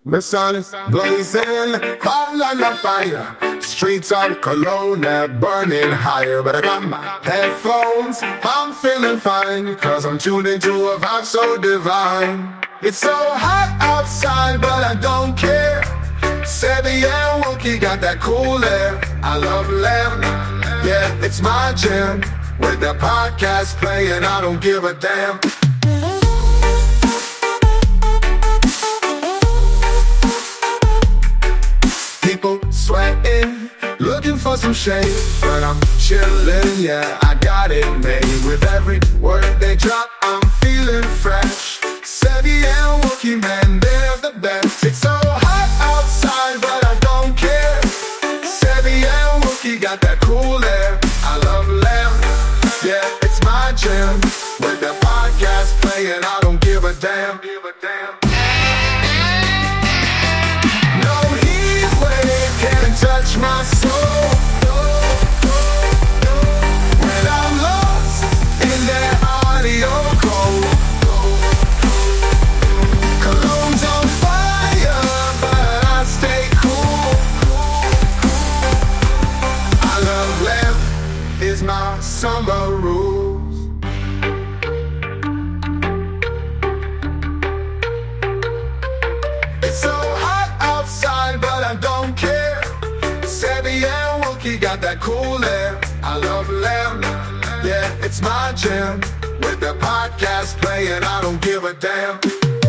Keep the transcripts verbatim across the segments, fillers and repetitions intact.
The sun is blazing, all on the fire. Streets of Cologne are burning higher. But I got my headphones, I'm feeling fine, cause I'm tuned into a vibe so divine. It's so hot outside, but I don't care. Sebby and Wookie got that cool air. I love Lamb, yeah, it's my jam. With the podcast playing, I don't give a damn. People sweating, looking for some shade, but I'm chillin', yeah, I got it made. With every word they drop, I'm feeling fresh. Sebby and Wookie, man, they're the best. It's so hot outside, but I don't care. Sebby and Wookie got that cool air. I love Lamb, yeah, it's my jam. With the podcast playing, I don't give a damn. Give a damn. Touch my soul when I'm lost in that audio cold. Cologne's on fire, but I stay cool. I love Lamb, is my summer rules. It's so hot outside, but I don't care. Sebby and Wookie got that cool air. I love Lamb, yeah, it's my jam. With the podcast playing, I don't give a damn.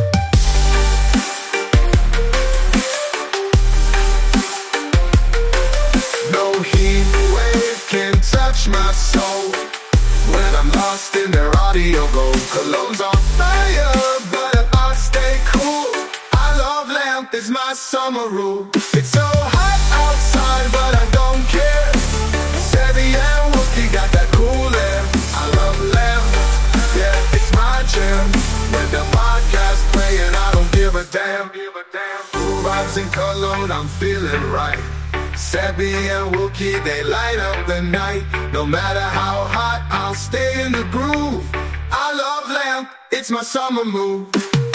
No heat wave can touch my soul when I'm lost in their audio gold. Cologne's on fire, but I stay cool. I love Lamb, it's my summer rule. It's so hot outside, but I don't care. Sebby and Wookie got that cool air. I love Lamb, yeah, it's my jam. With the podcast playing, I don't give a damn. Cool vibes in Cologne, I'm feeling right. Sebby and Wookie, they light up the night. No matter how hot, I'll stay in the groove. I love Lamb, it's my summer move.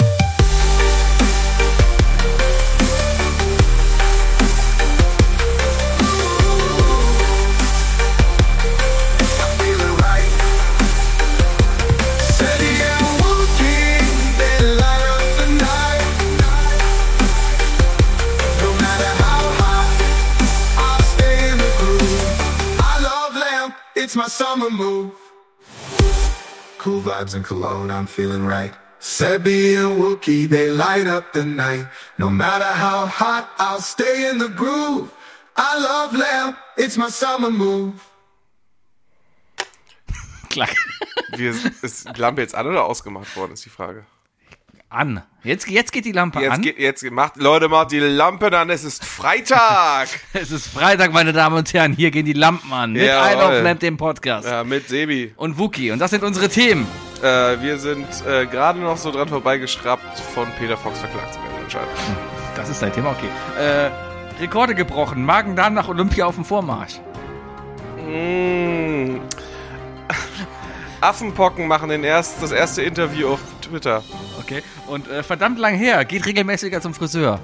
It's my summer move. Cool vibes in Cologne, I'm feeling right. Sebby and Wookie, they light up the night. No matter how hot, I'll stay in the groove. I love Lamb, it's my summer move. Klack. Wie ist, ist die Lampe jetzt an oder ausgemacht worden, ist die Frage. An. Jetzt, jetzt geht die Lampe jetzt an. Geht, jetzt macht, Leute, macht die Lampe an, es ist Freitag. Es ist Freitag, meine Damen und Herren, hier gehen die Lampen an. Mit ja, I Love Lamp, dem Podcast. Ja, mit Sebi. Und Wookie. Und das sind unsere Themen. Äh, wir sind äh, gerade noch so dran vorbeigeschraubt, von Peter Fox verklagt zu werden anscheinend. Das ist dein Thema, okay. Äh, Rekorde gebrochen, Magen-Darm nach Olympia auf dem Vormarsch. Mmh. Affenpocken machen den erst, das erste Interview auf Twitter. Okay, und äh, verdammt lang her, geht regelmäßiger zum Friseur.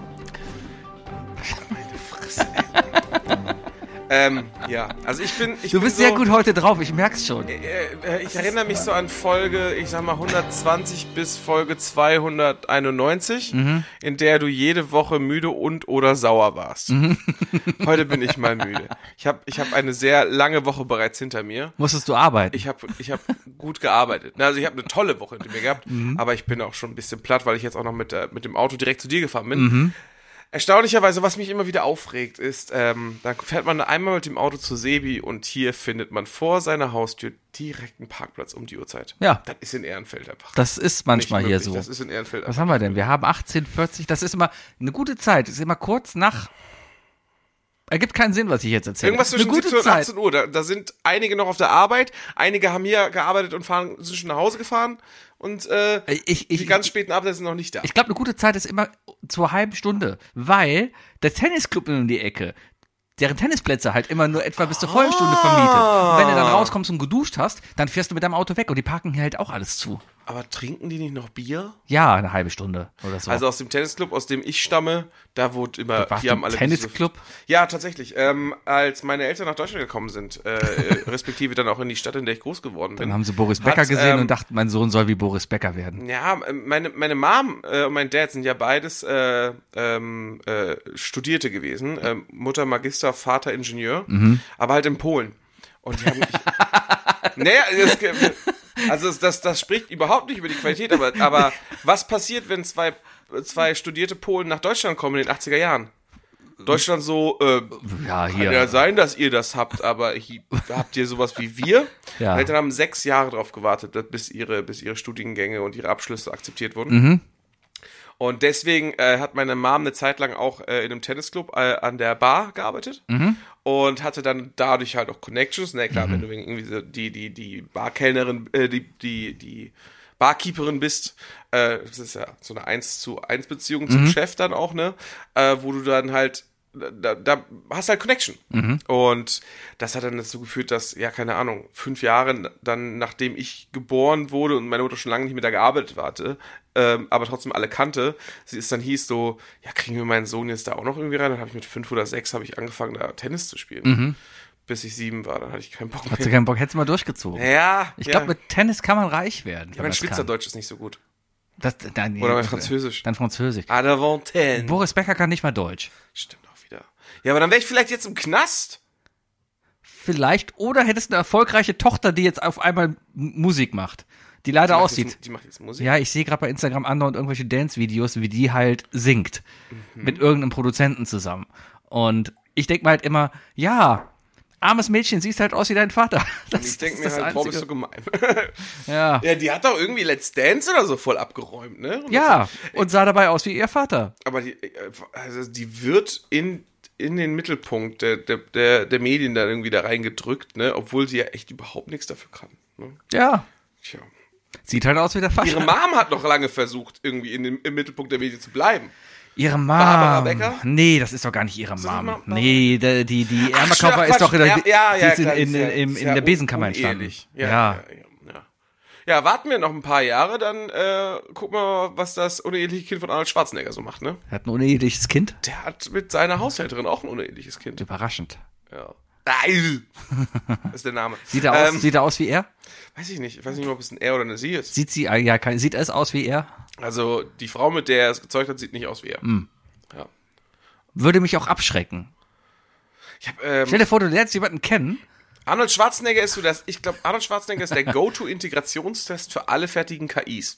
Meine Fresse. ähm, ja, also ich bin... Ich du bin bist so, sehr gut heute drauf, ich merk's schon. Äh, äh, ich erinnere mich so an Folge, ich sag mal hundertzwanzig bis Folge zweihunderteinundneunzig, mhm. in der du jede Woche müde und oder sauer warst. Mhm. Heute bin ich mal müde. Ich habe ich hab eine sehr lange Woche bereits hinter mir. Musstest du arbeiten? Ich habe ich hab gut gearbeitet. Also ich habe eine tolle Woche hinter mir gehabt, mhm. aber ich bin auch schon ein bisschen platt, weil ich jetzt auch noch mit, äh, mit dem Auto direkt zu dir gefahren bin. Mhm. Erstaunlicherweise, was mich immer wieder aufregt, ist, ähm, dann fährt man einmal mit dem Auto zu Sebi und hier findet man vor seiner Haustür direkt einen Parkplatz um die Uhrzeit. Ja. Das ist in Ehrenfeld einfach. Das ist manchmal hier so. Das ist in Ehrenfeld Was haben wir denn? Wir haben achtzehn Uhr vierzig, das ist immer eine gute Zeit, das ist immer kurz nach... Ergibt keinen Sinn, was ich jetzt erzähle. Irgendwas zwischen siebzehn und achtzehn Uhr. Da, da sind einige noch auf der Arbeit, einige haben hier gearbeitet und fahren, sind schon nach Hause gefahren und äh, ich, ich, die ganz späten Abende sind noch nicht da. Ich glaube, eine gute Zeit ist immer zur halben Stunde, weil der Tennisclub um die Ecke, deren Tennisplätze halt immer nur etwa bis zur vollen Stunde vermietet. Und wenn du dann rauskommst und geduscht hast, dann fährst du mit deinem Auto weg und die parken hier halt auch alles zu. Aber trinken die nicht noch Bier? Ja, eine halbe Stunde oder so. Also aus dem Tennisclub, aus dem ich stamme, da wurde immer, warst die du haben im alle Tennisclub? Ja, tatsächlich. Ähm, als meine Eltern nach Deutschland gekommen sind, äh, respektive dann auch in die Stadt, in der ich groß geworden bin. Dann haben sie Boris Becker hat, gesehen ähm, und dachten, mein Sohn soll wie Boris Becker werden. Ja, meine, meine Mom äh, und mein Dad sind ja beides äh, ähm, äh, Studierte gewesen. Ähm, Mutter Magister, Vater Ingenieur, Mhm. aber halt in Polen. Und die haben ich, naja, das, also das, das spricht überhaupt nicht über die Qualität, aber, aber was passiert, wenn zwei, zwei studierte Polen nach Deutschland kommen in den achtziger Jahren? Deutschland so, äh, Ja, kann hier. ja sein, dass ihr das habt, aber hier, habt ihr sowas wie wir? Ja. Meine Eltern haben sechs Jahre drauf gewartet, bis ihre, bis ihre Studiengänge und ihre Abschlüsse akzeptiert wurden. Mhm. Und deswegen äh, hat meine Mom eine Zeit lang auch äh, in einem Tennisclub äh, an der Bar gearbeitet Mhm. und hatte dann dadurch halt auch Connections. Na klar, wenn du irgendwie so die, die, die Barkellnerin, äh, die, die, die Barkeeperin bist, äh, das ist ja so eine eins zu eins Beziehung zum Chef dann auch, ne? Äh, wo du dann halt Da, da hast du halt Connection. Mhm. Und das hat dann dazu geführt, dass, ja, keine Ahnung, fünf Jahre dann, nachdem ich geboren wurde und meine Mutter schon lange nicht mehr da gearbeitet hatte, ähm, aber trotzdem alle kannte, sie ist dann hieß so, ja, kriegen wir meinen Sohn jetzt da auch noch irgendwie rein? Dann habe ich mit fünf oder sechs habe ich angefangen, da Tennis zu spielen. Mhm. Bis ich sieben war, dann hatte ich keinen Bock mehr. Hast du keinen Bock, hättest du mal durchgezogen. Ja, Ich ja. glaube, mit Tennis kann man reich werden. ja, wenn mein man's kann. Schweizerdeutsch ist nicht so gut. Das, dann, Oder mein Französisch. Dann Französisch. À la Fontaine. Boris Becker kann nicht mal Deutsch. Stimmt auch wieder. Ja, aber dann wäre ich vielleicht jetzt im Knast. Vielleicht. Oder hättest eine erfolgreiche Tochter, die jetzt auf einmal M- Musik macht. Die leider Die macht aussieht. Jetzt, die macht jetzt Musik. Ja, ich sehe gerade bei Instagram andauernd irgendwelche Dance-Videos, wie die halt singt. Mhm. Mit irgendeinem Produzenten zusammen. Und ich denke mir halt immer, ja, armes Mädchen, siehst halt aus wie dein Vater. Das ich denke ist mir das halt, boah, bist du Einzige. gemein. Ja. Ja, die hat doch irgendwie Let's Dance oder so voll abgeräumt, ne? Und Ja, das- und sah dabei aus wie ihr Vater. Aber die, also die wird in, in den Mittelpunkt der, der, der, der Medien da irgendwie da reingedrückt, ne? Obwohl sie ja echt überhaupt nichts dafür kann. Ne? Ja. Tja. Sieht halt aus wie der Vater. Ihre Mom hat noch lange versucht, irgendwie in dem, im Mittelpunkt der Medien zu bleiben. Ihre Mom. Barbara Becker? Nee, das ist doch gar nicht ihre das Mom. Barbara? Nee, die, die, die Ach, Ärmelkaufer Quatsch, ist doch in der, ja, ja, die ja, ist in, klar, in, ist ja- in, ist in ja der un- Besenkammer entstanden. unehelich. Ja. Ja, ja, ja. Ja, warten wir noch ein paar Jahre, dann äh, gucken wir mal, was das uneheliche Kind von Arnold Schwarzenegger so macht, ne? Er hat ein uneheliches Kind. Der hat mit seiner Haushälterin auch ein uneheliches Kind. Überraschend. Ja. Eil. Das ist der Name. Sieht er, aus, Ähm, sieht er aus wie er? weiß ich nicht. Ich weiß nicht mehr, ob es ein Er oder eine Sie ist. Sieht sie, ah, ja, kann, sieht es aus wie er? Also, die Frau, mit der er es gezeugt hat, sieht nicht aus wie er. Hm. Ja. Würde mich auch abschrecken. Ich hab, ähm, Stell dir vor, du lernst jemanden kennen. Arnold Schwarzenegger ist so das, ich glaube, Arnold Schwarzenegger ist der Go-To-Integrationstest für alle fertigen K Is.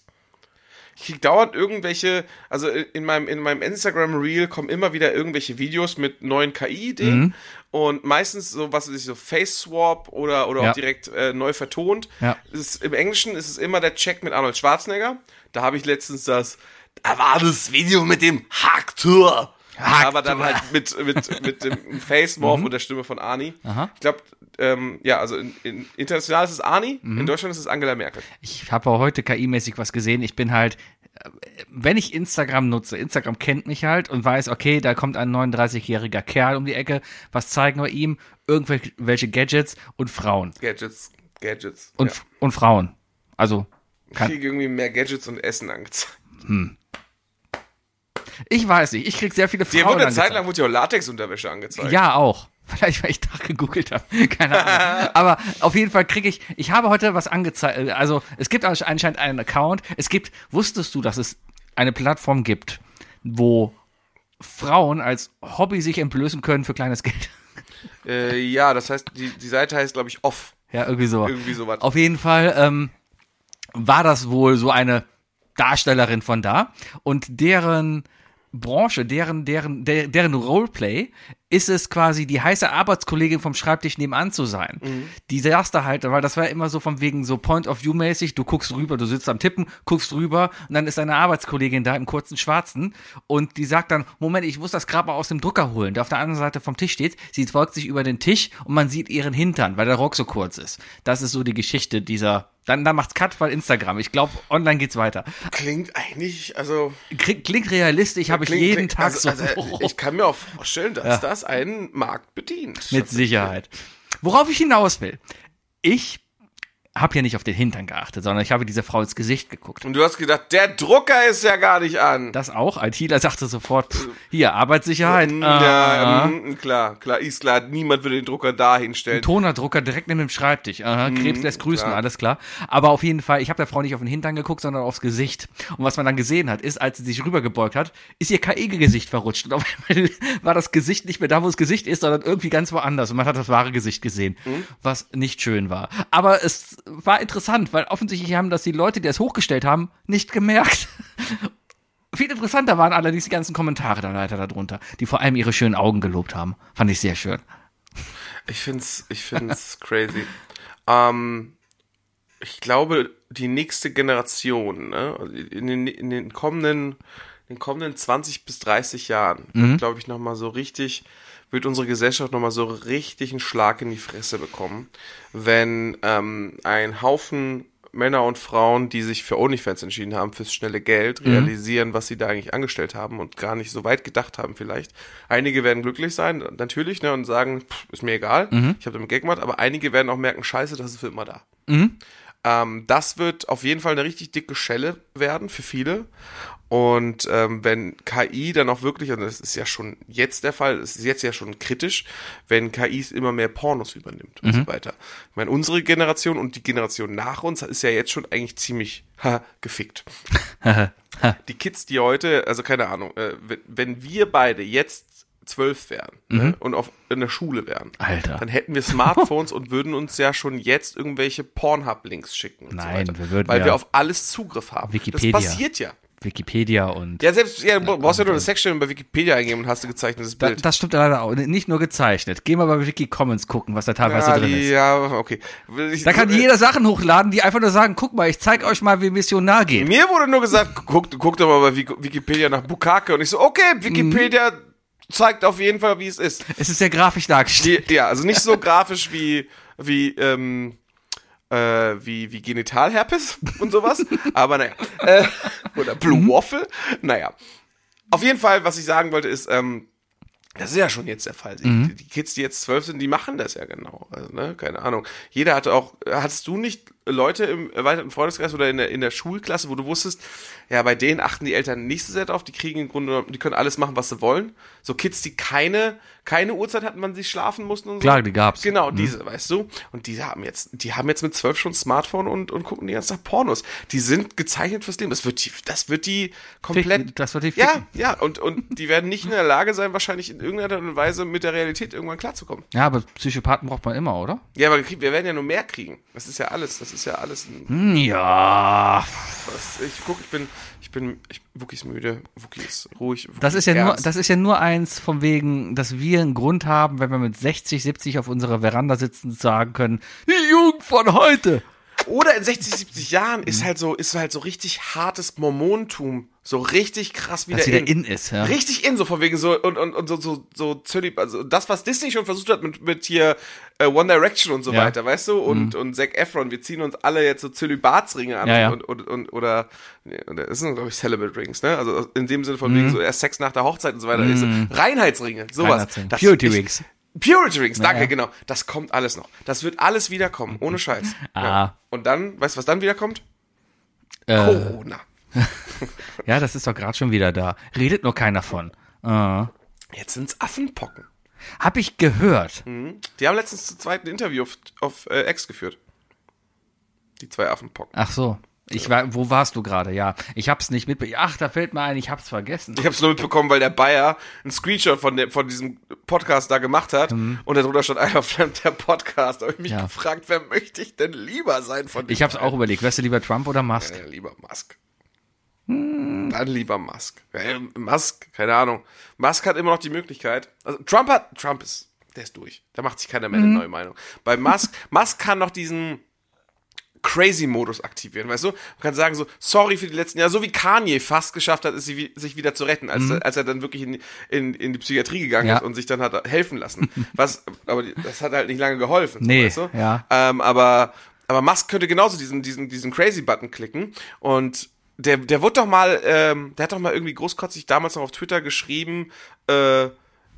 Ich krieg dauernd irgendwelche, also in meinem, in meinem Instagram-Reel kommen immer wieder irgendwelche Videos mit neuen K I-Ideen Mhm. und meistens so, was weiß ich, so Face-Swap oder, oder Ja. auch direkt äh, neu vertont. Ja. Es ist, im Englischen ist es immer der Check mit Arnold Schwarzenegger. Da habe ich letztens das, da war das Video mit dem Hacktour. Aber dann halt mit, mit, mit dem Face-Morph und der Stimme von Arnie. Aha. Ich glaube, ähm, ja, also in, in, international ist es Arnie, in Deutschland ist es Angela Merkel. Ich habe auch heute K I-mäßig was gesehen. Ich bin halt, äh, wenn ich Instagram nutze, Instagram kennt mich halt und weiß, okay, da kommt ein neununddreißigjähriger Kerl um die Ecke. Was zeigen wir ihm? Irgendwelche Gadgets und Frauen. Gadgets, Gadgets. Und, ja. und Frauen. Also, Ich kann, kriege irgendwie mehr Gadgets und Essen angezeigt. ich weiß nicht. Ich krieg sehr viele Frauen Dir wurde eine angezeigt. Zeit lang wurde ja auch Latex-Unterwäsche angezeigt. Ja, auch. Vielleicht, weil ich nachgegoogelt habe. Keine Ahnung. Aber auf jeden Fall kriege ich, ich habe heute was angezeigt. Also, es gibt anscheinend einen Account. Es gibt, wusstest du, dass es eine Plattform gibt, wo Frauen als Hobby sich entblößen können für kleines Geld? Äh, ja, das heißt, die, die Seite heißt, glaube ich, Off. Ja, irgendwie so. Irgendwie sowas. Auf jeden Fall ähm, war das wohl so eine Darstellerin von da und deren Branche, deren, deren, der, deren Roleplay ist es quasi, die heiße Arbeitskollegin vom Schreibtisch nebenan zu sein. Mhm. Die saß da halt, weil das war immer so von wegen so Point-of-View-mäßig, du guckst rüber, du sitzt am Tippen, guckst rüber und dann ist deine Arbeitskollegin da im kurzen Schwarzen und die sagt dann, Moment, ich muss das gerade mal aus dem Drucker holen, der auf der anderen Seite vom Tisch steht, sie beugt sich über den Tisch und man sieht ihren Hintern, weil der Rock so kurz ist. Das ist so die Geschichte dieser, dann, dann macht's Cut, weil Instagram, ich glaube, online geht's weiter. Klingt eigentlich, also. Klingt, klingt realistisch, habe ich klingt, jeden klingt, Tag also, so. also, Ich kann mir auch vorstellen, dass Ja. das einen Markt bedient. Mit Sicherheit. Worauf ich hinaus will. Ich habe ja nicht auf den Hintern geachtet, sondern ich habe dieser Frau ins Gesicht geguckt. Und du hast gedacht, der Drucker ist ja gar nicht an. Das auch. ITler sagte sofort, pff, hier, Arbeitssicherheit. Ja, ah. ähm, klar, klar, ist klar. Niemand würde den Drucker da hinstellen. Tonerdrucker direkt neben dem Schreibtisch. Aha, Krebs lässt grüßen, klar. alles klar. Aber auf jeden Fall, ich habe der Frau nicht auf den Hintern geguckt, sondern aufs Gesicht. Und was man dann gesehen hat, ist, als sie sich rübergebeugt hat, ist ihr K I-Gesicht verrutscht. Und auf einmal war das Gesicht nicht mehr da, wo das Gesicht ist, sondern irgendwie ganz woanders. Und man hat das wahre Gesicht gesehen, Mhm. was nicht schön war. Aber es war interessant, weil offensichtlich haben das die Leute, die es hochgestellt haben, nicht gemerkt. Viel interessanter waren allerdings die ganzen Kommentare der Leiter darunter, die vor allem ihre schönen Augen gelobt haben. Fand ich sehr schön. Ich find's, ich find's crazy. Ähm, ich glaube, die nächste Generation, ne, in den, in den kommenden, in den kommenden zwanzig bis dreißig Jahren, Mhm. wird, glaube ich, nochmal so richtig, wird unsere Gesellschaft nochmal so richtig einen Schlag in die Fresse bekommen, wenn ähm, ein Haufen Männer und Frauen, die sich für OnlyFans entschieden haben, fürs schnelle Geld, realisieren, was sie da eigentlich angestellt haben und gar nicht so weit gedacht haben vielleicht. Einige werden glücklich sein, natürlich, ne, und sagen, pff, ist mir egal, ich habe damit Geld gemacht, aber einige werden auch merken, scheiße, das ist für immer da. Ähm, das wird auf jeden Fall eine richtig dicke Schelle werden für viele. Und ähm, wenn K I dann auch wirklich, und das ist ja schon jetzt der Fall, es ist jetzt ja schon kritisch, wenn K Is immer mehr Pornos übernimmt und so weiter. Ich meine, unsere Generation und die Generation nach uns ist ja jetzt schon eigentlich ziemlich ha, gefickt. Die Kids, die heute, also keine Ahnung, äh, wenn, wenn wir beide jetzt zwölf wären ne, und auf, in der Schule wären, Alter. dann hätten wir Smartphones und würden uns ja schon jetzt irgendwelche Pornhub-Links schicken und Nein, so weiter, wir würden weil ja wir auf alles Zugriff haben. Wikipedia. Das passiert ja. Wikipedia und... Ja, selbst, ja, du brauchst ja nur eine Sexstellung bei Wikipedia eingeben und hast ein gezeichnetes Da, Bild. das stimmt leider auch. Nicht nur gezeichnet. Geh mal bei Wikicommons gucken, was da teilweise ja, drin die, ist. ja, okay. Ich, Da kann äh, jeder Sachen hochladen, die einfach nur sagen, guck mal, ich zeig euch mal, wie Missionar geht. Mir wurde nur gesagt, guck, guck doch mal bei Wik- Wikipedia nach Bukake. Und ich so, okay, Wikipedia zeigt auf jeden Fall, wie es ist. Es ist sehr grafisch dargestellt. Die, ja, also nicht so grafisch wie, wie, ähm, äh, wie, wie Genitalherpes und sowas. Aber naja. Äh, oder Blue Waffle. Naja. Auf jeden Fall, was ich sagen wollte, ist, ähm, das ist ja schon jetzt der Fall. Die, die Kids, die jetzt zwölf sind, die machen das ja genau. Also, ne, keine Ahnung. Jeder hatte auch, hattest du nicht Leute im erweiterten Freundeskreis oder in der, in der Schulklasse, wo du wusstest, ja, bei denen achten die Eltern nicht so sehr drauf, die kriegen im Grunde, die können alles machen, was sie wollen. So Kids, die keine, keine Uhrzeit hatten, wann sie schlafen mussten und so. Klar, die gab's. Genau, diese, weißt du. Und die haben jetzt, die haben jetzt mit zwölf schon Smartphone und, und gucken die ganze Tag Pornos. Die sind gezeichnet fürs Leben. Das wird die, das wird die komplett. Ficken, das wird die Ja, ficken. ja, und, und die werden nicht in der Lage sein, wahrscheinlich in irgendeiner Art und Weise mit der Realität irgendwann klarzukommen. Ja, aber Psychopathen braucht man immer, oder? Ja, aber wir werden ja nur mehr kriegen. Das ist ja alles, das ist ja alles ein, Hm, ja. was, ich guck, ich bin, ich bin, ich, Wookie ist müde, Wookie ist ruhig, Wookie Das ist ja nur, ernst. das ist ja nur eins von wegen, dass wir einen Grund haben, wenn wir mit sechzig, siebzig auf unserer Veranda sitzen, sagen können, die Jugend von heute. Oder in sechzig, siebzig Jahren ist halt so, ist halt so richtig hartes Mormontum, so richtig krass wieder Dass wieder in. in ist, ja. Richtig in, so von wegen so, und, und, und so, so, so, Zöli- also das, was Disney schon versucht hat mit, mit hier äh, One Direction und so Ja. weiter, weißt du, und, und Zac Efron, wir ziehen uns alle jetzt so Zölibatsringe an Ja, ja. und, und, und, oder, nee, das sind, glaube ich, Celibate Rings, ne, also in dem Sinne von wegen so erst Sex nach der Hochzeit und so weiter, so, Reinheitsringe, sowas. Reinheitsringe. Das- Purity ich- Rings. Purity Rings, danke, ja. genau. Das kommt alles noch. Das wird alles wiederkommen, ohne Scheiß. Ah. Ja. Und dann, weißt du, was dann wiederkommt? Äh, Corona. ja, das ist doch gerade schon wieder da. Redet nur keiner von. Äh. Jetzt sind's Affenpocken. Hab ich gehört. Die haben letztens zu zweit ein Interview auf, auf äh, X geführt. Die zwei Affenpocken. Ach so. Ich war, wo warst du gerade? Ja, ich hab's nicht mitbekommen. Ach, da fällt mir ein, ich hab's vergessen. Ich habe es nur mitbekommen, weil der Bayer einen Screenshot von, der, von diesem Podcast da gemacht hat und darunter stand einfach der Podcast. Da habe ich mich Ja. gefragt, wer möchte ich denn lieber sein von den Ich hab's beiden? auch überlegt. Wärst du lieber Trump oder Musk? Ja, lieber Musk. Dann lieber Musk. Ja, Musk, keine Ahnung. Musk hat immer noch die Möglichkeit. Also Trump hat, Trump ist, der ist durch. Da macht sich keiner mehr eine neue Meinung. Bei Musk, Musk kann noch diesen Crazy-Modus aktivieren, weißt du? Man kann sagen so, sorry für die letzten Jahre, so wie Kanye fast geschafft hat, es sie, sich wieder zu retten, als, als er dann wirklich in, in, in die Psychiatrie gegangen Ja. ist und sich dann hat helfen lassen. Was, aber die- das hat halt nicht lange geholfen. so, Nee, weißt du? ja. Ähm, aber, aber Musk könnte genauso diesen, diesen, diesen Crazy-Button klicken und der, der wurde doch mal, ähm, der hat doch mal irgendwie großkotzig damals noch auf Twitter geschrieben, äh,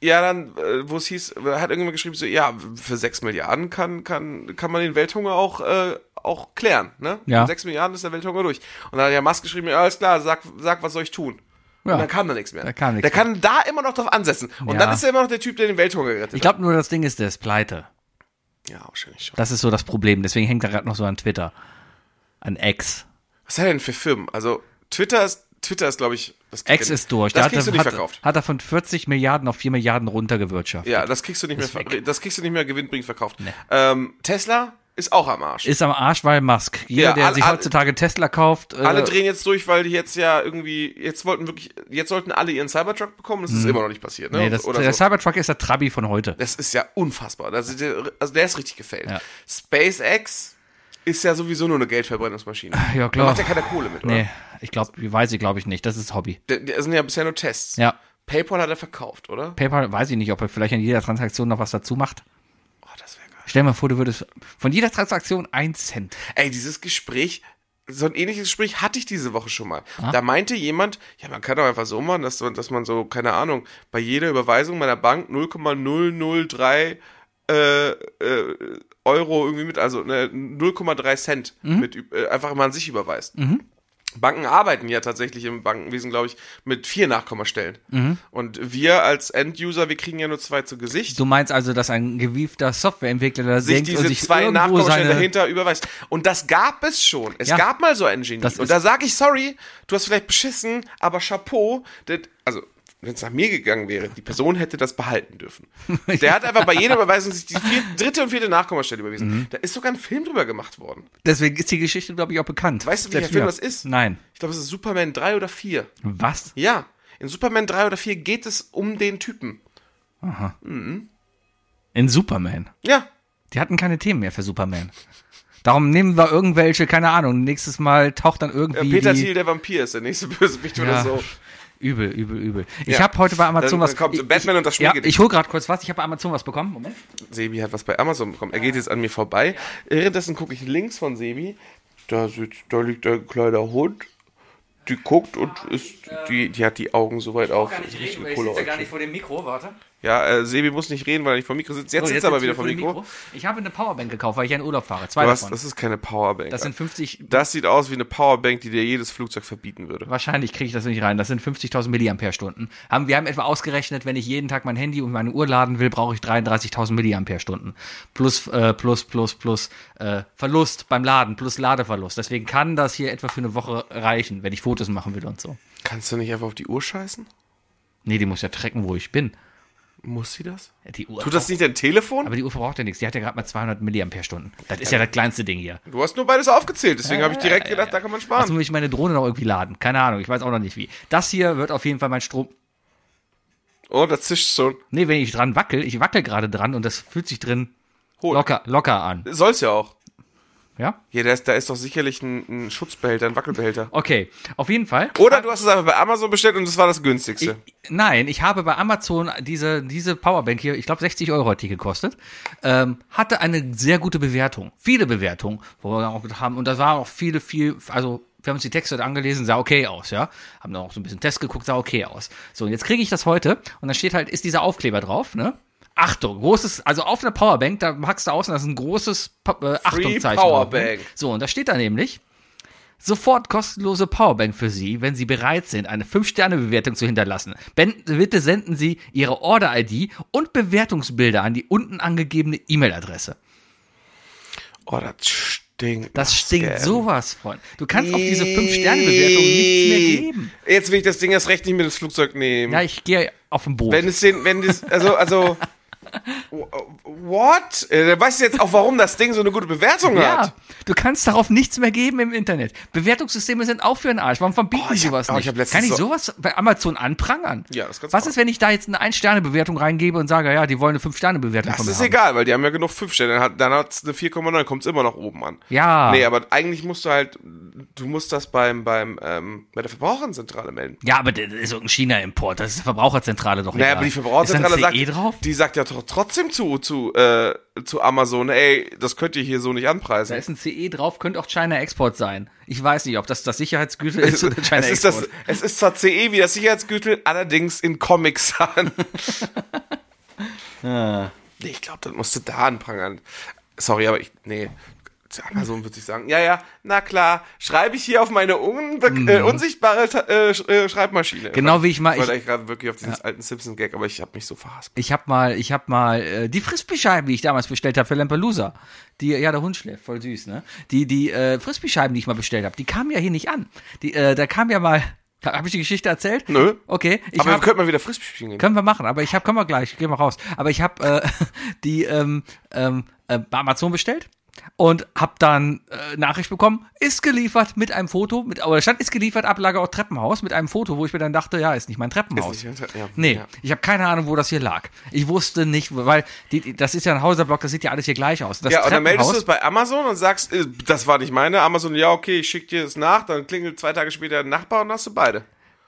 Ja, dann, äh, wo es hieß, hat irgendjemand geschrieben, so, ja, für sechs Milliarden kann, kann, kann man den Welthunger auch, äh, auch klären, ne? Ja. Für sechs Milliarden ist der Welthunger durch. Und dann hat ja Musk geschrieben, ja, alles klar, sag, sag, was soll ich tun? Ja. Und dann kam da nichts mehr. Da kam nichts der kann da immer noch drauf ansetzen. Und Ja. dann ist er immer noch der Typ, der den Welthunger gerettet Ich glaube nur, das Ding ist, der ist pleite. hat. Ja, wahrscheinlich schon. Das ist so das Problem. Deswegen hängt er gerade noch so an Twitter. An X. Was hat er denn für Firmen? Also, Twitter ist, Twitter ist, glaube ich, das X ist durch. Das Da kriegst hat, du er- nicht hat, verkauft. Hat er von vierzig Milliarden auf vier Milliarden runtergewirtschaftet. Ja, das kriegst du nicht mehr, Ist ver- weg. das kriegst du nicht mehr gewinnbringend verkauft. Ähm, Tesla ist auch am Arsch. Ist am Arsch, weil Musk. Jeder, Ja, der all- sich all- heutzutage Tesla kauft. Äh, Alle drehen jetzt durch, weil die jetzt ja irgendwie, jetzt wollten wirklich, jetzt sollten alle ihren Cybertruck bekommen, das ist immer noch nicht passiert, ne? nee, das, Oder der so. Cybertruck ist der Trabi von heute. Das ist ja unfassbar. Das ist, der- also der ist richtig gefällt. Ja. SpaceX ist ja sowieso nur eine Geldverbrennungsmaschine. Ja, Da klar. macht ja keiner Kohle mit, oder? Nee, ich glaube, weiß ich glaube ich nicht. Das ist Hobby. Der- der- Das sind ja bisher nur Tests. Ja. PayPal hat er verkauft, oder? PayPal weiß ich nicht, ob er vielleicht an jeder Transaktion noch was dazu macht. Oh, das wäre geil. Stell dir mal vor, du würdest von jeder Transaktion ein Cent. Ey, dieses Gespräch, so ein ähnliches Gespräch hatte ich diese Woche schon mal. Da meinte jemand, ja, man kann doch einfach so machen, dass, dass man so, keine Ahnung, bei jeder Überweisung meiner Bank null Komma null null drei äh, äh, Euro irgendwie mit, also ne, null Komma drei Cent mit äh, einfach immer an sich überweist. Banken arbeiten ja tatsächlich im Bankenwesen, glaube ich, mit vier Nachkommastellen. Und wir als End-User, wir kriegen ja nur zwei zu Gesicht. Du meinst also, dass ein gewiefter Softwareentwickler da sich denkt diese und sich zwei irgendwo Nachkommastellen seine... dahinter überweist. Und das gab es schon. Es Ja. gab mal so einen Genie. Das Und ist- da sage ich, sorry, du hast vielleicht beschissen, aber Chapeau. Das, also, wenn es nach mir gegangen wäre, die Person hätte das behalten dürfen. Der hat einfach bei jeder Überweisung sich die vier, dritte und vierte Nachkommastelle überwiesen. Mhm. Da ist sogar ein Film drüber gemacht worden. Deswegen ist die Geschichte, glaube ich, auch bekannt. Weißt du, welcher Selbst Film mir. das ist? Nein. Ich glaube, es ist Superman drei oder vier. Was? Ja, in Superman drei oder vier geht es um den Typen. In Superman. Ja, Die hatten keine Themen mehr für Superman. Darum nehmen wir irgendwelche, keine Ahnung, nächstes Mal taucht dann äh, irgendwie Peter die... Thiel, der Vampir, ist der nächste Bösewicht oder Ja. so. Übel, übel, übel. Ich Ja. habe heute bei Amazon Dann- was... dann kommt ich, Batman und das Ja, Schmiegedicht. ich hol gerade kurz was. Ich habe bei Amazon was bekommen. Moment. Sebi hat was bei Amazon bekommen. Er geht jetzt an mir vorbei. Währenddessen gucke ich links von Sebi. Da, sitzt, da liegt ein kleiner Hund. Die guckt und ist, die, die hat die Augen so weit auf. Richtige Kohleäugchen. vor dem Mikro, warte. Ja, äh, Sebi muss nicht reden, weil er nicht vor dem Mikro sitzt. Jetzt So, sitzt er aber sitzt wieder wir vor dem Mikro. Ich habe eine Powerbank gekauft, weil ich ja in Urlaub fahre. Zwei Du hast, davon. das ist keine Powerbank. Das sind fünfzig... das sieht aus wie eine Powerbank, die dir jedes Flugzeug verbieten würde. Wahrscheinlich kriege ich das nicht rein. Das sind fünfzigtausend Milliampere-Stunden. Haben, wir haben etwa ausgerechnet, wenn ich jeden Tag mein Handy und meine Uhr laden will, brauche ich dreiunddreißigtausend Milliampere-Stunden. Plus, äh, plus, plus, plus äh, Verlust beim Laden, plus Ladeverlust. Deswegen kann das hier etwa für eine Woche reichen, wenn ich Fotos machen will und so. Kannst du nicht einfach auf die Uhr scheißen? Nee, die muss ja tracken, wo ich bin. Muss sie das? Die Uhr Tut das nicht dein Telefon? aber die Uhr verbraucht ja nichts. Die hat ja gerade mal zweihundert Milliampere-Stunden. Das ist ja das kleinste Ding hier. Du hast nur beides aufgezählt, deswegen habe ich direkt gedacht, da kann man sparen. Also muss ich meine Drohne noch irgendwie laden. Keine Ahnung, ich weiß auch noch nicht wie. Das hier wird auf jeden Fall mein Strom... Oh, das zischt schon. Nee, wenn ich dran wackel, ich wackel gerade dran und das fühlt sich drin Hohl. locker, locker an. Soll's ja auch. Ja? Ja, da ist, da ist doch sicherlich ein, ein Schutzbehälter, ein Wackelbehälter. Okay, auf jeden Fall. Oder du hast es einfach bei Amazon bestellt und das war das Ich, günstigste. nein, ich habe bei Amazon diese, diese Powerbank hier, ich glaube sechzig Euro hat die gekostet, ähm, hatte eine sehr gute Bewertung. Viele Bewertungen, wo wir auch gedacht haben, und da war auch viele, viel, also wir haben uns die Texte angelesen, sah okay aus, ja. Haben dann auch so ein bisschen Test geguckt, sah okay aus. So, und jetzt kriege ich das heute und dann steht halt, ist dieser Aufkleber drauf, ne? Achtung, großes, also auf einer Powerbank, da packst du aus und das ist ein großes Pa- äh, Achtungszeichen. drauf, ne? Powerbank. So, und da steht da nämlich, sofort kostenlose Powerbank für Sie, wenn Sie bereit sind, eine fünf Sterne Bewertung zu hinterlassen. Ben- Bitte senden Sie Ihre Order-I D und Bewertungsbilder an die unten angegebene E-Mail-Adresse. Oh, das stinkt. Das nach stinkt Scam. sowas von. Du kannst auf diese fünf Sterne Bewertung nichts mehr geben. Jetzt will ich das Ding erst recht nicht mit ins Flugzeug nehmen. Ja, ich gehe auf den Boot. Wenn es den, wenn das, also, also, what? Äh, Da weißt du jetzt auch, warum das Ding so eine gute Bewertung Ja, hat. du kannst darauf nichts mehr geben im Internet. Bewertungssysteme sind auch für den Arsch. Warum verbieten Oh, ich sie hab- sowas oh, ich nicht? hab letztens Kann ich so- sowas bei Amazon anprangern? Ja, das kannst du Was machen. ist, wenn ich da jetzt eine ein Sterne Bewertung reingebe und sage, ja, die wollen eine fünf Sterne Bewertung Das von mir ist haben? egal, weil die haben ja genug fünf Sterne. Dann hat dann hat's eine vier Komma neun, kommt es immer noch oben an. Ja. Nee, aber eigentlich musst du halt, du musst das beim, beim, ähm, bei der Verbraucherzentrale melden. Ja, aber das ist irgendein China-Import. Das ist die Verbraucherzentrale doch Naja, egal. aber die Verbraucherzentrale ist da sagt, ein C E drauf? die sagt ja tr- trotzdem zu, zu, äh, zu Amazon, ey, das könnt ihr hier so nicht Da anpreisen. ist ein C E drauf, könnte auch China Export sein. Ich weiß nicht, ob das das Sicherheitsgüter ist oder China es, ist Export. das, es ist zwar C E wie das Sicherheitsgürtel, allerdings in Comics an. Ah. Nee, ich glaube, das musste da anprangern. Sorry, aber ich, nee. Amazon würde ich sagen, ja, ja, na klar, schreibe ich hier auf meine unbe- Mhm. äh, unsichtbare Ta- äh, Sch- äh, Schreibmaschine. Genau wie ich mal- Ich wollte ich- eigentlich gerade wirklich auf diesen alten Simpson-Gag, aber ich habe mich so verhaspelt. Ich hab mal, ich hab mal äh, die Frisbee-Scheiben, die ich damals bestellt habe für Lampelusa. Die, ja, der Hund schläft, voll süß, ne? Die, die äh, Frisbee-Scheiben, die ich mal bestellt habe, die kamen ja hier nicht an. Die, äh, da kam ja mal, habe ich die Geschichte erzählt? Nö. Okay. Ich aber hab, wir könnten mal wieder Frisbee spielen gehen. Können wir machen, aber ich habe, können wir gleich, gehen wir raus. Aber ich habe äh, die ähm, ähm, äh, bei Amazon bestellt und habe dann äh, Nachricht bekommen, ist geliefert mit einem Foto, mit, oder stand ist geliefert, Ablage auch Treppenhaus mit einem Foto, wo ich mir dann dachte, ja, ist nicht mein Treppenhaus. Ist nicht, ja, Nee, ja. ich habe keine Ahnung, wo das hier lag. Ich wusste nicht, weil die, die, das ist ja ein Häuserblock, das sieht ja alles hier gleich aus. Das Ja, und dann meldest du Treppenhaus- es bei Amazon und sagst, äh, das war nicht meine. Amazon, ja, okay, ich schick dir es nach. Dann klingelt zwei Tage später ein Nachbar und hast du beide.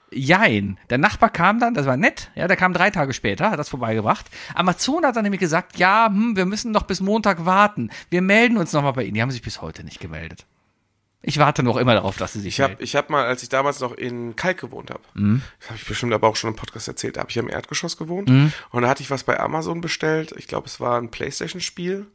Jein. Der Nachbar kam dann, das war nett, ja, der kam drei Tage später, hat das vorbeigebracht. Amazon hat dann nämlich gesagt, ja, hm, wir müssen noch bis Montag warten. Wir melden uns nochmal bei Ihnen. Die haben sich bis heute nicht gemeldet. Ich warte noch immer darauf, dass sie sich Ich habe melden. ich hab mal, als ich damals noch in Kalk gewohnt habe, Mhm. das habe ich bestimmt aber auch schon im Podcast erzählt, da habe ich im Erdgeschoss gewohnt und da hatte ich was bei Amazon bestellt. Ich glaube, es war ein PlayStation-Spiel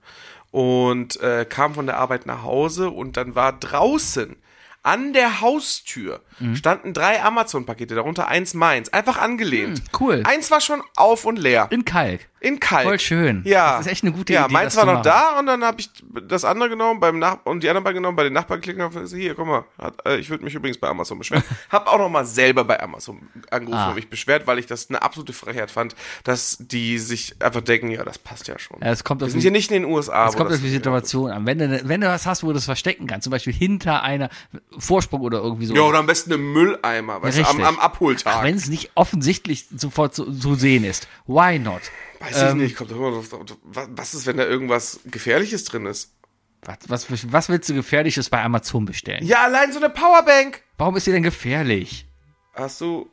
und äh, kam von der Arbeit nach Hause und dann war draußen an der Haustür standen drei Amazon-Pakete, darunter eins meins, einfach angelehnt. Mhm, cool. Eins war schon auf und leer. In Kalk. In Kalk. Voll schön. Ja. Das ist echt eine gute ja, Idee, meins das war zu noch machen. da und dann habe ich das andere genommen beim Nach und die anderen beiden genommen, bei den Nachbarn geklickt und hab gesagt, hier, guck mal, hat, äh, ich würde mich übrigens bei Amazon beschweren. Hab auch noch mal selber bei Amazon angerufen Ah. und mich beschwert, weil ich das eine absolute Frechheit fand, dass die sich einfach denken, ja, das passt ja schon. Ja, es kommt Wir auf sind die- hier nicht in den U S A. Es wo kommt das auf die Situation an. Wenn du, wenn du was hast, wo du das verstecken kannst, zum Beispiel hinter einer Vorsprung oder irgendwie so. Ja, oder am besten im Mülleimer, weißt du, am, richtig. am Abholtag. Wenn es nicht offensichtlich sofort zu, zu sehen ist. Why not? Weiß ich nicht, kommt doch immer drauf. Was was ist, wenn da irgendwas Gefährliches drin ist? Was, was, was willst du Gefährliches bei Amazon bestellen? Ja, allein so eine Powerbank. Warum ist sie denn gefährlich? Hast du,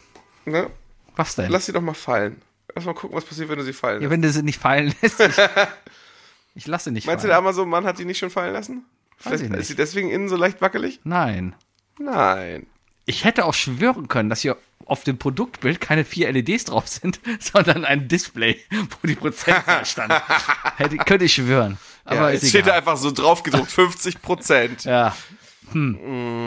ne? Was denn? Lass sie doch mal fallen. Lass mal gucken, was passiert, wenn du sie fallen ja, lässt. wenn du sie nicht fallen lässt. Ich, ich lasse nicht Meinst du, fallen. der Amazon-Mann hat die nicht schon fallen lassen? Vielleicht ich nicht. ist sie deswegen innen so leicht wackelig? Nein. Nein. Ich hätte auch schwören können, dass hier auf dem Produktbild keine vier L E Ds drauf sind, sondern ein Display, wo die Prozentzahl stand. Hätte, könnte ich schwören. Aber Ja, ist es steht da egal. einfach so drauf gedruckt, fünfzig Prozent. Ja. Hm.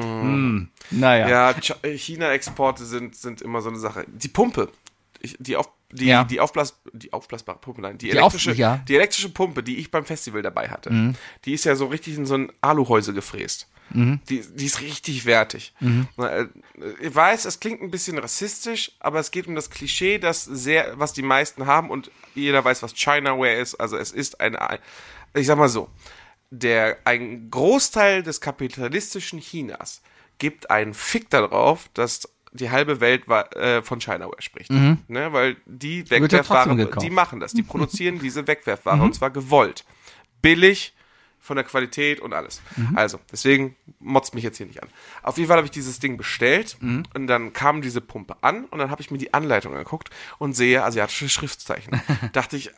Hm. Naja. Ja, Ch- äh, China-Exporte sind, sind immer so eine Sache. Die Pumpe, ich, die, auf, die, Ja. die, aufblas, die aufblasbare Pumpe, nein, die Die auf- elektrische, ja. die elektrische Pumpe, die ich beim Festival dabei hatte, die ist ja so richtig in so ein Aluhäuse gefräst. Die, die ist richtig wertig. Na, äh, Ich weiß, es klingt ein bisschen rassistisch, aber es geht um das Klischee, das sehr, was die meisten haben und jeder weiß, was Chinaware ist. Also es ist ein, ein ich sag mal so, der, ein Großteil des kapitalistischen Chinas gibt einen Fick darauf, dass die halbe Welt wa- äh, von Chinaware spricht. Ne? Weil die Wird ja Wegwerfware, trotzdem gekauft. die machen das. Die produzieren diese Wegwerfware und zwar gewollt. Billig, von der Qualität und alles. Also, deswegen motzt mich jetzt hier nicht an. Auf jeden Fall habe ich dieses Ding bestellt und dann kam diese Pumpe an und dann habe ich mir die Anleitung angeguckt und sehe asiatische Schriftzeichen. Dachte ich,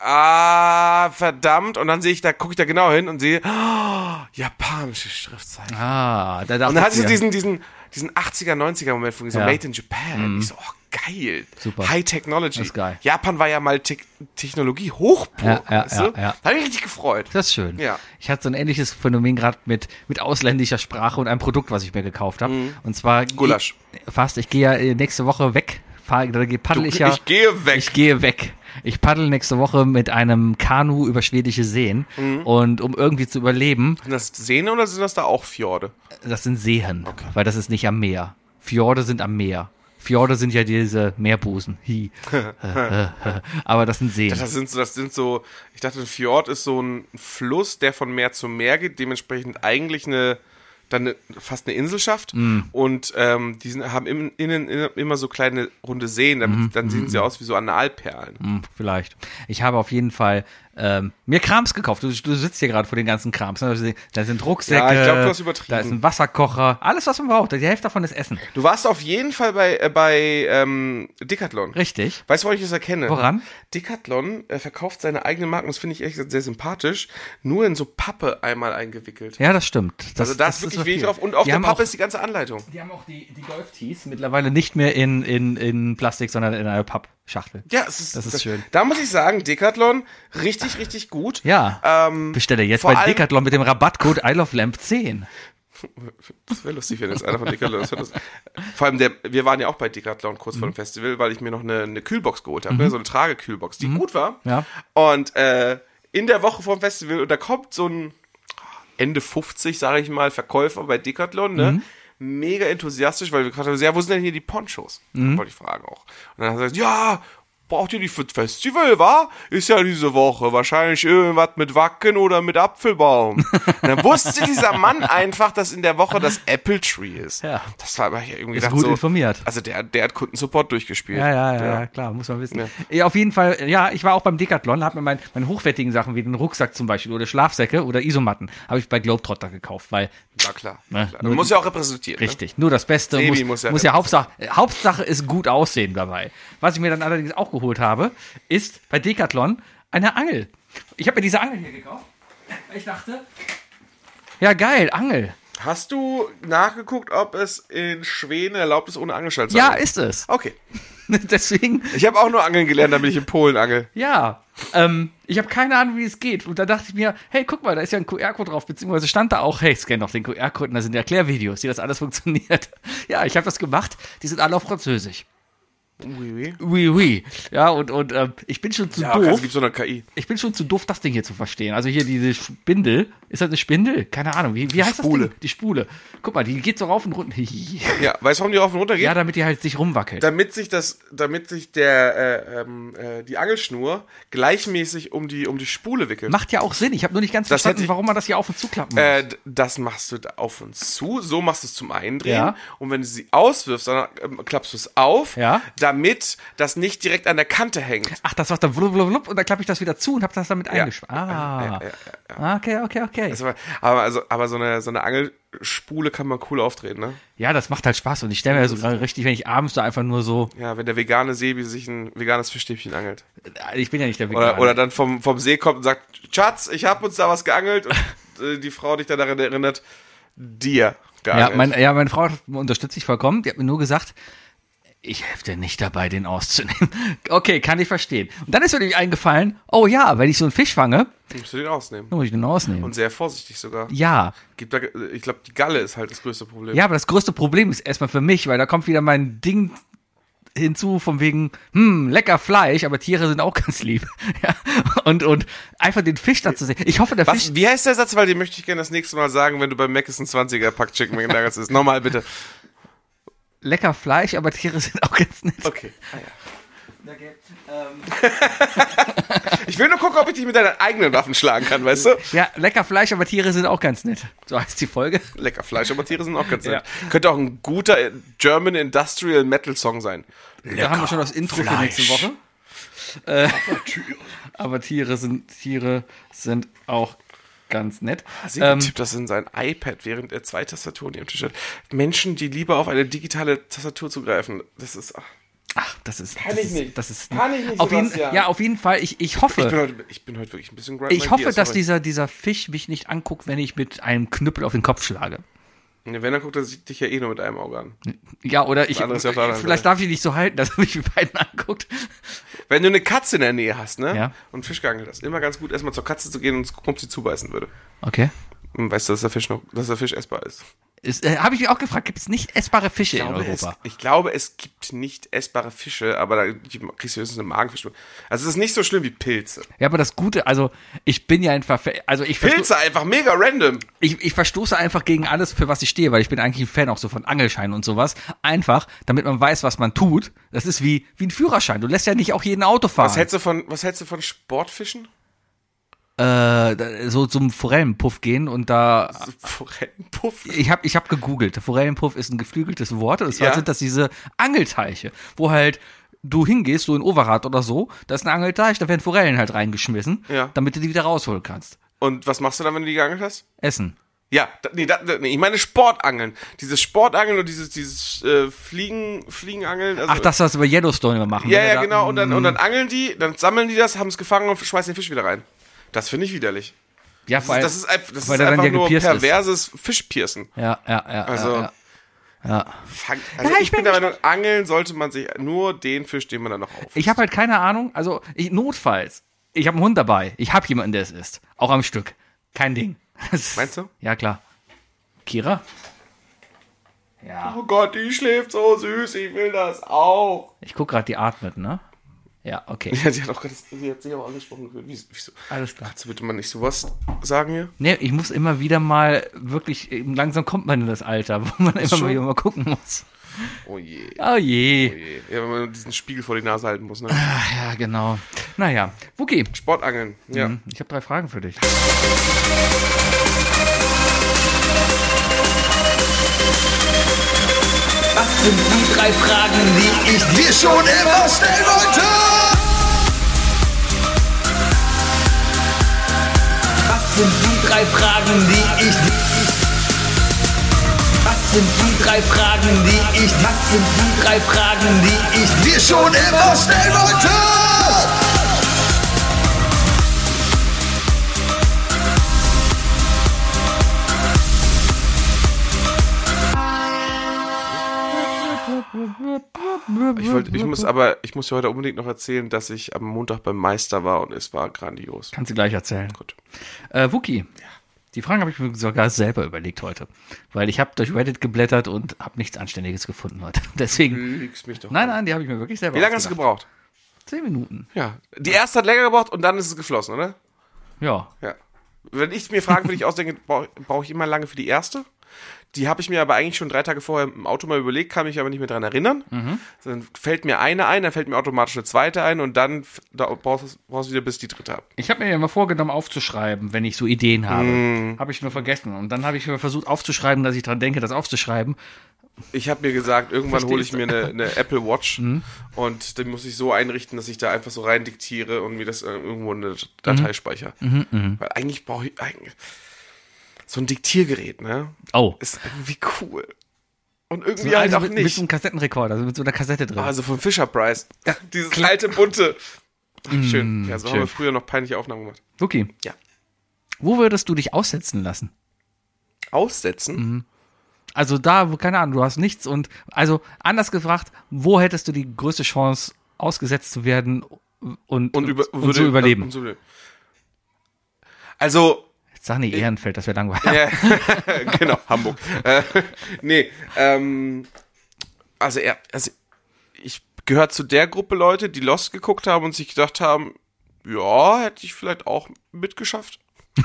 ah, verdammt. Und dann sehe ich, da gucke ich da genau hin und sehe, oh, japanische Schriftzeichen. Ah, da Und dann hatte ich so ich diesen, diesen, diesen achtziger, neunziger Moment von so Ja. Made in Japan. Ich so, oh, geil. Super. High Technology. Das ist geil. Japan war ja mal Te- Technologie Hochburg. Ja, ja, weißt du? ja, ja. Da habe ich mich richtig gefreut. Das ist schön. Ja. Ich hatte so ein ähnliches Phänomen gerade mit, mit ausländischer Sprache und einem Produkt, was ich mir gekauft habe. Und zwar Gulasch. Fast. Ich gehe ja äh, nächste Woche weg. Fahr, da geh- paddel ich ja. Ich gehe weg. Ich gehe weg. Ich paddel nächste Woche mit einem Kanu über schwedische Seen. Und um irgendwie zu überleben, Sind das Seen oder sind das da auch Fjorde? das sind Seen. Weil das ist nicht am Meer. Fjorde sind am Meer. Fjorde sind ja diese Meerbusen. Hi. Aber das sind Seen. Das sind so, das sind so, ich dachte, ein Fjord ist so ein Fluss, der von Meer zu Meer geht, dementsprechend eigentlich eine, dann eine, fast eine Inselschaft. Und ähm, die sind, haben im, innen, innen immer so kleine runde Seen, damit, dann sehen sie aus wie so Analperlen. Hm, vielleicht. Ich habe auf jeden Fall ähm, mir Krams gekauft. Du, du sitzt hier gerade vor den ganzen Krams. Ne? Da sind Rucksäcke, Ja, ich glaub, du hast übertrieben. da ist ein Wasserkocher, alles, was man braucht. Die Hälfte davon ist Essen. Du warst auf jeden Fall bei, äh, bei ähm, Decathlon. Richtig. Weißt du, woran ich das erkenne? Woran? Decathlon äh, verkauft seine eigenen Marken, das finde ich echt sehr sympathisch, nur in so Pappe einmal eingewickelt. Ja, das stimmt. Das, Also da das ist wirklich ich viel. drauf. Und auf Die der haben Pappe auch- ist die ganze Anleitung. Die haben auch die, die Golf-Tees mittlerweile nicht mehr in, in, in Plastik, sondern in einer Pappschachtel. Ja, es ist, Das ist schön. Da muss ich sagen, Decathlon, richtig, richtig gut. Ja. Ähm, Bestelle jetzt vor bei allem- Decathlon mit dem Rabattcode I Love Lamp zehn. Das wäre lustig, wenn jetzt einer von Decathlon das hört. Das- Vor allem, der, wir waren ja auch bei Decathlon kurz vor dem Festival, weil ich mir noch eine, eine Kühlbox geholt habe, ne? So eine Tragekühlbox, die gut war. Ja. Und äh, in der Woche vor dem Festival, und da kommt so ein Ende fünfzig, sage ich mal, Verkäufer bei Decathlon, ne? Mega enthusiastisch, weil wir gefragt haben, ja, wo sind denn hier die Ponchos? Wollte ich fragen auch. Und dann hat er gesagt, ja, braucht ihr die für das Festival, wa? Ist ja diese Woche wahrscheinlich irgendwas mit Wacken oder mit Apfelbaum. Und dann wusste dieser Mann einfach, dass in der Woche das Apple Tree ist. Ja. Das war aber hier irgendwie Ist gedacht, gut so, informiert. Also der, der hat Kundensupport durchgespielt. Ja, ja, ja, ja, klar, muss man wissen. Ja. Ja, auf jeden Fall, ja, ich war auch beim Decathlon, habe mir mein, meine hochwertigen Sachen wie den Rucksack zum Beispiel oder Schlafsäcke oder Isomatten, habe ich bei Globetrotter gekauft, weil, Na klar. Ne, klar. nur Du musst die- ja auch repräsentieren. richtig, nur das Beste Sebi muss, muss ja muss ja Hauptsache, äh, Hauptsache ist gut aussehen dabei. Was ich mir dann allerdings auch geholt habe, ist bei Decathlon eine Angel. Ich habe mir diese Angel hier gekauft. Ich dachte, ja geil, Angel. Ne? Hast du nachgeguckt, ob es in Schweden erlaubt ist, ohne Angelschalt zu Ja, angeln? ist es. Okay. Deswegen, Ich habe auch nur angeln gelernt, damit ich in Polen angel. ja, ähm, ich habe keine Ahnung, wie es geht. Und da dachte ich mir, hey, guck mal, da ist ja ein Q R-Code drauf, beziehungsweise stand da auch, hey, scan doch den Q R-Code und da sind Erklärvideos, wie das alles funktioniert. Ja, ich habe das gemacht, die sind alle auf Französisch. Oui, oui. Oui, oui. Ja, und, und ähm, ich bin schon zu Ja, doof. es gibt so eine K I. Ich bin schon zu doof, das Ding hier zu verstehen. Also hier diese Spindel. Ist das eine Spindel? Keine Ahnung. Wie, wie heißt Spule. das Ding? Die Spule. Guck mal, die geht so rauf und runter. Ja, weißt du, warum die rauf und runter geht? Ja, damit die halt sich rumwackelt. Damit sich das, damit sich der, äh, ähm, äh, die Angelschnur gleichmäßig um die, um die Spule wickelt. Macht ja auch Sinn. Ich habe nur nicht ganz Das verstanden, hätte ich- warum man das hier auf und zuklappen muss. Äh, d- das machst du da auf und zu, so machst du es zum Eindrehen. Ja. Und wenn du sie auswirfst, dann ähm, klappst du es auf, Ja. damit das nicht direkt an der Kante hängt. Ach, das macht dann blub, blub, blub, und dann klappe ich das wieder zu und habe das damit eingespannt. Ah. Ja, ja, ja, Okay, okay, okay. Das war- aber also, aber so eine, so eine Angelspule kann man cool auftreten, ne? Ja, das macht halt Spaß. Und ich stelle mir so gerade richtig, wenn ich abends da einfach nur so. Ja, wenn der vegane Sebi sich ein veganes Fischstäbchen angelt. Ich bin ja nicht der Veganer. Oder, oder dann vom, vom See kommt und sagt, Schatz, ich hab uns da was geangelt. Und äh, die Frau dich dann daran erinnert, dir geangelt. Ja, mein, ja, meine Frau unterstützt sich vollkommen. Die hat mir nur gesagt, ich helfe dir nicht dabei, den auszunehmen. Okay, kann ich verstehen. Und dann ist mir nämlich eingefallen, oh ja, wenn ich so einen Fisch fange, Musst du den ausnehmen. dann muss ich den ausnehmen. Und sehr vorsichtig sogar. Ja, Gibt da, ich glaube, die Galle ist halt das größte Problem. ja, aber das größte Problem ist erstmal für mich, weil da kommt wieder mein Ding hinzu von wegen, hm, lecker Fleisch, aber Tiere sind auch ganz lieb. Ja, und, und einfach den Fisch da zu sehen. Ich hoffe, der Fisch, Was, wie heißt der Satz? Weil den möchte ich gerne das nächste Mal sagen, wenn du beim Mc's ein zwanziger Pack Chicken McNuggets isst. Nochmal bitte. lecker Fleisch, aber Tiere sind auch ganz nett. Okay. Ah, ja. Okay. Ähm, Ich will nur gucken, ob ich dich mit deinen eigenen Waffen schlagen kann, weißt du? ja, lecker Fleisch, aber Tiere sind auch ganz nett. So heißt die Folge. Lecker Fleisch, aber Tiere sind auch ganz Ja. nett. Könnte auch ein guter German Industrial Metal Song sein. Da haben wir schon das Intro für nächste Woche. Äh, aber Tiere sind, Tiere sind auch ganz nett. Sebi Ähm, tippt das in sein iPad, während er zwei Tastaturen neben dem Tisch hat. Menschen, die lieber auf eine digitale Tastatur zugreifen, das ist... Ach, ach, das ist. Kann das ich ist, nicht. Das ist, Kann ich nicht, auf jeden, Sebastian. Ja, auf jeden Fall. Ich, ich ich, hoffe, bin heute, ich bin heute wirklich ein bisschen grind ich my hoffe, gears, dass sorry. dieser, dieser Fisch mich nicht anguckt, wenn ich mit einem Knüppel auf den Kopf schlage. Ja, wenn, dann guckt er sich dich ja eh nur mit einem Auge an. Ja, oder ich. andere ist ja auf der anderen Vielleicht darf ich nicht so halten, dass er mich mit beiden anguckt. Wenn du eine Katze in der Nähe hast, ne? Ja. Und Fisch geangelt hast, immer ganz gut, erstmal zur Katze zu gehen und zu gucken, ob sie zubeißen würde. Okay. Und weißt du, dass der Fisch noch, dass der Fisch essbar ist. Ist, äh, habe ich mich auch gefragt, gibt es nicht essbare Fische in glaube, es, Europa? ich glaube, es gibt nicht essbare Fische, aber da die kriegst du höchstens eine Magenfisch. Also es ist nicht so schlimm wie Pilze. Ja, aber das Gute, also ich bin ja einfach, also ich versto- Pilze einfach mega random. ich, ich verstoße einfach gegen alles, für was ich stehe, weil ich bin eigentlich ein Fan auch so von Angelscheinen und sowas. Einfach, damit man weiß, was man tut. Das ist wie, wie ein Führerschein. Du lässt ja nicht auch jeden Auto fahren. Was hältst du von, was hältst du von Sportfischen? äh, da- so zum Forellenpuff gehen und da, Forellenpuff? ich habe ich hab gegoogelt. Forellenpuff ist ein geflügeltes Wort. Und zwar Ja. sind das diese Angelteiche, wo halt du hingehst, so in Overath oder so, da ist ein Angelteich, da werden Forellen halt reingeschmissen, Ja. damit du die wieder rausholen kannst. Und was machst du dann, wenn du die geangelt hast? Essen. Ja, da, nee, da, da, nee, ich meine Sportangeln. Dieses Sportangeln und dieses, dieses äh, Fliegen, Fliegenangeln. Also, Ach, das, was wir bei Yellowstone immer machen. Ja, ne? ja, Da- genau. Und dann, und dann angeln die, dann sammeln die das, haben es gefangen und schmeißen den Fisch wieder rein. Das finde ich widerlich. Ja, Das, vor allem, das ist einfach, das weil ist der dann einfach ja nur gepierst ist. perverses Fischpiercen. Ja, ja, ja. Also, ja, ja. ja. Fang, also Ja, ich, ich bin bin der Meinung, angeln sollte man sich nur den Fisch, den man dann noch auf. Ich habe halt keine Ahnung, also ich, notfalls, ich habe einen Hund dabei, ich habe jemanden, der es isst, auch am Stück. Kein Ding. Das- Meinst du? Ja, klar. Kira? Ja. Oh Gott, die schläft so süß, ich will das auch. Ich guck gerade, die atmet, ne? Ja, okay. Ja, die hat auch gerade, die hat sich auch angesprochen gefühlt. Wieso? wieso? Alles klar. Kannst du bitte mal nicht sowas sagen hier? Nee, ich muss immer wieder mal wirklich, langsam kommt man in das Alter, wo man immer schon? mal wieder mal gucken muss. Oh je. Oh je. Oh je. Ja, wenn man diesen Spiegel vor die Nase halten muss, ne? Ach ja, genau. Naja, Wookie, Sportangeln, ja. mhm, ich habe drei Fragen für dich. Was sind die drei Fragen, die ich dir schon immer stellen wollte? Was sind die drei Fragen, die ich Was sind die drei Fragen, die ich Was sind die drei Fragen, die ich dir schon immer stellen wollte? Ich, wollte, ich muss aber, ich muss dir heute unbedingt noch erzählen, dass ich am Montag beim Meister war und es war grandios. Kannst du gleich erzählen. Gut. Äh, Wookie, die Fragen habe ich mir sogar selber überlegt heute. Weil ich habe durch Reddit geblättert und habe nichts Anständiges gefunden heute. Deswegen, Lügst mich doch. nein, an. nein, die habe ich mir wirklich selber Wie lange hast du ausgedacht. gebraucht? Zehn Minuten. Ja. Die erste hat länger gebraucht und dann ist es geflossen, oder? Ja. Ja. Wenn ich mir Fragen für dich ausdenke, brauche brauch ich immer lange für die erste. Die habe ich mir aber eigentlich schon drei Tage vorher im Auto mal überlegt, kann mich aber nicht mehr dran erinnern. Mhm. Dann fällt mir eine ein, dann fällt mir automatisch eine zweite ein und dann f- da brauchst du wieder, bis ich die dritte habe. Ich habe mir ja immer vorgenommen aufzuschreiben, wenn ich so Ideen habe. Mm. Habe ich nur vergessen. Und dann habe ich mir versucht aufzuschreiben, dass ich dran denke, das aufzuschreiben. Ich habe mir gesagt, irgendwann hole ich Verstehst mir eine, eine Apple Watch und dann muss ich so einrichten, dass ich da einfach so rein diktiere und mir das äh, irgendwo eine Datei speichere. Weil eigentlich brauche ich eigentlich so ein Diktiergerät, ne? Oh. Ist irgendwie cool. Und irgendwie So, halt also auch mit, mit nicht. so einem Kassettenrekorder, also mit so einer Kassette drin. Also von Fisher Price. Dieses alte bunte. Ach, schön. Ja, so schön. haben wir früher noch peinliche Aufnahmen gemacht. Wookie, Ja. wo würdest du dich aussetzen lassen? Aussetzen? Also da, wo, keine Ahnung, du hast nichts und, also anders gefragt, wo hättest du die größte Chance, ausgesetzt zu werden und, Und, über, und zu überleben? Und so überleben. Also, Jetzt sag nicht Ehrenfeld, das wäre langweilig. ja, genau, Hamburg. Äh, nee, ähm, also, er, also ich gehöre zu der Gruppe Leute, die Lost geguckt haben und sich gedacht haben, ja, hätte ich vielleicht auch mitgeschafft.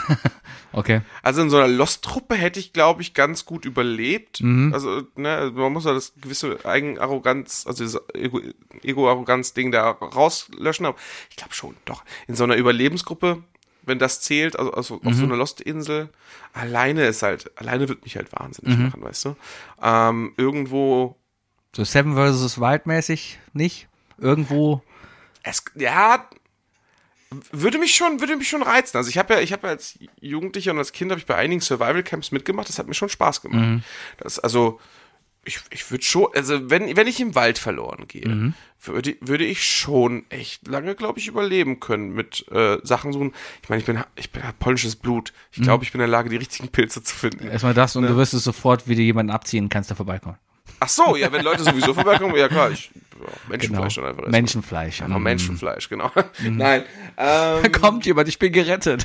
Okay. Also in so einer Lost-Truppe hätte ich, glaube ich, ganz gut überlebt. Mhm. Also, ne, man muss ja das gewisse Eigenarroganz, also dieses Ego- Ego-Arroganz-Ding da rauslöschen. Aber ich glaube schon, doch. In so einer Überlebensgruppe, wenn das zählt, also, also Mhm. auf so einer Lost-Insel, alleine ist halt, alleine wird mich halt wahnsinnig Mhm. machen, weißt du? Ähm, irgendwo, So Seven versus Wild mäßig nicht? Irgendwo. es, ja, würde mich schon, würde mich schon reizen. Also ich habe ja, ich habe ja als Jugendlicher und als Kind habe ich bei einigen Survival Camps mitgemacht. Das hat mir schon Spaß gemacht. Mhm. Das, also ich, ich würde schon, also wenn, wenn ich im Wald verloren gehe, Mhm. würde, würde ich schon echt lange, glaube ich, überleben können mit äh, Sachen suchen. Ich meine, ich bin, ich bin hab polnisches Blut. Ich glaube, ich bin in der Lage, die richtigen Pilze zu finden. Erstmal das und Ne? du wirst es sofort, wie du jemanden abziehen kannst, da vorbeikommen. Ach so, ja, wenn Leute sowieso vorbeikommen, ja klar, ich ja, Menschenfleisch dann einfach essen. Menschenfleisch. Einfach Mm. Menschenfleisch, genau. Nein. Ähm, Da kommt jemand, ich bin gerettet.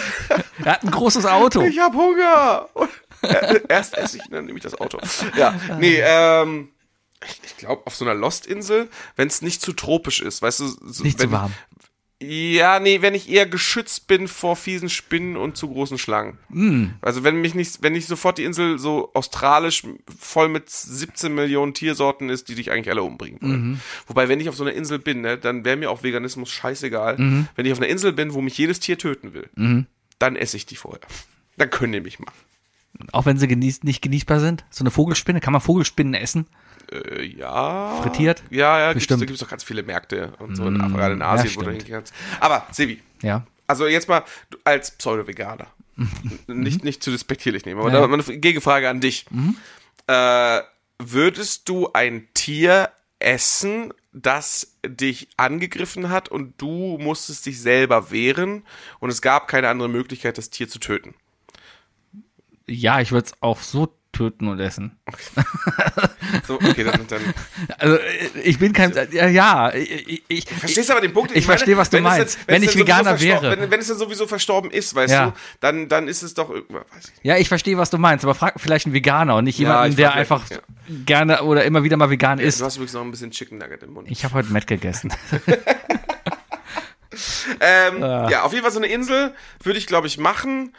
Er hat ein großes Auto. Ich hab Hunger. Erst esse ich, dann nehme ich das Auto. Ja, nee, ähm, ich, ich glaube, auf so einer Lost-Insel, wenn es nicht zu tropisch ist, weißt du, so, Nicht wenn, zu warm. Ja, nee, wenn ich eher geschützt bin vor fiesen Spinnen und zu großen Schlangen. Mm. Also wenn mich nicht, wenn nicht sofort die Insel so australisch voll mit siebzehn Millionen Tiersorten ist, die dich eigentlich alle umbringen wollen. Mhm. Wobei, wenn ich auf so einer Insel bin, ne, dann wäre mir auch Veganismus scheißegal. Mhm. Wenn ich auf einer Insel bin, wo mich jedes Tier töten will, dann esse ich die vorher. Dann können die mich machen. Auch wenn sie genieß, nicht genießbar sind? So eine Vogelspinne, kann man Vogelspinnen essen? Äh, ja. Frittiert? Ja, ja, gibt's, Bestimmt. da gibt es doch ganz viele Märkte und so, in, Mm, gerade in ja, Asien, wo du stimmt. hingehen kannst. Aber, Sebi, Ja. also jetzt mal du als Pseudo-Veganer, nicht, nicht zu despektierlich nehmen, aber Ja. da mal eine Gegenfrage an dich. Äh, würdest du ein Tier essen, das dich angegriffen hat und du musstest dich selber wehren und es gab keine andere Möglichkeit, das Tier zu töten. Ja, ich würde es auch so töten und essen. Okay, so, okay dann, dann. Also ich bin kein, ja, ja ich, ich Verstehst aber den Punkt? Ich, ich verstehe, was du wenn meinst. Jetzt, wenn, wenn ich Veganer wäre. Wenn, wenn es dann sowieso verstorben ist, weißt ja. du, dann, dann ist es doch, weiß ich. Ja, ich verstehe, was du meinst, aber frag vielleicht einen Veganer und nicht Ja, jemanden, ich der frag einfach vielleicht, gerne oder immer wieder mal vegan Ja, isst. du hast übrigens noch ein bisschen Chicken Nugget im Mund. Ich habe heute Matt gegessen. ähm, Ah. Ja, auf jeden Fall so eine Insel würde ich, glaube ich, machen.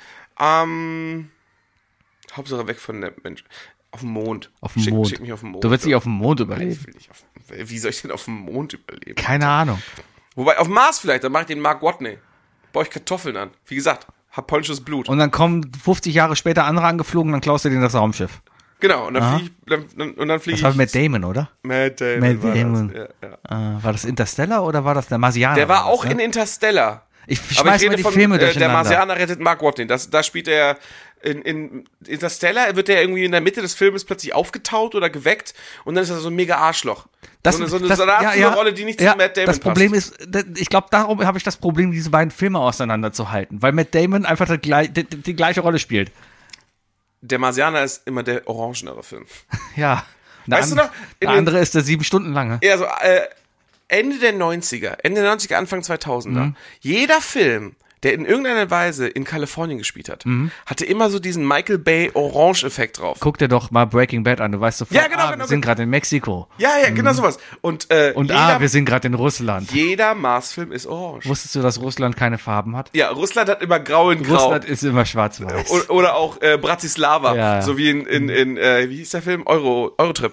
Ähm, Hauptsache weg von der Mensch. Auf dem Mond. Auf dem schick, Mond. Schick mich auf den Mond. Du willst nicht auf dem Mond Ich überleben. will nicht auf, wie soll ich denn auf dem Mond überleben? Keine Ahnung. Wobei, auf dem Mars vielleicht, dann mach ich den Mark Watney. Baue ich Kartoffeln an. Wie gesagt, hab polnisches Blut. Und dann kommen fünfzig Jahre später andere angeflogen, dann klaust du denen das Raumschiff. Genau, und dann Aha. fliege ich, dann, dann, und dann fliege Das ich. war Matt Damon, oder? Matt Damon. Matt war das. Damon. Ja, ja. Äh, war das Interstellar oder war das der Marsianer? Der war auch das, in ne? Interstellar. Ich Aber schmeiß ich mal rede die von, Filme äh, der durcheinander. Marsianer rettet Mark Watney. Das, da spielt er in, in Interstellar, wird er irgendwie in der Mitte des Filmes plötzlich aufgetaut oder geweckt und dann ist er so ein mega Arschloch. Das, so eine, so eine, das, so eine, Art, ja, so eine ja, Rolle, die nicht ja, zu Matt Damon Das passt. Problem ist, d- ich glaube, darum habe ich das Problem, diese beiden Filme auseinanderzuhalten, weil Matt Damon einfach die, gleich- die, die gleiche Rolle spielt. Der Marsianer ist immer der orangenere Film. Ja. Eine Weißt du an- noch, in Der den- andere ist der sieben Stunden lange. Ja, so äh, Ende der neunziger, Ende der neunziger, Anfang zweitausender. Mhm. Jeder Film, der in irgendeiner Weise in Kalifornien gespielt hat, Mhm. hatte immer so diesen Michael Bay Orange-Effekt drauf. Guck dir doch mal Breaking Bad an, du weißt sofort, Ja, genau, ah, genau, wir sind genau. gerade in Mexiko. Ja, ja, genau sowas. Und, äh, Und jeder, ah, wir sind gerade in Russland. jeder Mars-Film ist orange. Wusstest du, dass Russland keine Farben hat? Ja, Russland hat immer grau in grau. Russland ist immer schwarz-weiß. O- Oder auch äh, Bratislava, Ja. so wie in, in, in äh, wie hieß der Film? Euro, Eurotrip.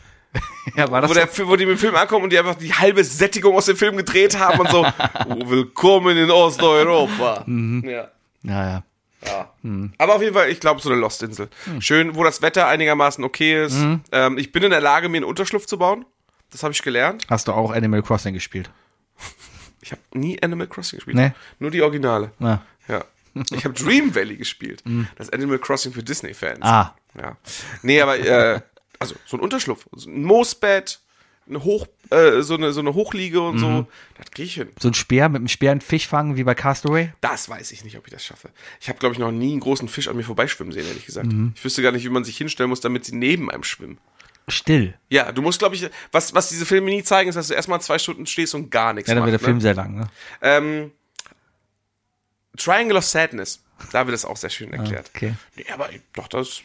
Ja, war das Wo, der, wo die mit dem Film ankommen und die einfach die halbe Sättigung aus dem Film gedreht haben und so, oh, willkommen in Osteuropa. Mhm. Ja. ja, ja. Ja. Aber auf jeden Fall, ich glaube, so eine Lost-Insel. Schön, wo das Wetter einigermaßen okay ist. Mhm. Ähm, ich bin in der Lage, mir einen Unterschlupf zu bauen. Das habe ich gelernt. Hast du auch Animal Crossing gespielt? Ich habe nie Animal Crossing gespielt. Nee. Nur die Originale. Ja. Ja. Ich habe Dream Valley gespielt. Das Animal Crossing für Disney-Fans. Ah. Ja. Nee, aber, äh, also, so ein Unterschlupf. So ein Moosbett, eine Hoch, äh, so eine, so eine Hochliege und so. Das kriege ich hin. So ein Speer mit einem Speer einen Fisch fangen, wie bei Castaway? Das weiß ich nicht, ob ich das schaffe. Ich habe, glaube ich, noch nie einen großen Fisch an mir vorbeischwimmen sehen, ehrlich gesagt. Mhm. Ich wüsste gar nicht, wie man sich hinstellen muss, damit sie neben einem schwimmen. Still. Ja, du musst, glaube ich, was, was diese Filme nie zeigen, ist, dass du erstmal zwei Stunden stehst und gar nichts Ja, dann machst. wird der ne? Film sehr lang, ne? Ähm, Triangle of Sadness. Da wird das auch sehr schön erklärt. Okay. Nee, aber doch, das.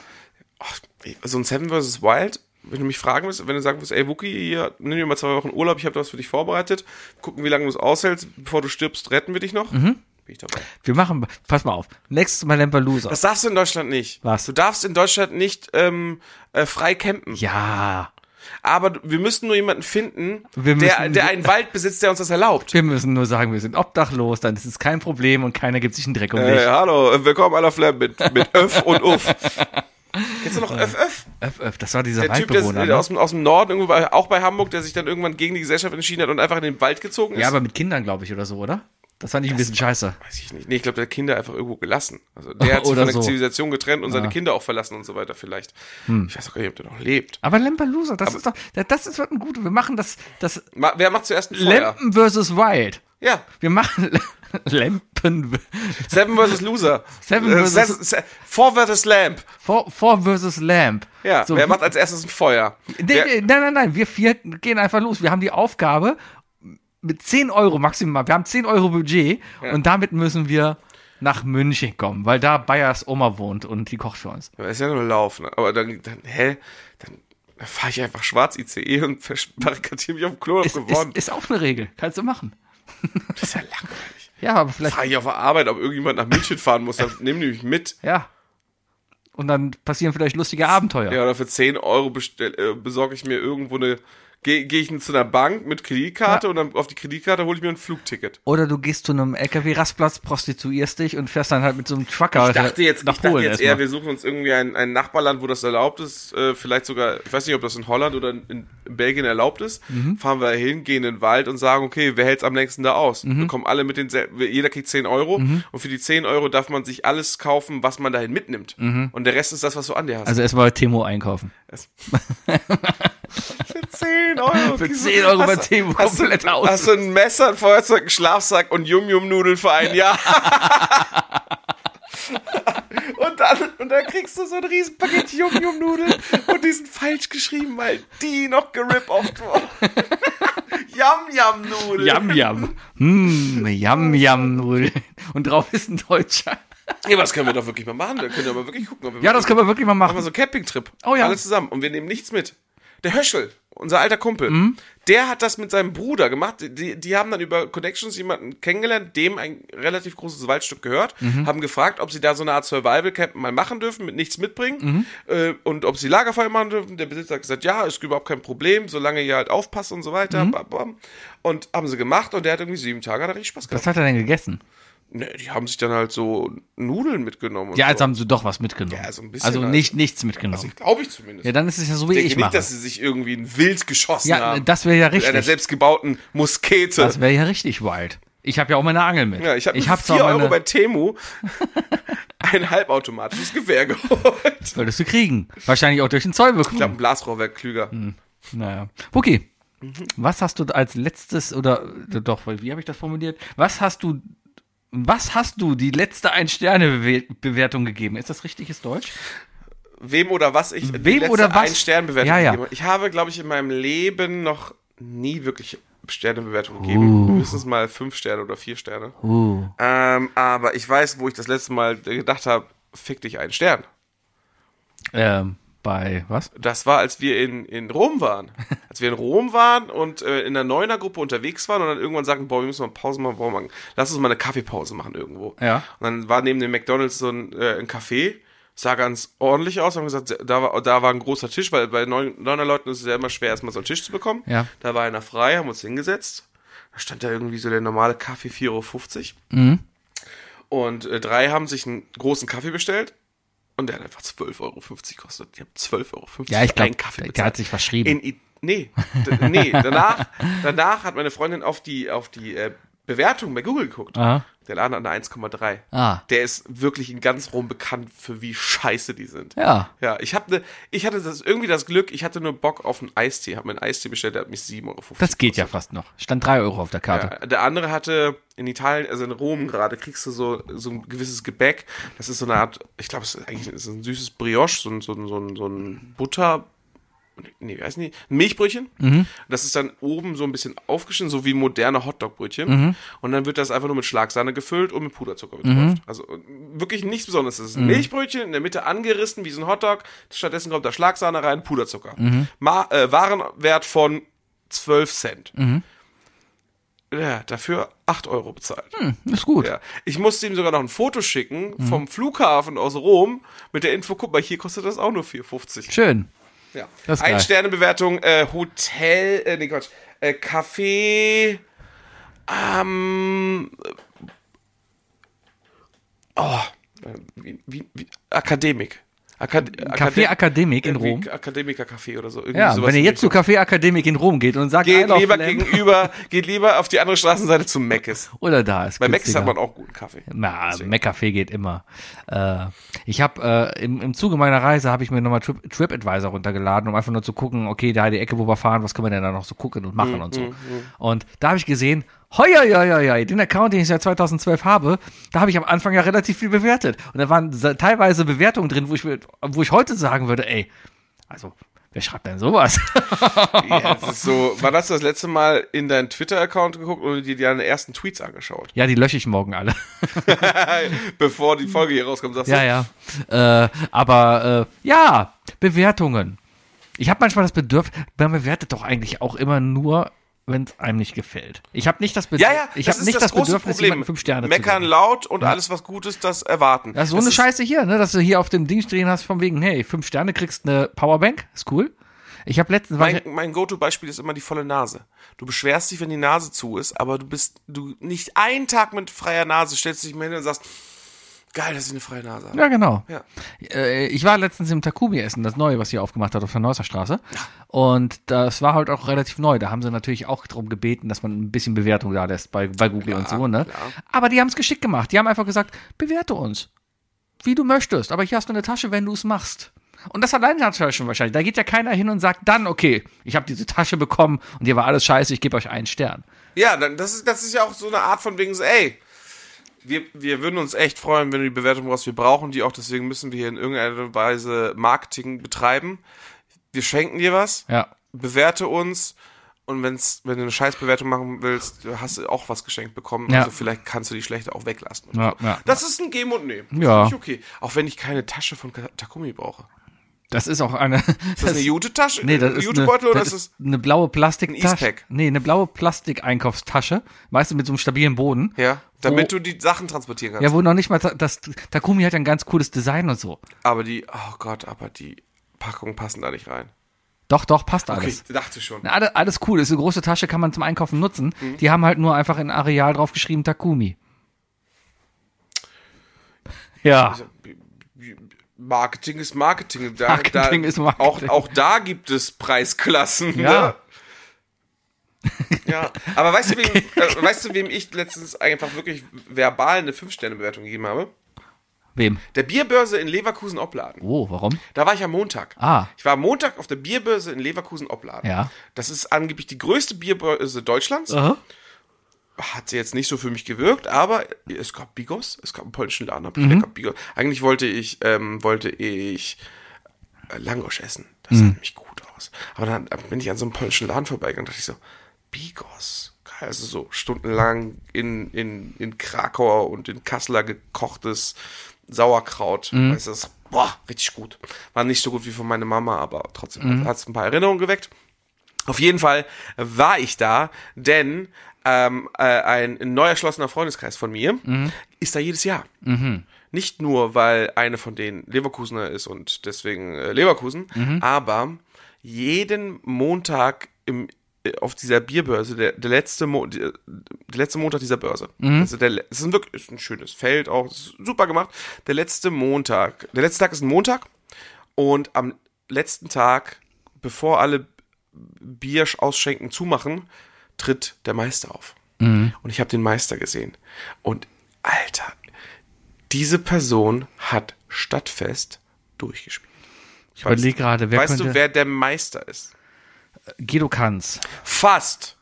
Ach, so ein Seven versus. Wild, wenn du mich fragen willst, wenn du sagen willst, ey Wookie, hier, nimm dir mal zwei Wochen Urlaub, ich habe da was für dich vorbereitet, gucken, wie lange du es aushältst, bevor du stirbst, retten wir dich noch. Mhm. Bin ich dabei. Wir machen, pass mal auf, nächstes Mal Lampelusa. Das darfst du in Deutschland nicht. Was? Du darfst in Deutschland nicht ähm, äh, frei campen. Ja, Aber wir müssten nur jemanden finden, Wir der, müssen- der einen Wald besitzt, der uns das erlaubt. wir müssen nur sagen, wir sind obdachlos, dann ist es kein Problem und keiner gibt sich einen Dreck um Äh, dich. hallo, willkommen aller Flam mit, mit Öff und Uff. Kennst du noch Öff, Öff? Öff, öff, das war dieser Der Typ, der, Waldbewohner, der ne? aus, dem, aus dem Norden, irgendwo bei, auch bei Hamburg, der sich dann irgendwann gegen die Gesellschaft entschieden hat und einfach in den Wald gezogen ist. Ja, aber mit Kindern, glaube ich, oder so, oder? Das fand ich ein bisschen scheiße. Weiß ich nicht. Nee, ich glaube, der hat Kinder einfach irgendwo gelassen. Also der hat sich Oder von der so. Zivilisation getrennt und seine Ja. Kinder auch verlassen und so weiter vielleicht. Hm. Ich weiß auch gar nicht, ob der noch lebt. Aber Lampelusa, das ist doch, das ist wird ein guter. Wir machen das, das Ma, wer macht zuerst ein Feuer? Lampen versus Wild. Ja, Wir machen Lampen, Seven versus Loser. Seven Äh, versus- Se- Se- Four versus Lamp. Four, Four versus Lamp. Ja, So, wer wie- macht als erstes ein Feuer? Nee, Wer- nee, nein, nein, nein, wir vier gehen einfach los. Wir haben die Aufgabe mit zehn Euro maximal. Wir haben zehn Euro Budget und damit müssen wir nach München kommen, weil da Bayers Oma wohnt und die kocht für uns. Das ist ja nur Laufen. Aber dann, dann hä? Dann fahre ich einfach schwarz I C E und verbarrikadiere mich auf dem Klo und hab Ist, ist, gewonnen. ist auch eine Regel. Kannst du machen. Das ist ja langweilig. Ja, aber vielleicht, Fahre ich auf der Arbeit, ob irgendjemand nach München fahren muss, dann nehmen die mich mit. ja. Und dann passieren vielleicht lustige Abenteuer. Ja, oder für zehn Euro bestell, äh, besorge ich mir irgendwo eine, gehe geh ich zu einer Bank mit Kreditkarte und dann auf die Kreditkarte hole ich mir ein Flugticket. Oder du gehst zu einem L K W-Rastplatz, prostituierst dich und fährst dann halt mit so einem Trucker Ich dachte jetzt, nach ich dachte Polen jetzt eher, erstmal. wir suchen uns irgendwie ein, ein Nachbarland, wo das erlaubt ist, äh, vielleicht sogar, ich weiß nicht, ob das in Holland oder in, in Belgien erlaubt ist, Mhm. fahren wir hin, gehen in den Wald und sagen, okay, wer hält's am längsten da aus? Mhm. Wir kommen alle mit den, jeder kriegt zehn Euro und für die zehn Euro darf man sich alles kaufen, was man dahin mitnimmt. Und der Rest ist das, was du an dir hast. Also erstmal Timo einkaufen. Das- zehn Euro. Für zehn Euro bei Hast- Temu hast du- komplett aus. Hast du ein Messer, ein Feuerzeug, einen Schlafsack und Yum-Yum-Nudeln für ein Jahr. Und dann, und dann kriegst du so ein riesen Paket Yum-Yum-Nudeln und die sind falsch geschrieben, weil die noch gerip-offt wurden. Yum-Yum-Nudeln. Yum, yum. Hm, yum, yum. Und drauf ist ein Deutscher. Ja, was können wir doch wirklich mal machen? Da können wir mal wirklich gucken. Ob wir Ja, das können wir wirklich mal machen. Wir machen. so einen Campingtrip. Oh ja. Alle zusammen. Und wir nehmen nichts mit. Der Höschel, unser alter Kumpel, Mhm. der hat das mit seinem Bruder gemacht. Die, die haben dann über Connections jemanden kennengelernt, dem ein relativ großes Waldstück gehört, Mhm. haben gefragt, ob sie da so eine Art Survival-Camp mal machen dürfen, mit nichts mitbringen Mhm. äh, und ob sie Lagerfeuer machen dürfen. Der Besitzer hat gesagt, ja, ist überhaupt kein Problem, solange ihr halt aufpasst und so weiter. Mhm. Bam, bam. Und haben sie gemacht und der hat irgendwie sieben Tage, hat er richtig Spaß gehabt. Was hat er denn gegessen? Ne, die haben sich dann halt so Nudeln mitgenommen. Und Ja, so. also haben sie doch was mitgenommen. Ja, so ein bisschen also halt. nicht nichts mitgenommen. Glaube ich zumindest. Ja, dann ist es ja so, wie Ich denke ich nicht, mache. dass sie sich irgendwie ein Wild geschossen Ja, haben. das wäre ja Mit einer richtig. selbstgebauten Muskete. Das wäre ja richtig wild. Ich habe ja auch meine Angel mit. ja, ich habe ich für hab zwar vier Euro meine, bei Temu ein halbautomatisches Gewehr geholt. Das würdest du kriegen. Wahrscheinlich auch durch den Zoll Ich glaube, bekommen. ein Blasrohrwerk klüger. Naja. Okay. Mhm. Was hast du als letztes, oder doch, wie habe ich das formuliert? Was hast du, was hast du die letzte Ein-Sterne-Bewertung gegeben? Ist das richtiges Deutsch? Wem oder was ich die Wem letzte oder was? Ein-Stern-Bewertung Ja, ja. gegeben habe. Ich habe, glaube ich, in meinem Leben noch nie wirklich Sternebewertung gegeben. Höchstens mal fünf Sterne oder vier Sterne. Uh. Ähm, aber ich weiß, wo ich das letzte Mal gedacht habe, fick dich einen Stern. Ähm, bei was? Das war, als wir in, in Rom waren. Als wir in Rom waren und äh, in der Neuner-Gruppe unterwegs waren und dann irgendwann sagten, boah, wir müssen mal Pause machen, boah, man, lass uns mal eine Kaffeepause machen irgendwo. Ja. Und dann war neben dem McDonald's so ein, äh, ein Café, sah ganz ordentlich aus, haben gesagt, da war, da war ein großer Tisch, weil bei neun, neuner Leuten ist es ja immer schwer, erstmal so einen Tisch zu bekommen. Ja. Da war einer frei, haben uns hingesetzt. Da stand da irgendwie so der normale Kaffee vier Euro fünfzig. Mhm. Und äh, drei haben sich einen großen Kaffee bestellt. Und der hat einfach zwölf Euro fünfzig gekostet. Die haben zwölf Euro fünfzig Ja, ich für glaube, einen Kaffee der bezahlt. hat sich verschrieben. In, I- nee, d- nee, danach, danach hat meine Freundin auf die, auf die äh, Bewertung bei Google geguckt. Aha. Der Laden hat eine eins Komma drei. Ah. Der ist wirklich in ganz Rom bekannt für wie scheiße die sind. Ja. Ja, ich hab ne, ich hatte das irgendwie das Glück, ich hatte nur Bock auf einen Eistee, habe mir einen Eistee bestellt, der hat mich sieben Euro fünfzig Das geht ja gekostet. fast noch. Stand drei Euro auf der Karte. Ja, der andere hatte in Italien, also in Rom gerade, kriegst du so, so ein gewisses Gebäck. Das ist so eine Art, ich glaube, es ist eigentlich ist ein süßes Brioche, so ein, so ein, so ein, so ein Butter, nee, wie heißt nicht, ein Milchbrötchen. Mhm. Das ist dann oben so ein bisschen aufgeschnitten, so wie moderne Hotdog-Brötchen. Mhm. Und dann wird das einfach nur mit Schlagsahne gefüllt und mit Puderzucker beträuft. Also äh, wirklich nichts Besonderes. Das ist Mhm. ein Milchbrötchen, in der Mitte angerissen wie so ein Hotdog. Stattdessen kommt da Schlagsahne rein, Puderzucker. Mhm. Ma äh, Warenwert von zwölf Cent. Mhm. Ja, dafür acht Euro bezahlt. Hm, ist gut. Ja. Ich musste ihm sogar noch ein Foto schicken vom Flughafen aus Rom mit der Info, guck mal, hier kostet das auch nur vier fünfzig. Schön. Ja. Das ist geil. Ein-Sterne-Bewertung, äh, Hotel, äh, nee, Quatsch, äh, Café, ähm, oh, äh, wie, wie, wie, Akademik. Akad Café Akademik in irgendwie Rom. Akademiker-Café oder so. Irgendwie Ja, sowas wenn ihr in jetzt zu Richtung. Café Akademik in Rom geht und sagt, I Geht love lieber Lamb, gegenüber, geht lieber auf die andere Straßenseite zum Meckes. oder da ist Bei Meckes günstiger. hat man auch guten Kaffee. Na, Deswegen. Mac-Café geht immer. Äh, ich habe äh, im, im Zuge meiner Reise habe ich mir nochmal Trip, TripAdvisor runtergeladen, um einfach nur zu gucken, okay, da die Ecke, wo wir fahren, was können wir denn da noch so gucken und machen und so. Und da habe ich gesehen, hoi, hoi, hoi, hoi, den Account, den ich seit zweitausendzwölf habe, da habe ich am Anfang ja relativ viel bewertet. Und da waren se- teilweise Bewertungen drin, wo ich, mir- wo ich heute sagen würde, ey, also, wer schreibt denn sowas? Ja, das ist so, wann hast du das letzte Mal in deinen Twitter-Account geguckt und dir deine ersten Tweets angeschaut? Ja, die lösche ich morgen alle. Bevor die Folge hier rauskommt, sagst Ja, ja. Äh, aber äh, ja, Bewertungen. Ich habe manchmal das Bedürfnis, man bewertet doch eigentlich auch immer nur, wenn es einem nicht gefällt. Ich habe nicht das du? Bedürfnis, Ja, ja, ich das habe ist nicht das, das, große Bedürfnis, Problem. jemanden fünf Sterne Meckern zu geben. laut und alles, was gut ist, das erwarten. Das ist so eine ist- Scheiße hier, ne, dass du hier auf dem Ding stehen hast von wegen, hey, fünf Sterne kriegst eine Powerbank, ist cool. Ich habe letztens, war Mein, ich, mein Go-To-Beispiel ist immer die volle Nase. Du beschwerst dich, wenn die Nase zu ist, aber du bist, du nicht einen Tag mit freier Nase, stellst dich mal hin und sagst, geil, dass ich eine freie Nase habe. ja genau. Ja. Äh, ich war letztens im Takumi essen, das neue, was hier aufgemacht hat auf der Neusser Straße. Und das war halt auch relativ neu. Da haben sie natürlich auch darum gebeten, dass man ein bisschen Bewertung da lässt bei, bei Google und so, ne? klar. Aber die haben es geschickt gemacht. Die haben einfach gesagt, bewerte uns, wie du möchtest. Aber hier hast du eine Tasche, wenn du es machst. Und das alleine hat schon wahrscheinlich. Da geht ja keiner hin und sagt dann, okay, ich habe diese Tasche bekommen und hier war alles scheiße, ich gebe euch einen Stern. Ja, dann, das ist, das ist ja auch so eine Art von wegen so, ey, wir, wir würden uns echt freuen, wenn du die Bewertung brauchst. Wir brauchen die auch, deswegen müssen wir hier in irgendeiner Weise Marketing betreiben. Wir schenken dir was, Ja. bewerte uns und wenn's, wenn du eine Scheißbewertung machen willst, hast du auch was geschenkt bekommen. Ja. Also vielleicht kannst du die schlechte auch weglassen. Ja, ja. Das ist ein Geben und Nehmen. Das Ja. finde ich okay. Auch wenn ich keine Tasche von Takumi brauche. Das ist auch eine. Ist das eine Jute-Tasche? Nee, das ist, eine, Jutebeutel oder das ist ist eine blaue Plastiktasche. Ein E-Pack? Nee, eine blaue Plastikeinkaufstasche. Weißt du, mit so einem stabilen Boden. Ja, damit Wo- du die Sachen transportieren kannst. Ja, wo noch nicht mal das. Takumi hat ja ein ganz cooles Design und so. Aber die, oh Gott, aber die Packungen passen da nicht rein. Doch, doch, passt Okay, alles. ich dachte schon. Na, Alles, alles cool. Ist eine große Tasche, kann man zum Einkaufen nutzen. Die haben halt nur einfach in Areal draufgeschrieben Takumi. Ja. Also, Marketing ist Marketing. Da, Marketing da, ist Marketing. Auch, auch da gibt es Preisklassen. Ja. Ne? Ja. Aber weißt du, wem, äh, weißt du, wem ich letztens einfach wirklich verbal eine fünf Sterne Bewertung gegeben habe? Wem? Der Bierbörse in Leverkusen-Opladen. Oh, warum? Da war ich am Montag. Ah. Ich war am Montag auf der Bierbörse in Leverkusen-Opladen. Ja. Das ist angeblich die größte Bierbörse Deutschlands. Aha. Hat sie jetzt nicht so für mich gewirkt, aber es gab Bigos, es gab einen polnischen Laden, hab ich Mhm. lecker Bigos. Eigentlich wollte ich, ähm, wollte ich äh, Langosch essen. Das sah nämlich gut aus. Aber dann bin ich an so einem polnischen Laden vorbeigegangen und dachte ich so, Bigos. Geil, also so stundenlang in, in, in Krakauer und in Kasseler gekochtes Sauerkraut. Mhm. Weißt du, das, boah, richtig gut. War nicht so gut wie von meiner Mama, aber trotzdem Mhm. hat es ein paar Erinnerungen geweckt. Auf jeden Fall war ich da, denn ähm, äh, ein neu erschlossener Freundeskreis von mir Mhm. ist da jedes Jahr. Nicht nur, weil eine von denen Leverkusener ist und deswegen äh, Leverkusen, Mhm. aber jeden Montag im, äh, auf dieser Bierbörse, der, der, letzte Mo der, der letzte Montag dieser Börse, Mhm. also der, es ist ein wirklich ist ein schönes Feld, auch ist super gemacht. Der letzte Montag, der letzte Tag ist ein Montag und am letzten Tag, bevor alle Bier ausschenken zumachen, tritt der Meister auf. Und ich habe den Meister gesehen. Und Alter, diese Person hat Stadtfest durchgespielt. Ich überlege gerade, wer weißt könnte. du, wer der Meister ist? Guido Kanz. Fast.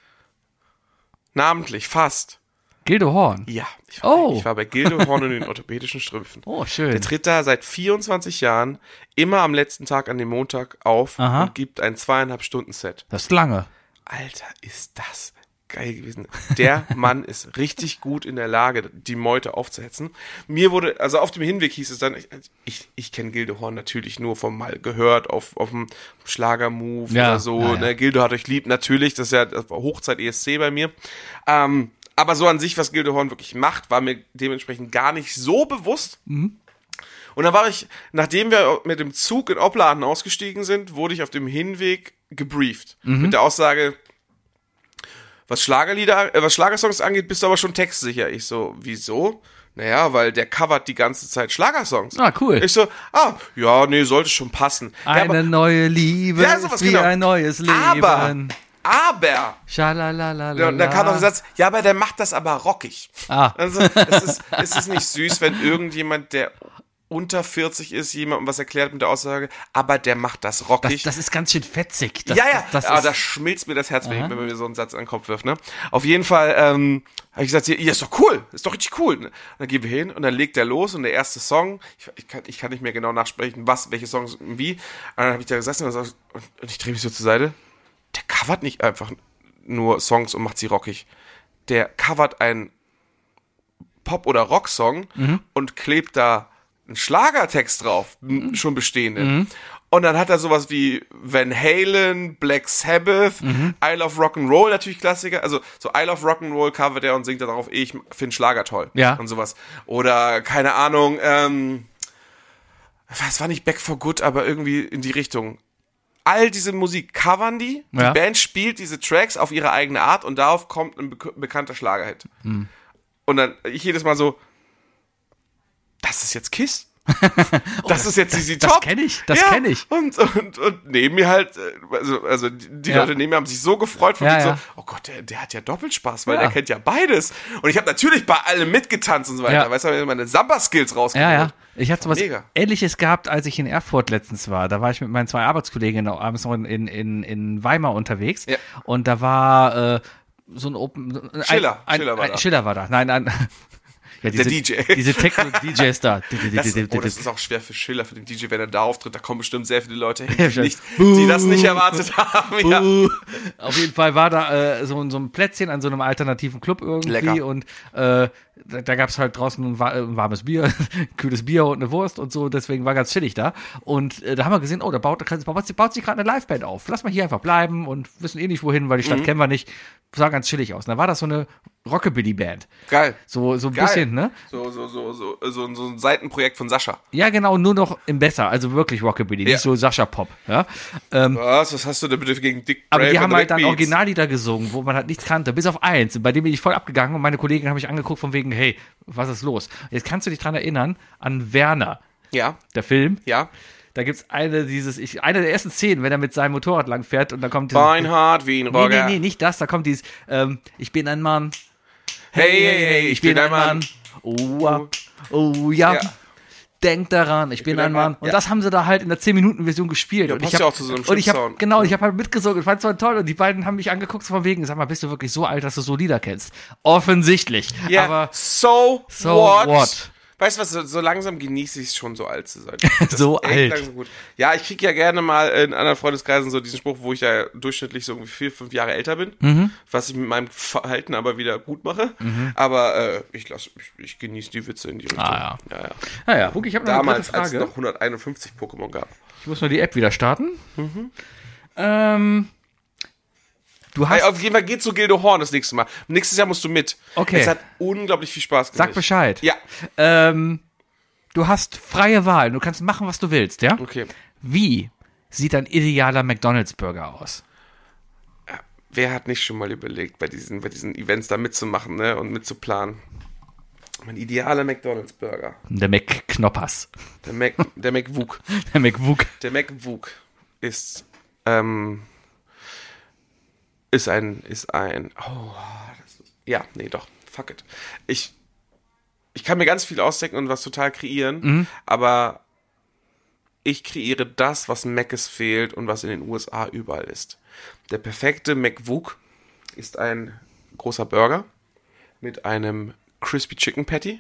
Namentlich, fast. Gildo Horn. Ja, ich war, Oh. ich war bei Gildo Horn und den orthopädischen Strümpfen. Oh, schön. Der tritt da seit vierundzwanzig Jahren immer am letzten Tag an dem Montag auf Aha. und gibt ein zweieinhalb Stunden Set. Das ist lange. Alter, ist das geil gewesen. Der Mann ist richtig gut in der Lage, die Meute aufzuhetzen. Mir wurde, also auf dem Hinweg hieß es dann, ich, ich, ich kenne Gildo Horn natürlich nur vom Mal gehört, auf, auf dem Schlager-Move Ja, oder so. ja, ja. Ne? Gildo hat euch lieb, natürlich, das ist ja das war Hochzeit E S C bei mir. Ähm, aber so an sich, was Gildo Horn wirklich macht, war mir dementsprechend gar nicht so bewusst. Und dann war ich, nachdem wir mit dem Zug in Opladen ausgestiegen sind, wurde ich auf dem Hinweg gebrieft. Mit der Aussage, was Schlagerlieder, äh, was Schlagersongs angeht, bist du aber schon textsicher. Ich so, wieso? Naja, weil der covert die ganze Zeit Schlagersongs. Ah, cool. Ich so, ah, ja, nee, sollte schon passen. Ja, Eine aber, neue Liebe Ja, sowas, ist wie genau. ein neues Leben. aber, aber, Schalalalala. ja, und dann kam noch der Satz, ja, aber der macht das aber rockig. Ah. Also, es ist, es ist nicht süß, wenn irgendjemand, der unter vierzig ist, jemandem was erklärt mit der Aussage, aber der macht das Das, rockig. das ist ganz schön fetzig. Das, ja, ja, das, das aber ist, da schmilzt mir das Herz, wenn, ich, wenn man mir so einen Satz an den Kopf wirft, ne? Auf jeden Fall, ähm, habe ich gesagt, ja, ist doch cool, ist doch richtig cool. Und dann gehen wir hin und dann legt er los und der erste Song, ich, ich, kann, ich kann nicht mehr genau nachsprechen, was, welche Songs wie. Und dann habe ich da gesessen und, so, und ich drehe mich so zur Seite, der covert nicht einfach nur Songs und macht sie rockig. Der covert einen Pop- oder Rock-Song und klebt da einen Schlagertext drauf, mhm. schon bestehenden. Mhm. Und dann hat er sowas wie Van Halen, Black Sabbath, mhm. I Love Rock'n'Roll, natürlich Klassiker. Also so I Love Rock'n'Roll covert er und singt da darauf, ich finde Schlager toll. Ja. Und sowas. Oder, keine Ahnung, ähm, es war nicht Back for Good, aber irgendwie in die Richtung. All diese Musik covern die, Ja. die Band spielt diese Tracks auf ihre eigene Art und darauf kommt ein be- bekannter Schlagerhit. Mhm. Und dann ich jedes Mal so, das ist jetzt Kiss? das ist jetzt Easy das Top. kenn ich, das ja, kenn ich. Und, und, und neben mir halt, äh, also, also die, die Ja. Leute neben mir haben sich so gefreut, von Ja, wegen ja. so, oh Gott, der, der hat ja Doppelspaß, weil Ja. der kennt ja beides. Und ich habe natürlich bei allem mitgetanzt und so weiter, Ja. weißt du, meine Samba-Skills rausgeholt. Ja, ja. Ich hatte sowas Mega. Ähnliches gehabt, als ich in Erfurt letztens war. Da war ich mit meinen zwei Arbeitskollegen noch abends noch in, in, in, in Weimar unterwegs. Ja. Und da war äh, so ein Open... Ein, Schiller. ein, Schiller war ein, da. Schiller war da. Nein, ein... Ja, diese, D J. Diese Techno-D Js da. Das, oh, das ist auch schwer für Schiller, für den D J, wenn er da auftritt. Da kommen bestimmt sehr viele Leute hin, Ja, die, schon. nicht, die das nicht erwartet haben. Ja. Uh, auf jeden Fall war da äh, so, so ein Plätzchen an so einem alternativen Club irgendwie Lecker. und äh, da, da gab es halt draußen ein, wa- ein warmes Bier, ein kühles Bier und eine Wurst und so, deswegen war ganz chillig da. Und äh, da haben wir gesehen, oh, da baut, da baut, baut sich gerade eine Liveband auf. Lass mal hier einfach bleiben und wissen eh nicht wohin, weil die Stadt kennen wir nicht. Sah ganz chillig aus. Und da war das so eine Rockabilly-Band. Geil. So, so ein Geil. bisschen, ne? So, so, so, so, so, so ein Seitenprojekt von Sascha. Ja, genau, nur noch im Besser, also wirklich Rockabilly, Ja. nicht so Sascha-Pop, ja. Ähm, Was? Was hast du denn bitte gegen Dick Aber Brave die and haben the halt Big dann Beats? Originallieder gesungen, wo man halt nichts kannte, bis auf eins. Bei dem bin ich voll abgegangen und meine Kollegen haben mich angeguckt von wegen, hey, was ist los? Jetzt kannst du dich dran erinnern an Werner, Ja, der Film. ja. Da gibt's eine dieses, ich, eine der ersten Szenen, wenn er mit seinem Motorrad lang fährt und da kommt dieses, Beinhard wie ein nee, Rocker. nee, nee, nicht das, da kommt dieses, ähm, ich bin ein Mann. Hey, hey, hey, ich bin ein Mann. Oh, ja. oh ja. Ja. Denk daran, ich, bin, bin ein ein Mann. Mann. Und Ja. das haben sie da halt in der zehn Minuten Version gespielt. und ich passt hab, ja auch zu so einem und ich hab, Schnittsound. genau, ich habe halt mitgesungen und fand es voll toll. Und die beiden haben mich angeguckt von wegen, sag mal, bist du wirklich so alt, dass du so Lieder kennst? Offensichtlich. Ja, Aber so, So what? what? Weißt du was, so, so langsam genieße ich es schon, so alt zu sein. Das So ist echt alt. langsam gut. Ja, ich kriege ja gerne mal in anderen Freundeskreisen so diesen Spruch, wo ich da durchschnittlich so irgendwie vier, fünf Jahre älter bin, Mhm. was ich mit meinem Verhalten aber wieder gut mache. Aber äh, ich, lass, ich, ich genieße die Witze in die Richtung. Ah, ja. Ja, ja. naja, guck, ich habe noch eine Damals, dritte als es Frage. noch hunderteinundfünfzig Pokémon gab. Ich muss nur die App wieder starten. Ähm, du hast, Hey, auf jeden Fall geht zu Gildo Horn das nächste Mal. Nächstes Jahr musst du mit. Okay. Es hat unglaublich viel Spaß gemacht. sag Bescheid. Ja, Ähm, du hast freie Wahl. Du kannst machen, was du willst, ja? okay. Wie sieht ein idealer McDonald's-Burger aus? Wer hat nicht schon mal überlegt, bei diesen, bei diesen Events da mitzumachen, ne, und mitzuplanen? Mein idealer McDonalds-Burger. Der McKnoppers. Der Mac, der McWook. Der McWook. Der McWook ist, ähm, ist ein, ist ein, oh, das ist, ja, nee, doch, fuck it. Ich, ich kann mir ganz viel ausdenken und was total kreieren, aber ich kreiere das, was Mc's fehlt und was in den U S A überall ist. Der perfekte McWook ist ein großer Burger mit einem Crispy Chicken Patty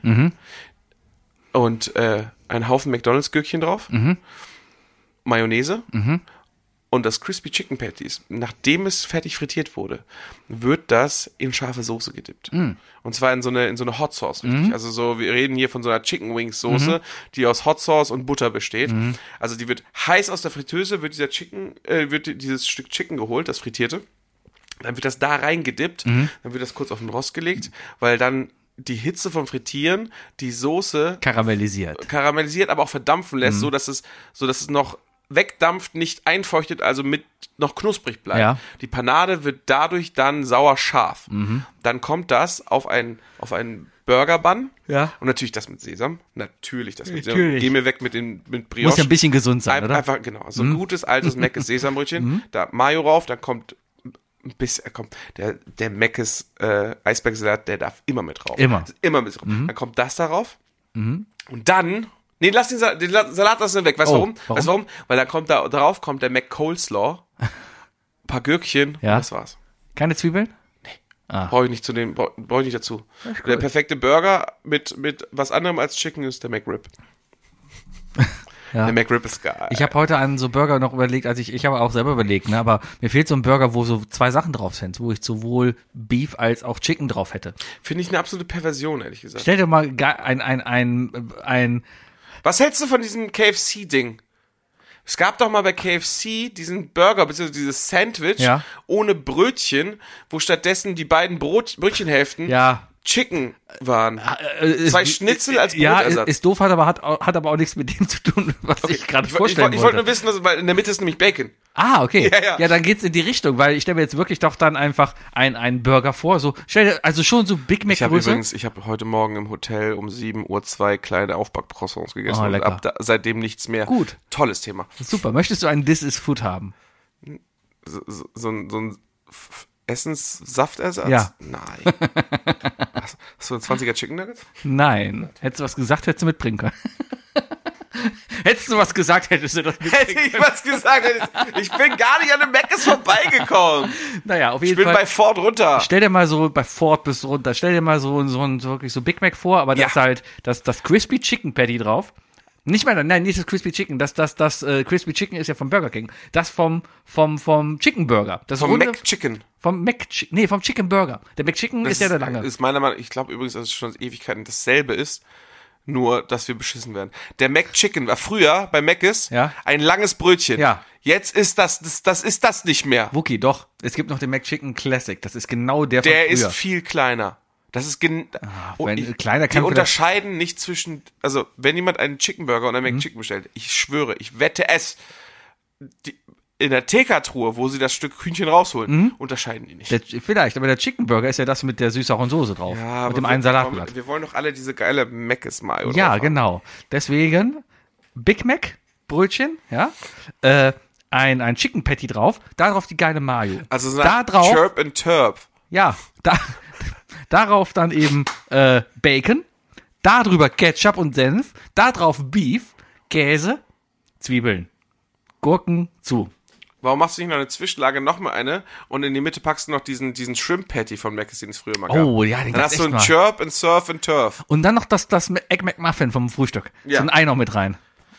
und äh, ein Haufen McDonald's-Gürkchen drauf, Mayonnaise und das Crispy Chicken Patties, nachdem es fertig frittiert wurde, wird das in scharfe Soße gedippt. Und zwar in so eine, in so eine Hot Sauce, richtig. Also so, wir reden hier von so einer Chicken Wings Soße, die aus Hot Sauce und Butter besteht. Also die wird heiß aus der Fritteuse, wird dieser Chicken, äh, wird dieses Stück Chicken geholt, das frittierte. Dann wird das da reingedippt, dann wird das kurz auf den Rost gelegt, weil dann die Hitze vom Frittieren die Soße Karamellisiert. karamellisiert, aber auch verdampfen lässt, so dass es, so dass es noch wegdampft, nicht einfeuchtet, also mit noch knusprig bleibt. Ja. Die Panade wird dadurch dann sauer scharf. Dann kommt das auf ein auf einen Burger Bun. Ja. Und natürlich das mit Sesam. Natürlich das mit Natürlich. Sesam. Geh mir weg mit den mit Brioche. Muss ja ein bisschen gesund sein, Ein, oder? Einfach, genau. So ein gutes, altes Mc's Sesambrötchen. Da Mayo rauf, dann kommt ein bisschen, kommt der, der Mc's äh, Eisbergsalat, der darf immer mit drauf. Immer. Immer mit drauf. Dann kommt das darauf. Und dann, nee, lass den Salat, den Salat lassen wir weg. Weißt du Oh, warum? warum? Weißt du warum? Weil da kommt da drauf kommt der McColeslaw, ein paar Gürkchen, Ja. und das war's. Keine Zwiebeln? Brauche ich nicht zu dem, brauche brauch ich nicht dazu. Der perfekte Burger mit, mit was anderem als Chicken ist der McRib. Ja. Der McRib ist geil. Ich habe heute an so Burger noch überlegt, also ich, ich habe auch selber überlegt, ne, aber mir fehlt so ein Burger, wo so zwei Sachen drauf sind, wo ich sowohl Beef als auch Chicken drauf hätte. Finde ich eine absolute Perversion, ehrlich gesagt. Stell dir mal ga- ein, ein, ein, ein, Was hältst du von diesem K F C-Ding? Es gab doch mal bei K F C diesen Burger, beziehungsweise dieses Sandwich Ja. ohne Brötchen, wo stattdessen die beiden Brot, Brötchenhälften ja, Chicken waren. Äh, äh, Zwei ist- Schnitzel als Ja, ist, Brotersatz. ist doof, hat aber, hat, hat aber auch nichts mit dem zu tun, was ich gerade ich, ich, vorstellen ich, ich wollte wollte. nur wissen, dass, weil in der Mitte ist nämlich Bacon. Ah, okay. Ja, ja. Ja, dann geht's in die Richtung, weil ich stelle mir jetzt wirklich doch dann einfach ein, einen Burger vor. So, stell dir, also schon so Big Mac Ich habe Größe. übrigens, ich habe heute Morgen im Hotel um sieben Uhr zwei kleine Aufbackcroissants gegessen Oh, und lecker. ab da, seitdem nichts mehr. Gut. Tolles Thema. Super. Möchtest du einen This is Food haben? So, so, so ein, so ein F- Essenssaftersatz? Ja. Nein. Hast, hast du ein zwanziger Chicken Nuggets? Nein. Hättest du was gesagt, hättest du mitbringen können. Hättest du was gesagt, hättest du das Hätte mitbringen ich was gesagt, hätte ich, ich bin gar nicht an dem Mc's vorbeigekommen. Naja, auf Ich jeden bin Fall. bei Ford runter. Stell dir mal so, bei Ford bist du runter, stell dir mal so, so ein so wirklich so Big Mac vor, aber Ja. das ist halt das, das Crispy Chicken Patty drauf. Nicht mal, nein, nicht das Crispy Chicken, das, das, das äh, Crispy Chicken ist ja vom Burger King. Das vom, vom, vom Chicken Burger. Das Vom runde, McChicken. Vom Mac, nee, vom Chicken Burger. Der McChicken ist ja der lange. Ist meiner Meinung nach, ich glaube übrigens, dass es schon seit Ewigkeiten dasselbe ist, nur, dass wir beschissen werden. Der McChicken war früher bei Mc's Ja. ein langes Brötchen. Ja. Jetzt ist das, das, das ist das nicht mehr. Wookie, doch. Es gibt noch den McChicken Classic. Das ist genau der von Der früher. ist viel kleiner. Das ist gen oh, wenn- ich, kleiner kann Die vielleicht- unterscheiden nicht zwischen, also wenn jemand einen Chicken Burger und einen Mhm. McChicken bestellt, ich schwöre, ich wette es, die, in der T K-Truhe, wo sie das Stück Hühnchen rausholen, unterscheiden die nicht. Der, vielleicht, aber der Chicken Burger ist ja das mit der süß-sauren Soße drauf. aber mit dem wir, einen Salatblatt. Wir wollen doch alle diese geile Mc's Mayo Ja, drauf haben. genau. Deswegen Big Mac, Brötchen, ja, äh, ein, ein Chicken Patty drauf, da drauf die geile Mayo. Also so da eine drauf, Chirp and Turp. ja, da, darauf dann eben äh, Bacon, da drüber Ketchup und Senf, da drauf Beef, Käse, Zwiebeln, Gurken zu. Warum machst du nicht noch eine Zwischenlage, noch mal eine und in die Mitte packst du noch diesen, diesen Shrimp Patty von Mc's, den es früher mal gab. Oh, ja, den Dann gab's hast du echt einen mal. Chirp and Surf and Turf. Und dann noch das, das Egg McMuffin vom Frühstück. Ja. So ein Ei noch mit rein.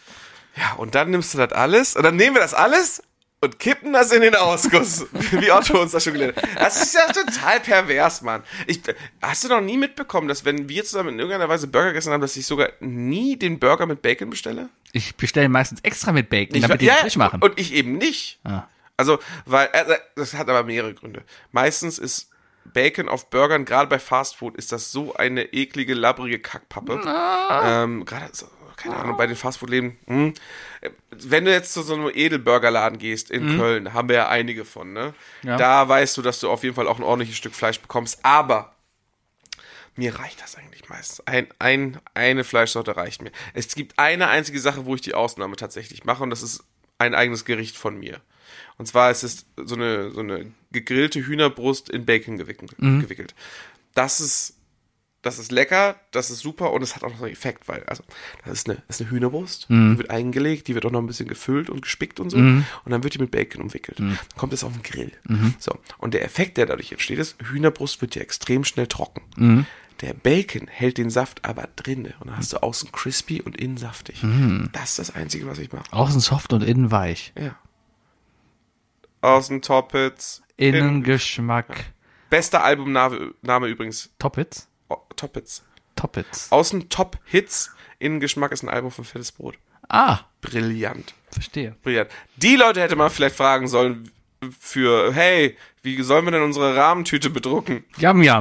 Ja, und dann nimmst du das alles und dann nehmen wir das alles und kippen das in den Ausguss, wie Otto uns das schon gelernt hat. Das ist ja total pervers, Mann. Ich, hast du noch nie mitbekommen, dass wenn wir zusammen in irgendeiner Weise Burger gegessen haben, dass ich sogar nie den Burger mit Bacon bestelle? Ich bestelle meistens extra mit Bacon, Ich, damit die ja, frisch machen. Und ich eben nicht. Ah. Also, weil, äh, das hat aber mehrere Gründe. Meistens ist Bacon auf Burgern, gerade bei Fastfood, ist das so eine eklige, labbrige Kackpappe. Ähm, gerade, so, keine Ahnung, bei den Fastfood-Läden. Hm. Wenn du jetzt zu so einem Edelburgerladen gehst in Köln, haben wir ja einige von, ne? Ja. Da weißt du, dass du auf jeden Fall auch ein ordentliches Stück Fleisch bekommst. Aber mir reicht das eigentlich meistens. Ein, ein, eine Fleischsorte reicht mir. Es gibt eine einzige Sache, wo ich die Ausnahme tatsächlich mache, und das ist ein eigenes Gericht von mir. Und zwar ist es so eine, so eine gegrillte Hühnerbrust in Bacon gewickelt. Mhm. gewickelt. Das ist, das ist lecker, das ist super und es hat auch noch so einen Effekt, weil, also, das ist eine, das ist eine Hühnerbrust, Mhm. die wird eingelegt, die wird auch noch ein bisschen gefüllt und gespickt und so. Und dann wird die mit Bacon umwickelt. Mhm. Dann kommt es auf den Grill. So. Und der Effekt, der dadurch entsteht, ist, Hühnerbrust wird ja extrem schnell trocken. Mhm. Der Bacon hält den Saft aber drinne und dann hast du außen crispy und innen saftig. Mhm. Das ist das Einzige, was ich mache. Außen soft und innen weich. Ja. Außen Toppits. Innengeschmack. Bester Albumname Name übrigens. Toppits? Oh, Toppits. Toppits. Außen Top Hits. Innengeschmack ist ein Album von Fettes Brot. Ah, Brillant. verstehe. Brillant. Die Leute hätte man vielleicht fragen sollen für, hey, wie sollen wir denn unsere Rahmentüte bedrucken? Yum Yum.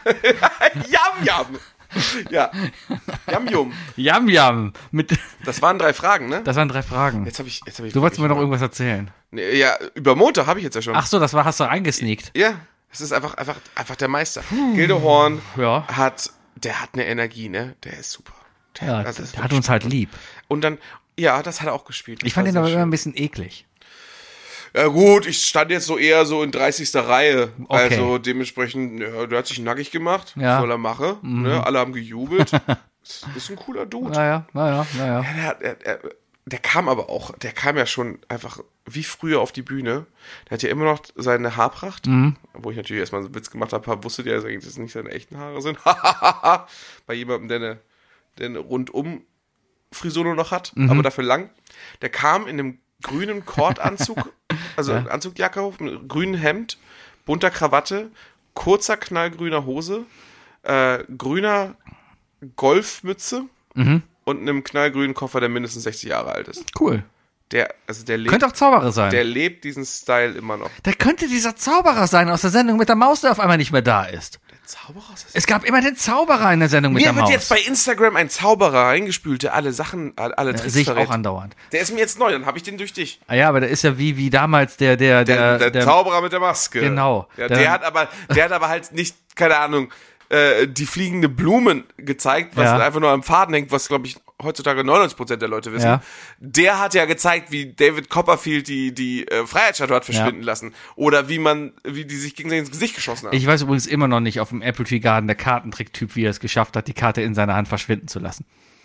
Yam Yam. Ja. Yam Yum. Yum Yum. Mit, Das waren drei Fragen, ne? das waren drei Fragen. Jetzt habe ich, jetzt habe ich. Du wolltest mir noch wirklich- irgendwas erzählen. Nee, ja, über Montag habe ich jetzt ja schon. Ach so, das war, hast du reingesneakt. Ja, es ist einfach, einfach, einfach der Meister. Gildehorn Ja. hat, der hat eine Energie, ne? Der ist super. Der, Ja, also das ist der hat wirklich uns halt super. lieb. Und dann, ja, das hat er auch gespielt. Das Ich fand war den sehr aber immer schön. ein bisschen eklig. Ja gut, ich stand jetzt so eher so in dreißigster Reihe. Okay. Also dementsprechend, ja, der hat sich nackig gemacht. Ja. Soll er machen. Ne? Alle haben gejubelt. Das ist ein cooler Dude. Naja, naja, naja. Der, hat- er, er, der kam aber auch, der kam ja schon einfach wie früher auf die Bühne. Der hat ja immer noch seine Haarpracht, wo ich natürlich erstmal so einen Witz gemacht habe, wusstet ihr, dass das nicht seine echten Haare sind. Bei jemandem, der eine, der eine rundum Frisur nur noch hat, aber dafür lang. Der kam in einem grünen Kordanzug, also Ja. Anzugjacke, mit einem grünen Hemd, bunter Krawatte, kurzer knallgrüner Hose, äh, grüner Golfmütze und einem knallgrünen Koffer, der mindestens sechzig Jahre alt ist. Cool. Der, also der lebt, Könnte auch Zauberer sein. der Der, lebt diesen Style immer noch. könnte dieser Zauberer sein aus der Sendung mit der Maus, der auf einmal nicht mehr da ist. Zauberer? Ist das Es gab immer den Zauberer in der Sendung mit Mir der wird Maus. jetzt bei Instagram ein Zauberer reingespült, der alle Sachen, alle ja, Tricks sehe ich verrät. auch andauernd. Der ist mir jetzt neu, dann habe ich den durch dich. Ah ja, aber der ist ja wie, wie damals der, der, Der, der, der, Zauberer mit der Maske. Genau. Ja, Der- der, hat aber, der hat aber halt nicht, keine Ahnung, äh, die fliegende Blumen gezeigt, was Ja. einfach nur am Faden hängt, was, glaube ich, heutzutage neunundneunzig Prozent der Leute wissen. Ja. Der hat ja gezeigt, wie David Copperfield die, die äh, Freiheitsstatue hat verschwinden Ja. lassen. Oder wie man, wie die sich gegenseitig ins Gesicht geschossen haben. Ich weiß übrigens immer noch nicht auf dem Apple Tree Garden der Kartentrick-Typ, wie er es geschafft hat, die Karte in seiner Hand verschwinden zu lassen.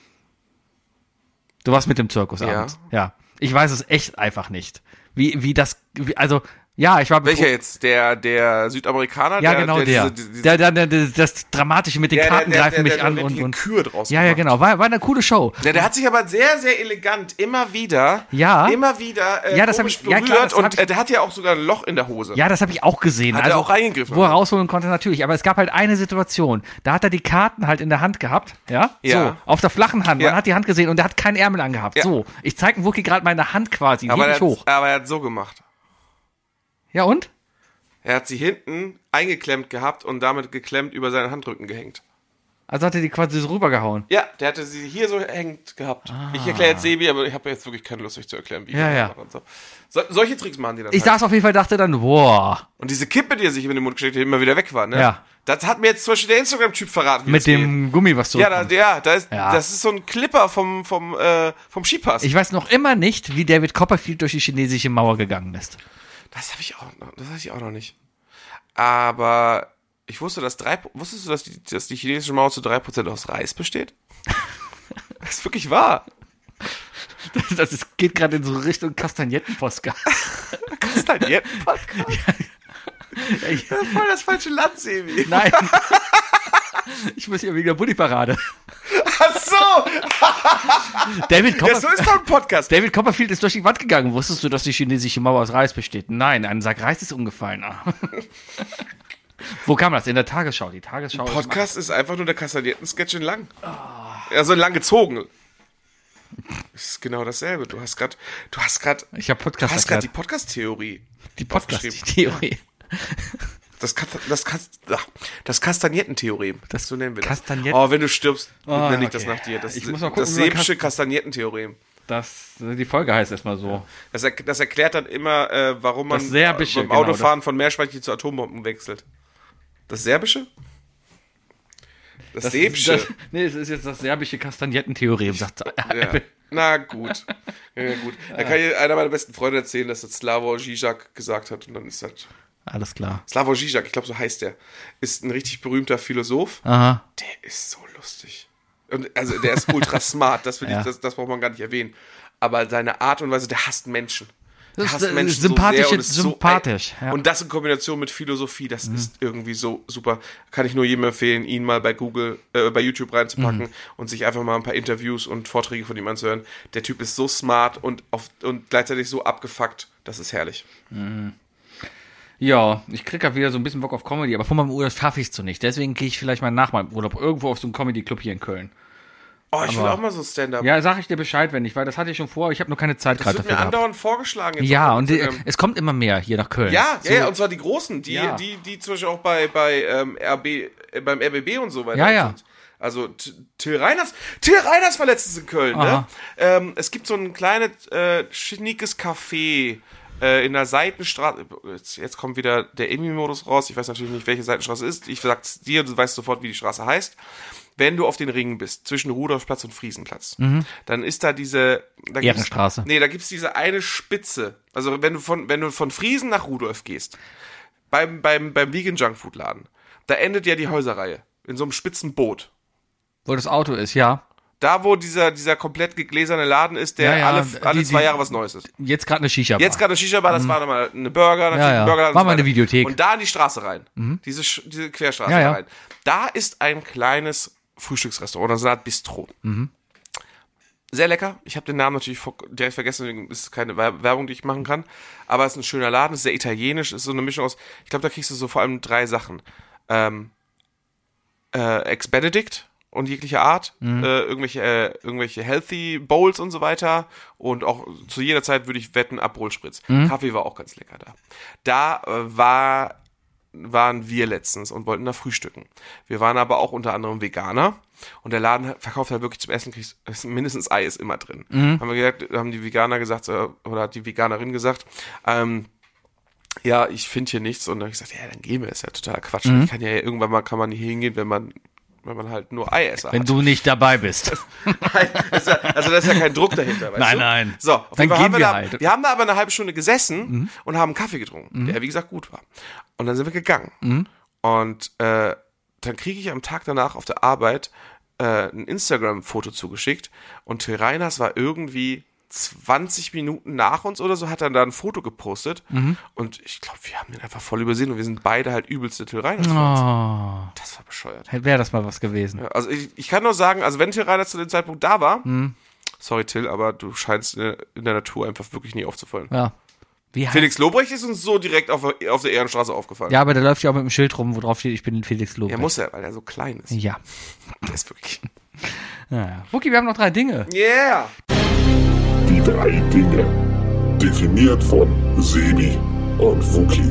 Du warst mit dem Zirkus Ja. abends. Ja. Ich weiß es echt einfach nicht. Wie, wie das, wie, also, ja, ich war Welcher jetzt? Der, der Südamerikaner? Ja, der, genau der. der. Diese, diese, der, der, der, der das Dramatische mit den der, Karten der, greifen der, mich der, an der und, richtige und Kür draus ja, ja, gemacht. genau. War, war eine coole Show. Ja, der hat sich aber sehr, sehr elegant immer wieder, Ja. immer wieder äh, Ja, das hab komisch ich- ja, berührt klar, das hab und ich- äh, der hat ja auch sogar ein Loch in der Hose. Ja, das habe ich auch gesehen. Hat also, er auch reingegriffen. Wo er rausholen konnte, natürlich. Aber es gab halt eine Situation. Da hat er die Karten halt in der Hand gehabt. Ja? Ja. So, auf der flachen Hand. Ja. Man hat die Hand gesehen und der hat keinen Ärmel angehabt. Ja. So, ich zeige Wookie gerade meine Hand quasi. aber, Heb er ich hoch. hat, aber er hat so gemacht. Ja, und? Er hat sie hinten eingeklemmt gehabt und damit geklemmt über seinen Handrücken gehängt. Also hat er die quasi so rübergehauen. Ja, der hatte sie hier so hängt gehabt. Ich erkläre jetzt Sebi, aber ich habe jetzt wirklich keine Lust, euch zu erklären, wie Ja, ich ja. das mache und so. so. Solche Tricks machen die dann Ich halt. saß auf jeden Fall, dachte dann, boah, Und diese Kippe, die er sich in den Mund gesteckt hat, die immer wieder weg war, ne? Ja. Das hat mir jetzt zum Beispiel der Instagram-Typ verraten, wie mit das geht. dem Gummi, was so. Ja, da, ja, da ist, Ja. das ist so ein Clipper vom, vom, äh, vom Skipass. Ich weiß noch immer nicht, wie David Copperfield durch die chinesische Mauer gegangen ist. Das habe ich auch noch, das weiß ich auch noch nicht. Aber ich wusste, dass drei, wusstest du, dass die, dass die chinesische Mauer zu drei Prozent aus Reis besteht? Das ist wirklich wahr. Das, das ist, geht gerade in so Richtung Kastagnetten-Podcast. Kastagnetten-Podcast? Ja, ich- Das ist voll das falsche Land, Sebi. Nein. Ich muss hier wegen der Bulli-Parade. Ach so. David Ja, Copperfield. so ist doch ein Podcast. David Copperfield ist durch die Wand gegangen. Wusstest du, dass die chinesische Mauer aus Reis besteht? Nein, ein Sack Reis ist umgefallen. Ah. Wo kam das? In der Tagesschau. Die Tagesschau ist- Podcast ist einfach nur der Kastagnetten-Sketch in lang. Also in lang gezogen. Das ist genau dasselbe. Du hast gerade, du hast gerade, Ich habe du Podcast hast gerade die erklärt. Podcast-Theorie. Die aufgeschrieben. Podcast-Theorie. Das, Kast- das, Kast- ach, das Kastagnetten-Theorem. Das so nennen wir das. Kastagnetten- Oh, wenn du stirbst, Oh, nenne ich das okay. nach dir. Das, Ich muss mal gucken, das wie man sebische Kast- Kastagnetten-Theorem. Das, die Folge heißt erstmal so. Das, er, das erklärt dann immer, äh, warum man Das Serbische, beim genau, Autofahren von Meerschweinchen zu Atombomben wechselt. Das Serbische? Das, Das, Sebische. das, nee, es ist jetzt das serbische Kastagnetten-Theorem, sagt Ja. Na gut. Ja, gut. Da kann ich einer meiner besten Freunde erzählen, dass das Slavoj Žižek gesagt hat und dann ist das. Alles klar. Slavoj Žižek, ich glaube, so heißt der, ist ein richtig berühmter Philosoph. Aha. Der ist so lustig. Und also der ist ultra smart, das, will Ja. ich, das, das braucht man gar nicht erwähnen. Aber seine Art und Weise, der hasst Menschen. Der Das hasst ist, äh, Menschen sympathisch, so sehr und ist sympathisch, So, ja. Und das in Kombination mit Philosophie, das ist irgendwie so super. Kann ich nur jedem empfehlen, ihn mal bei Google, äh, bei YouTube reinzupacken Mhm. und sich einfach mal ein paar Interviews und Vorträge von ihm anzuhören. Der Typ ist so smart und, auf, und gleichzeitig so abgefuckt, das ist herrlich. Ja, ich krieg ja wieder so ein bisschen Bock auf Comedy, aber vor meinem Urlaub schaffe ich es so nicht. Deswegen gehe ich vielleicht mal nach meinem Urlaub irgendwo auf so einen Comedy-Club hier in Köln. Oh, ich will Aber- auch mal so Stand-up. Ja, sag ich dir Bescheid, wenn nicht, weil das hatte ich schon vor. Ich habe nur keine Zeit das gerade wird dafür mir gehabt. andauernd vorgeschlagen. Jetzt Ja, auf und die, Instagram. es kommt immer mehr hier nach Köln. Ja, so, ja, ja, und zwar die Großen, die, Ja. die, die zum Beispiel auch bei, bei ähm, R B, äh, beim R B B und so weiter Ja, ja. sind. Also T- Till Reiners, Till Reiners war letztens in Köln, ne? Aha. Ähm, es gibt so ein kleines, äh, schniekes Café äh, in der Seitenstraße. Jetzt, jetzt kommt wieder der Emmy-Modus raus. Ich weiß natürlich nicht, welche Seitenstraße ist. Ich sag's dir, du weißt sofort, wie die Straße heißt. Wenn du auf den Ringen bist, zwischen Rudolfplatz und Friesenplatz, dann ist da diese... Da gibt's- Ehrenstraße. Nee, da gibt's diese eine Spitze. Also wenn du von, wenn du von Friesen nach Rudolf gehst, beim, beim, beim Vegan Junkfood Laden, da endet ja die Häuserreihe. In so einem spitzen Boot. Wo das Auto ist, ja. Da, wo dieser, dieser komplett gegläserne Laden ist, der Ja, ja, alle, die- alle zwei die- Jahre was Neues ist. Jetzt gerade eine Shisha-Bar. Jetzt gerade eine Shisha-Bar, das war nochmal eine Burger, natürlich Ja, ja. ein Burgerladen War und so mal eine weiter. Videothek. Und da in die Straße rein. Diese, Sch- diese Querstraße Ja, ja. rein. Da ist ein kleines Frühstücksrestaurant, oder so eine Art Bistro. Sehr lecker. Ich habe den Namen natürlich vor- direkt vergessen, deswegen ist es keine Wer- Werbung, die ich machen kann. Aber es ist ein schöner Laden, ist sehr italienisch, ist so eine Mischung aus, ich glaube, da kriegst du so vor allem drei Sachen. Ähm, äh, Ex-Benedict und jegliche Art, äh, irgendwelche, äh, irgendwelche Healthy Bowls und so weiter und auch zu jeder Zeit würde ich wetten, Abholspritz. Kaffee war auch ganz lecker da. Da äh, war waren wir letztens und wollten da frühstücken. Wir waren aber auch unter anderem Veganer und der Laden verkauft halt wirklich zum Essen, kriegst, mindestens Ei ist immer drin. Mhm. Haben wir gesagt, haben die Veganer gesagt, oder hat die Veganerin gesagt, ähm, ja, ich finde hier nichts. Und dann habe ich gesagt, ja, dann gehen wir, ist ja totaler Quatsch. Mhm. Ich kann ja irgendwann mal, kann man hier hingehen, wenn man, wenn man halt nur Eiesser Wenn hat. du nicht dabei bist. Nein, das ist ja, also da ist ja kein Druck dahinter, weißt Nein, du? nein. So, auf Dann jeden Fall gehen haben wir, wir da, halt. wir haben da aber eine halbe Stunde gesessen Mhm. und haben Kaffee getrunken, Mhm. der, wie gesagt, gut war. Und dann sind wir gegangen. Mhm. Und äh, dann kriege ich am Tag danach auf der Arbeit äh, ein Instagram-Foto zugeschickt und Till Reiners war irgendwie zwanzig Minuten nach uns oder so, hat dann da ein Foto gepostet Mhm. und ich glaube, wir haben den einfach voll übersehen und wir sind beide halt übelste Till Reiners Fans. Oh. Das war bescheuert. Wäre das mal was gewesen. Ja, also ich, ich kann nur sagen, also wenn Till Reiners zu dem Zeitpunkt da war, Mhm. sorry Till, aber du scheinst in der, in der Natur einfach wirklich nie aufzufallen. Ja. Wie heißt- Felix Lobrecht ist uns so direkt auf, auf der Ehrenstraße aufgefallen. Ja, aber der läuft ja auch mit dem Schild rum, wo drauf steht, ich bin Felix Lobrecht. Er muss ja, weil er so klein ist. Ja. Der ist wirklich... ja. Wookie, wir haben noch drei Dinge. Yeah! Die drei Dinge. Definiert von Sebi und Wookie.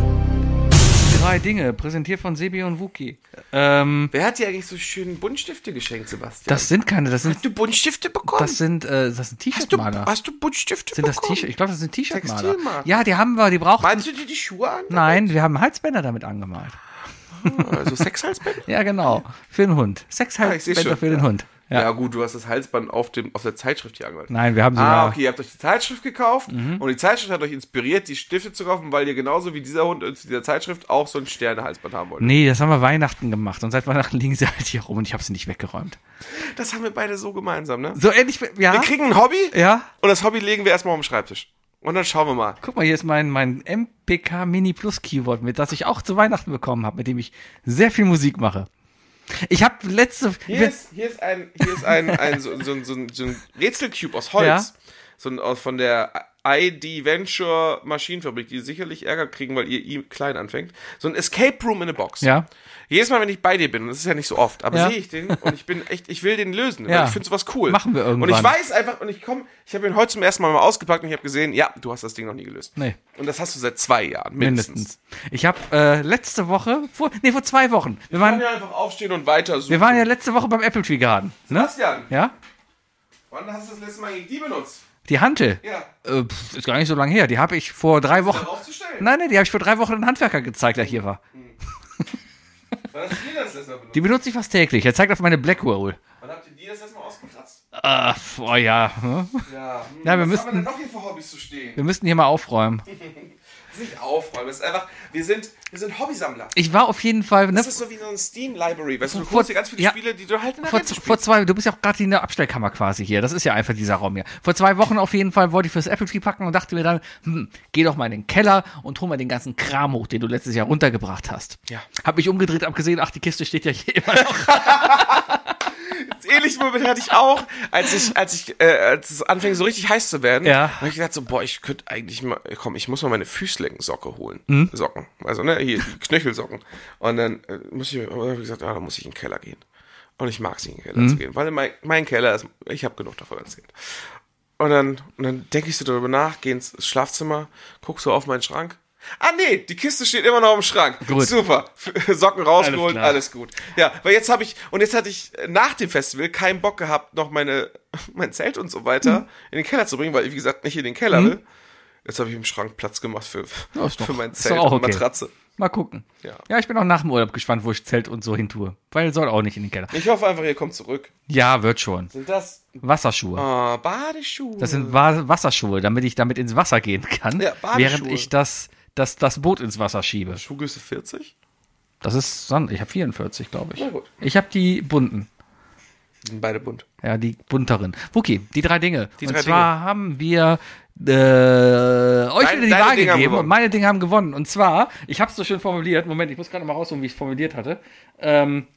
Drei Dinge, präsentiert von Sebi und Wookie. Ähm, Wer hat dir eigentlich so schönen Buntstifte geschenkt, Sebastian? das sind keine, das sind, Hast du Buntstifte bekommen? das sind, äh, das sind hast, du, T-Shirt-Maler. hast du Buntstifte Sind das bekommen? T-Shirt? Ich glaube, das sind T-Shirt-Maler. Textilmaler. Ja, die haben wir, die brauchen. Malst du dir die Schuhe an? Nein, wir haben Halsbänder damit angemalt. Also Sexhalsbänder? Ja, genau. Für den Hund. Ah, ich Sexhalsbänder seh schon. für den Hund. Ja. Ja. gut, du hast das Halsband auf, dem, auf der Zeitschrift hier angemalt. Nein, wir haben sogar. Ah, okay, ihr habt euch die Zeitschrift gekauft und die Zeitschrift hat euch inspiriert, die Stifte zu kaufen, weil ihr genauso wie dieser Hund in dieser Zeitschrift auch so ein Sterne-Halsband haben wollt. Nee, das haben wir Weihnachten gemacht und seit Weihnachten liegen sie halt hier rum und ich habe sie nicht weggeräumt. Das haben wir beide so gemeinsam, ne? So ähnlich, ja. Wir kriegen ein Hobby Ja. und das Hobby legen wir erstmal auf den Schreibtisch. Und dann schauen wir mal. Guck mal, hier ist mein, mein M P K Mini Plus Keyboard mit, das ich auch zu Weihnachten bekommen habe, mit dem ich sehr viel Musik mache. Ich habe letzte. Hier ist, hier ist ein, hier ist ein, ein so, so, so, ein- so ein Rätselcube aus Holz. Ja. So ein, aus, von der I D Venture Maschinenfabrik, die sicherlich Ärger kriegen, weil ihr I klein anfängt. So ein Escape Room in a Box. Ja. Jedes Mal, wenn ich bei dir bin, und das ist ja nicht so oft, aber Ja. sehe ich den und ich bin echt, ich will den lösen, Ja. weil ich finde sowas cool. Machen wir irgendwann. Und ich weiß einfach, und ich komme, ich habe ihn heute zum ersten Mal mal ausgepackt und ich habe gesehen, ja, du hast das Ding noch nie gelöst. Nee. Und das hast du seit zwei Jahren, mindestens. Mindestens. Ich habe äh, letzte Woche, vor, nee, vor zwei Wochen, wir waren, Kann ja einfach aufstehen und weiter suchen. wir waren ja letzte Woche beim Apple Tree Garden. Ne? Sebastian, Ja? wann hast du das letzte Mal gegen die benutzt? Die Hantel. Ja. Äh, pf, ist gar nicht so lange her. Die habe ich vor drei Wochen. Darauf zu stellen. Nein, nein, die habe ich vor drei Wochen einem Handwerker gezeigt, der hier war. Wann hast du die das letzte Mal benutzt? Die benutze ich fast täglich. Er zeigt auf meine Blackwall. Wann habt ihr die das letzte Mal ausgekratzt? Äh, oh ja. Hm? Ja, hm, Ja, wir was müssten- haben wir denn noch hier für Hobbys zu stehen? Wir müssten hier mal aufräumen. Das ist nicht aufräumen, das ist einfach, wir sind, wir sind Hobbysammler. Ich war auf jeden Fall. Ne, Das ist so wie so ein Steam-Library, weißt du, du Vor- holst dir ganz viele ja. Spiele, die du halt in der vor, Rente vor spielst. zwei, du bist ja auch gerade in der Abstellkammer quasi hier. Das ist ja einfach dieser Raum hier. Vor zwei Wochen auf jeden Fall wollte ich fürs Apple Tree packen und dachte mir dann, hm, geh doch mal in den Keller und hol mal den ganzen Kram hoch, den du letztes Jahr runtergebracht hast. Ja. Hab mich umgedreht, hab gesehen, ach, die Kiste steht ja hier immer noch. Ähnlichen Moment hatte ich auch, als ich, als ich, äh, als es anfing so richtig heiß zu werden, Ja. habe ich gedacht so, boah, ich könnte eigentlich mal, komm, ich muss mal meine Füßlingensocke holen. Mhm. Socken. Also, ne, hier, die Knöchelsocken. Und dann äh, muss ich, und dann hab ich gesagt, ah, da muss ich in den Keller gehen. Und ich mag es nicht in den Keller Mhm. zu gehen, weil mein, mein Keller ist, ich habe genug davon erzählt. Und dann, und dann denke ich so darüber nach, geh ins Schlafzimmer, guck so auf meinen Schrank. Ah nee, die Kiste steht immer noch im Schrank. Gut. Super. Socken rausgeholt, Alles alles, klar. gut. Ja, weil jetzt habe ich, und jetzt hatte ich nach dem Festival keinen Bock gehabt, noch meine, mein Zelt und so weiter Mhm. in den Keller zu bringen, weil ich, wie gesagt, nicht in den Keller will. Jetzt habe ich im Schrank Platz gemacht für, Ja, ist doch- für mein ist Zelt doch auch und okay. Matratze. Mal gucken. Ja. Ja, ich bin auch nach dem Urlaub gespannt, wo ich Zelt und so hin tue. Weil soll auch nicht in den Keller. Ich hoffe einfach, ihr kommt zurück. Ja, wird schon. Sind das Wasserschuhe. oh, Badeschuhe? Das sind Wa- Wasserschuhe, damit ich damit ins Wasser gehen kann, Ja, Badeschuhe. während ich das, das, das Boot ins Wasser schiebe. Schuhgröße vierzig? Das ist Sand. Ich habe vierundvierzig, glaube ich. Na gut. Ich habe die bunten. Die sind beide bunt. Ja, die bunteren. Wookie, die drei Dinge. Die und drei zwar haben wir äh, euch Deine- wieder die deine Wahl Dinge haben gegeben gewonnen. und meine Dinge haben gewonnen. Und zwar, ich habe es so schön formuliert. Moment, ich muss gerade mal rausholen, wie ich es formuliert hatte. Ähm,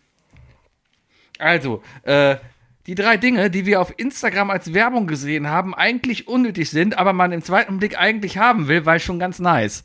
also, äh, die drei Dinge, die wir auf Instagram als Werbung gesehen haben, eigentlich unnötig sind, aber man im zweiten Blick eigentlich haben will, weil schon ganz nice.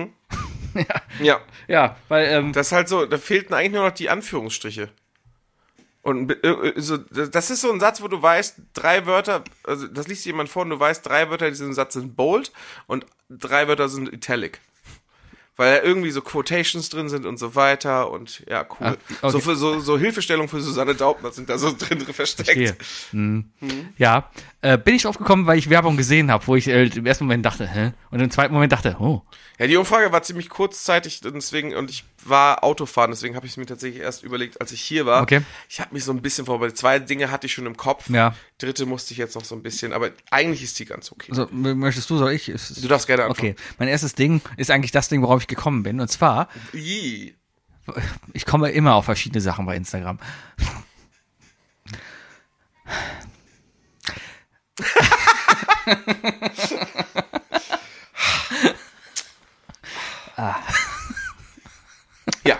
Ja. Ja, weil, ähm, Das ist halt so, da fehlten eigentlich nur noch die Anführungsstriche. Und äh, äh, so, das ist so ein Satz, wo du weißt, drei Wörter, also das liest dir jemand vor und du weißt, drei Wörter in diesem Satz sind bold und drei Wörter sind italic. Weil da irgendwie so Quotations drin sind und so weiter und ja, cool. Ah, okay. So, für, so, so Hilfestellung für Susanne Daubner sind da so drin versteckt. Verstehe. Mhm. Ja, äh, bin ich drauf gekommen, weil ich Werbung gesehen habe, wo ich äh, im ersten Moment dachte, hä? Und im zweiten Moment dachte, oh. Ja, die Umfrage war ziemlich kurzzeitig deswegen und ich war Autofahren, deswegen habe ich es mir tatsächlich erst überlegt, als ich hier war. Okay. Ich habe mich so ein bisschen vorbereitet. Zwei Dinge hatte ich schon im Kopf. Ja. Dritte musste ich jetzt noch so ein bisschen, aber eigentlich ist die ganz okay. Also, möchtest du, soll ich? Ist, Du darfst gerne anfangen. Okay, mein erstes Ding ist eigentlich das Ding, worauf ich gekommen bin. Und zwar, Ii. ich komme immer auf verschiedene Sachen bei Instagram. Ja.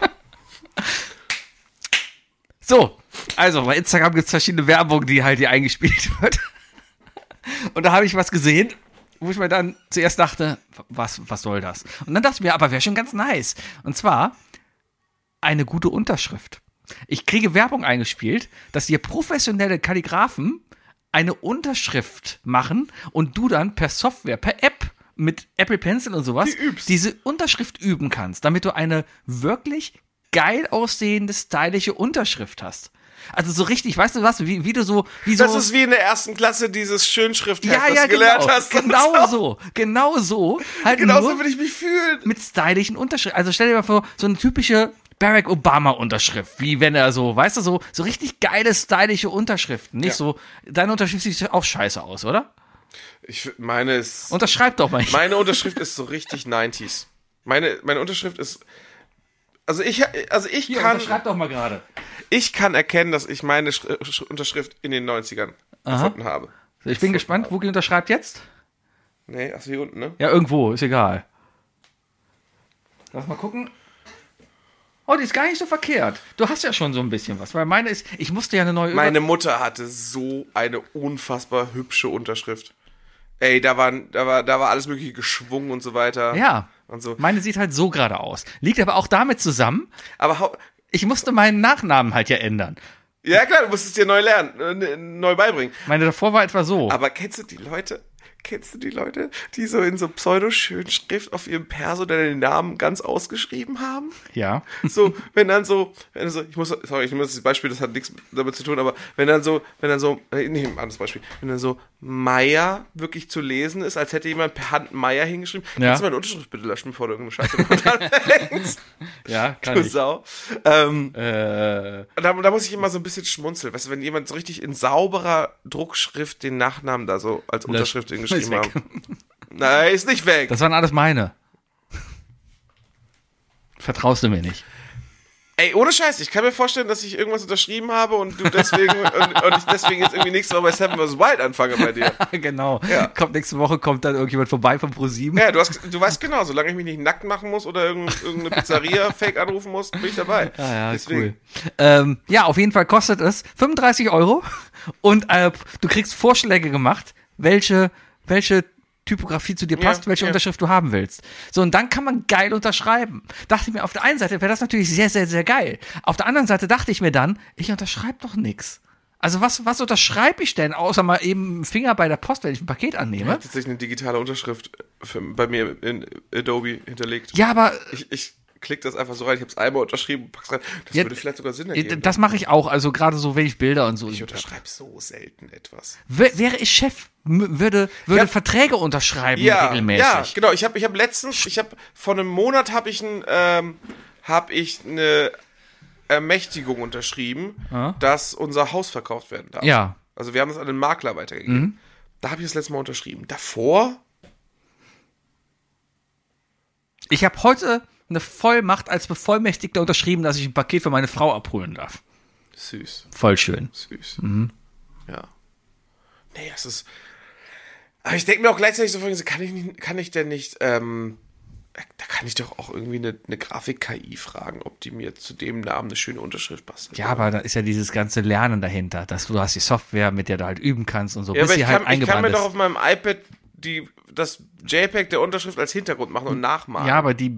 So, also bei Instagram gibt es verschiedene Werbung, die halt hier eingespielt wird. Und da habe ich was gesehen, wo ich mir dann zuerst dachte, was, was soll das? Und dann dachte ich mir, aber wäre schon ganz nice. Und zwar eine gute Unterschrift. Ich kriege Werbung eingespielt, dass hier professionelle Kalligraphen eine Unterschrift machen und du dann per Software, per App mit Apple Pencil und sowas Die übst. diese Unterschrift üben kannst, damit du eine wirklich geil aussehende, stylische Unterschrift hast. Also so richtig, weißt du was, wie, wie du so, wie so. Das ist wie in der ersten Klasse dieses Schönschriftheft, ja, das ja, du gelernt genau, hast. und genau so, genau so. Halt Genauso nur würde ich mich fühlen. mit stylischen Unterschriften. Also stell dir mal vor, so eine typische Barack Obama Unterschrift, wie wenn er so, weißt du, so, so richtig geile, stylische Unterschriften. Nicht Ja. so, deine Unterschrift sieht auch scheiße aus, oder? Ich meine ist. Unterschreib doch mal. Meine Unterschrift ist so richtig neunziger. Meine, meine Unterschrift ist. Also ich, also ich Hier, kann. unterschreib doch mal gerade. Ich kann erkennen, dass ich meine Schri- Sch- Unterschrift in den neunzigern erfunden habe. Ich bin gespannt, Wookie unterschreibt jetzt? Nee, achso, hier unten, ne? Ja, irgendwo, ist egal. Lass mal gucken. Oh, die ist gar nicht so verkehrt. Du hast ja schon so ein bisschen was, weil meine ist, ich musste ja eine neue Meine Mutter hatte so eine unfassbar hübsche Unterschrift. Ey, da waren, da war, da war alles mögliche geschwungen und so weiter. Ja. Und so. Meine sieht halt so gerade aus. Liegt aber auch damit zusammen, Aber hau- ich musste meinen Nachnamen halt ja ändern. ja klar, du musst es dir neu lernen, äh, neu beibringen. Meine davor war etwa so. Aber kennst du die Leute? Kennst du die Leute, die so in so Pseudo-Schönschrift auf ihrem Perso dann den Namen ganz ausgeschrieben haben? Ja. So, wenn dann so, wenn so, ich muss, sorry, ich muss das Beispiel, das hat nichts damit zu tun, aber wenn dann so, wenn dann so, äh, nee, ein anderes Beispiel, wenn dann so Meier wirklich zu lesen ist, als hätte jemand per Hand Meier hingeschrieben, Ja. kannst du meine Unterschrift bitte löschen, bevor du irgendeine Scheiße anfängst? Ja, kann Du ich. Sau. Ähm, Äh, da, da muss ich immer so ein bisschen schmunzeln, weißt du, wenn jemand so richtig in sauberer Druckschrift den Nachnamen da so als Unterschrift hingeschrieben Ist weg. haben. Nein, ist nicht weg. das waren alles meine. Vertraust du mir nicht? Ey, ohne Scheiß, ich kann mir vorstellen, dass ich irgendwas unterschrieben habe und du deswegen und, und ich deswegen jetzt irgendwie nächste Woche bei Seven versus. Wild anfange bei dir. Genau. Ja. Kommt nächste Woche, kommt dann irgendjemand vorbei von ProSieben. Ja, du, hast, du weißt genau, solange ich mich nicht nackt machen muss oder irgendeine, irgendeine Pizzeria fake anrufen muss, bin ich dabei. Ah, ja, Deswegen. cool. Ähm, ja, auf jeden Fall kostet es fünfunddreißig Euro und äh, du kriegst Vorschläge gemacht, welche, welche Typografie zu dir passt, Ja, welche ja. Unterschrift du haben willst. So, und dann kann man geil unterschreiben. Dachte ich mir, auf der einen Seite wäre das natürlich sehr, sehr, sehr geil. Auf der anderen Seite dachte ich mir dann, ich unterschreibe doch nix. Also was, was unterschreibe ich denn, außer mal eben einen Finger bei der Post, wenn ich ein Paket Ich annehme? habe tatsächlich eine digitale Unterschrift für, bei mir in Adobe hinterlegt. Ja, aber Ich, ich klick das einfach so rein, ich habe es einmal unterschrieben und pack's rein. Das Ja, würde vielleicht sogar Sinn äh, ergeben. das mache ich auch, also gerade so, wenn ich Bilder und so. Ich unterschreibe so selten etwas. W- wäre ich Chef, m- würde, würde Ja. Verträge unterschreiben Ja, regelmäßig. ja, genau. Ich habe ich hab letztens, ich habe vor einem Monat habe ich ein, ähm, habe ich eine Ermächtigung unterschrieben, Ja. dass unser Haus verkauft werden darf. Ja. Also wir haben das an den Makler weitergegeben. Da habe ich das letzte Mal unterschrieben. Davor? Ich habe heute eine Vollmacht als Bevollmächtigter unterschrieben, dass ich ein Paket für meine Frau abholen darf. Süß, Voll schön. süß. Ja. Nee, das ist. Aber ich denke mir auch gleichzeitig so, folgendes, kann ich nicht, kann ich denn nicht, ähm, da kann ich doch auch irgendwie eine, eine Grafik-K I fragen, ob die mir zu dem Namen eine schöne Unterschrift bastelt. Ja, aber da ist ja dieses ganze Lernen dahinter, dass du hast die Software, mit der du halt üben kannst und so, Ja, bis aber sie ich halt kann, ich kann eingebrannt mir ist. doch auf meinem iPad die, das JPEG der Unterschrift als Hintergrund machen und nachmalen. Ja, aber die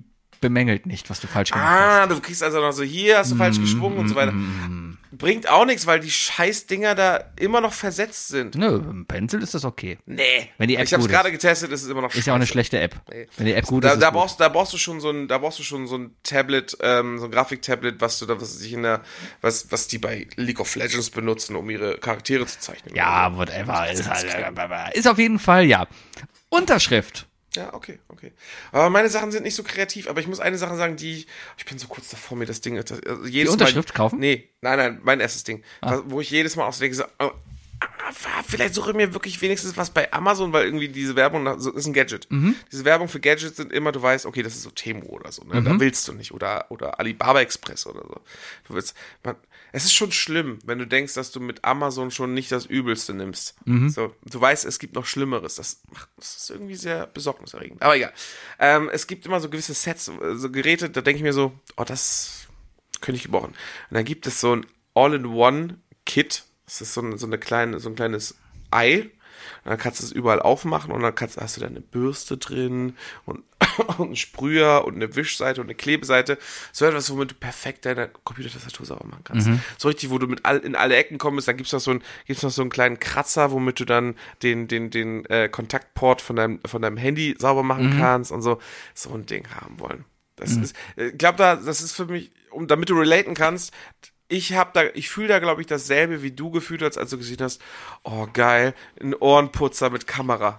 bemängelt nicht, was du falsch gemacht Ah, du kriegst also noch so, hier hast du falsch geschwungen und so weiter. Bringt auch nichts, weil die Scheißdinger da immer noch versetzt sind. hast. Nö, mit dem Pencil ist das okay. Nee. Wenn die App ich hab's gut gerade ist. getestet, ist es immer noch Ist ja auch eine schlechte App. Nee. Wenn die App gut Da, ist, ist da gut. brauchst, da brauchst du schon so ein, da brauchst du schon so ein Tablet, ähm, so ein Grafiktablet, was du da, was sich in der, was, was die bei League of Legends benutzen, um ihre Charaktere zu zeichnen. Ja, whatever. Ist, halt, ist auf jeden Fall, ja. Unterschrift. Ja, okay, okay. Aber meine Sachen sind nicht so kreativ, aber ich muss eine Sache sagen, die, ich bin so kurz davor, mir das Ding, das, also jedes Die Unterschrift Mal, kaufen? Nee, nein, nein, mein erstes Ding, was, wo ich jedes Mal auch so denke, so, oh, vielleicht suche ich mir wirklich wenigstens was bei Amazon, weil irgendwie diese Werbung, nach- so ist ein Gadget. Diese Werbung für Gadgets sind immer, du weißt, okay, das ist so Temu oder so, ne? Da willst du nicht. Oder, oder Alibaba Express oder so. Du willst, man, es ist schon schlimm, wenn du denkst, dass du mit Amazon schon nicht das Übelste nimmst. So, du weißt, es gibt noch Schlimmeres. Das, macht, das ist irgendwie sehr besorgniserregend. Aber egal. Ähm, es gibt immer so gewisse Sets, so Geräte, da denke ich mir so, oh, das könnte ich gebrauchen. Und dann gibt es so ein All-in-One-Kit. Das ist so, ein, so, eine kleine, so ein kleines Ei. Und dann kannst du es überall aufmachen und dann kannst, hast du da eine Bürste drin und, und einen Sprüher und eine Wischseite und eine Klebeseite. So etwas, womit du perfekt deine Computertastatur sauber machen kannst. So richtig, wo du mit all, in alle Ecken kommst, dann gibt's noch so ein, gibt's noch so einen kleinen Kratzer, womit du dann den, den, den äh, Kontaktport von deinem, von deinem Handy sauber machen kannst und so. So ein Ding haben wollen. Das ist, ich glaube, da, das ist für mich, um, damit du relaten kannst, ich hab da, ich fühle da, glaube ich, dasselbe, wie du gefühlt hast, als du gesehen hast, oh geil, ein Ohrenputzer mit Kamera.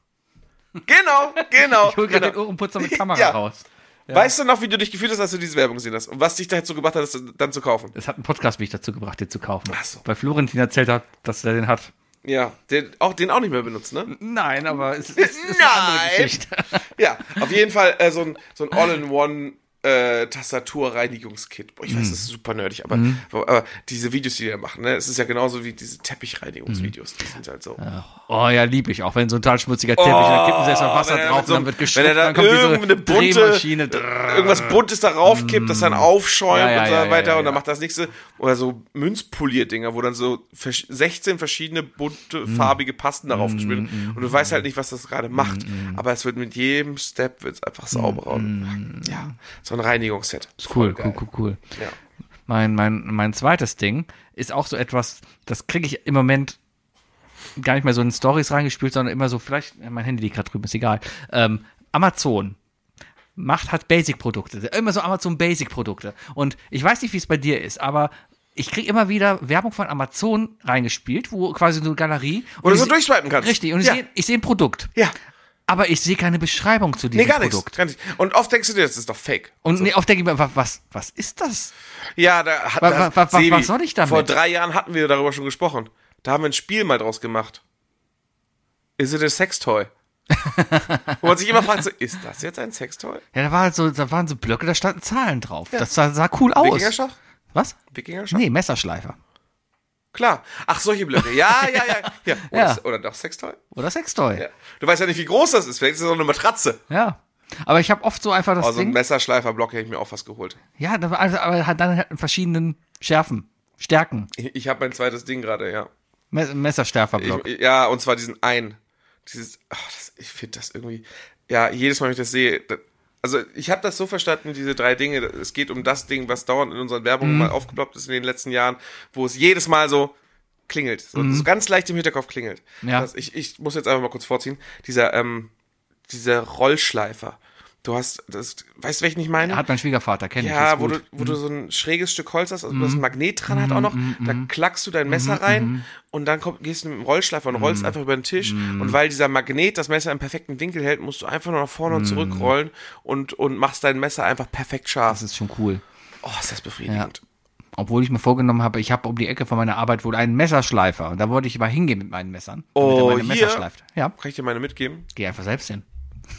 Genau, genau. Ich hol gerade genau. den Ohrenputzer mit Kamera Ja. raus. Weißt du noch, wie du dich gefühlt hast, als du diese Werbung gesehen hast? Und was dich dazu gebracht hat, das dann zu kaufen? Es hat einen Podcast mich dazu gebracht, den zu kaufen. Ach so. Weil Florentin erzählt hat, dass er den hat. Ja, den auch, den auch nicht mehr benutzt, ne? Nein, aber es ist, es ist eine andere Nein. Geschichte. Ja, auf jeden Fall äh, so ein, so ein All-in-One äh, Tastaturreinigungskit. Boah, ich weiß, das ist super nerdig, aber, aber diese Videos, die die machen, ne, es ist ja genauso wie diese Teppichreinigungsvideos, die sind halt so. Oh ja, lieb ich. Auch wenn so ein total schmutziger Teppich, dann kippen sie erst mal Wasser wenn er drauf mit so und einem- dann wird wenn geschrubbt, er da dann kommt irgendeine diese bunte, Drehmaschine. irgendwas Buntes darauf kippt, das dann aufschäumt Ja, ja, und so ja, ja, weiter ja, und dann ja. macht das nächste, oder so Münzpolierdinger, wo dann so versch- sechzehn verschiedene bunte, farbige Pasten darauf gespielt und du weißt halt nicht, was das gerade macht, aber es wird mit jedem Step wird's einfach sauberer und ja, so ein Reinigungsset. Ist cool, Voll cool, geil. cool, cool. Ja. Mein, mein, mein zweites Ding ist auch so etwas, das kriege ich im Moment gar nicht mehr so in Stories reingespielt, sondern immer so, vielleicht, ja, mein Handy liegt gerade drüben, ist egal. Ähm, Amazon macht, hat Basic-Produkte. Immer so Amazon Basic-Produkte. Und ich weiß nicht, wie es bei dir ist, aber ich kriege immer wieder Werbung von Amazon reingespielt, wo quasi so eine Galerie. Wo du ich so seh- durchswipen kannst. Richtig, und ich Ja. sehe ich seh ein Produkt. Ja. Aber ich sehe keine Beschreibung zu diesem Nee, gar nichts. Produkt. Gar nichts. Und oft denkst du dir, das ist doch fake. Und nee, oft denke ich mir, wa- was, was ist das? Ja, da hat Wa- da- wa- wa- Sebi, was soll ich damit? Vor drei Jahren hatten wir darüber schon gesprochen. Da haben wir ein Spiel mal draus gemacht. Is it a Sextoy? Wo man sich immer fragt, so, ist das jetzt ein Sextoy? Ja, da, war halt so, da waren so Blöcke, da standen Zahlen drauf. Das sah, sah cool aus. Wikingerschach? Was? Wikingerschach? Nee, Messerschleifer. Klar. Ach, solche Blöcke. Ja, ja, ja. ja. Oder, Ja. oder doch Sextoy? Oder Sextoy. Ja. Du weißt ja nicht, wie groß das ist. Vielleicht ist das auch eine Matratze. Ja. Aber ich habe oft so einfach das Oh, so ein Ding. Messerschleiferblock hätte ich mir auch was geholt. Ja, da war- also, aber hat dann halt in verschiedenen Schärfen, Stärken. Ich, ich habe mein zweites Ding gerade, ja. Me Messerstärferblock. Ich, ja, und zwar diesen einen. Dieses, ach, das, ich finde das irgendwie, ja, jedes Mal, wenn ich das sehe, da, also ich habe das so verstanden, diese drei Dinge, es geht um das Ding, was dauernd in unseren Werbungen Mhm. mal aufgeploppt ist in den letzten Jahren, wo es jedes Mal so klingelt, so, so ganz leicht im Hinterkopf klingelt. Mhm. Ja. Das, ich, ich muss jetzt einfach mal kurz vorziehen, dieser, ähm, dieser Rollschleifer. Du hast, das, weißt du, welchen ich meine? Hat mein Schwiegervater, kenne ich. Ja, ist wo du, gut. wo du so ein schräges Stück Holz hast, also das ein Magnet dran hat auch noch, da klackst du dein Messer rein und dann komm, gehst du mit dem Rollschleifer und rollst einfach über den Tisch und weil dieser Magnet das Messer im perfekten Winkel hält, musst du einfach nur nach vorne und zurück rollen und, und machst dein Messer einfach perfekt scharf. Das ist schon cool. Oh, ist das befriedigend. Obwohl ich mir vorgenommen habe, ich habe um die Ecke von meiner Arbeit wohl einen Messerschleifer. Und da wollte ich mal hingehen mit meinen Messern. damit Oh, er meine hier? Messer schleift. Ja, Kann ich dir meine mitgeben? geh einfach selbst hin.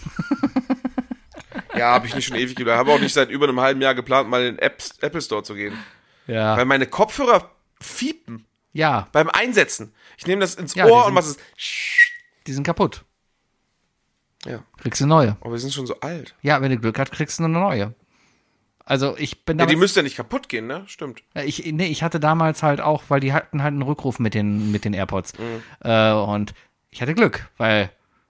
Ja, habe ich nicht schon ewig geplant. Habe auch nicht seit über einem halben Jahr geplant, mal in den App, Apple Store zu gehen. Ja. Weil meine Kopfhörer fiepen Ja, beim Einsetzen. Ich nehme das ins Ja, die Ohr sind- und mach es. die sind kaputt. Ja, Kriegst du neue. aber wir sind schon so alt. Ja, wenn du Glück hast, kriegst du eine neue. Also ich bin Ja, die damals, müsste ja nicht kaputt gehen, ne? Stimmt. ja, ich, nee, ich hatte damals halt auch, weil die hatten halt einen Rückruf mit den, mit den AirPods. Äh, und ich hatte Glück, weil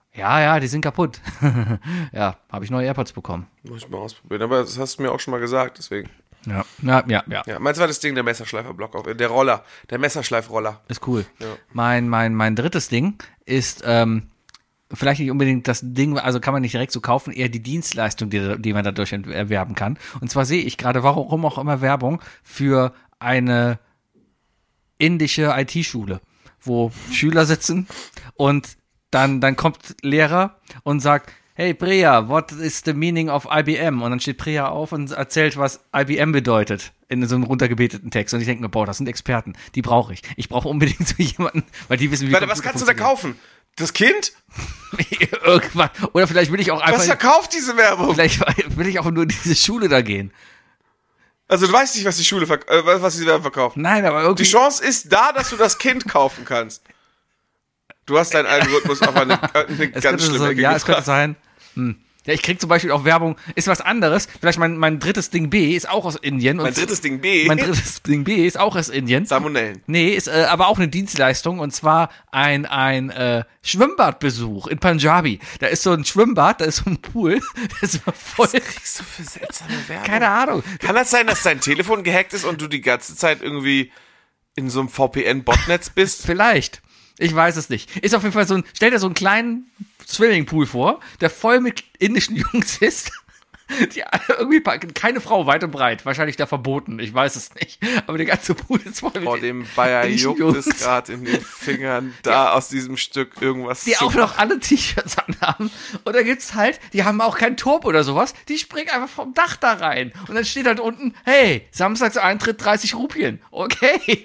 Ja, ja, die sind kaputt. Ja, habe ich neue AirPods bekommen. Muss ich mal ausprobieren. Aber das hast du mir auch schon mal gesagt, deswegen. Ja, ja, ja, ja. Ja, mein zweites Ding, der Messerschleifer-Block, auf- der Roller, der Messerschleifroller. Ist cool. Ja. Mein, mein, mein drittes Ding ist ähm, vielleicht nicht unbedingt das Ding, also kann man nicht direkt so kaufen, eher die Dienstleistung, die, die man dadurch erwerben kann. Und zwar sehe ich gerade, warum auch immer Werbung für eine indische I T-Schule, wo Schüler sitzen und dann, dann kommt Lehrer und sagt, hey Priya, what is the meaning of I B M? Und dann steht Priya auf und erzählt, was I B M bedeutet in so einem runtergebeteten Text. Und ich denke mir, boah, das sind Experten, die brauche ich. Ich brauche unbedingt so jemanden, weil die wissen, wie Warte, was Computer kannst du da kaufen? Das Kind? funktionieren. Irgendwann. Oder vielleicht will ich auch einfach, Was verkauft diese Werbung? vielleicht will ich auch nur in diese Schule da gehen. Also du weißt nicht, was die Schule verk äh, was die Werbung verkauft. Nein, aber irgendwie. Die Chance ist da, dass du das Kind kaufen kannst. Du hast deinen Algorithmus auf eine, eine es ganz könnte schlimme so, Ecke ja, es könnte gebracht. sein. Hm. Ja, ich krieg zum Beispiel auch Werbung, ist was anderes. Vielleicht mein, mein drittes Ding B ist auch aus Indien. Und Mein drittes Ding B. Mein drittes Ding B ist auch aus Indien. Salmonellen. Nee, ist äh, aber auch eine Dienstleistung und zwar ein, ein äh, Schwimmbadbesuch in Punjabi. Da ist so ein Schwimmbad, da ist so ein Pool, das ist voll. Was kriegst du für seltsame Werbung? Keine Ahnung. Kann das sein, dass dein Telefon gehackt ist und du die ganze Zeit irgendwie in so einem V P N-Botnetz bist? Vielleicht. Ich weiß es nicht. Ist auf jeden Fall so ein, stell dir so einen kleinen Swimmingpool vor, der voll mit indischen Jungs ist. Die alle irgendwie, keine Frau weit und breit. Wahrscheinlich da verboten. Ich weiß es nicht. Aber der ganze Pool ist voll mit Vor dem Bayer indischen juckt Jungs. es gerade in den Fingern, da aus diesem Stück irgendwas Die zu auch noch alle T-Shirts anhaben. Und da gibt's halt, die haben auch keinen Turb oder sowas, die springen einfach vom Dach da rein. Und dann steht halt unten, hey, Samstags Eintritt dreißig Rupien. Okay.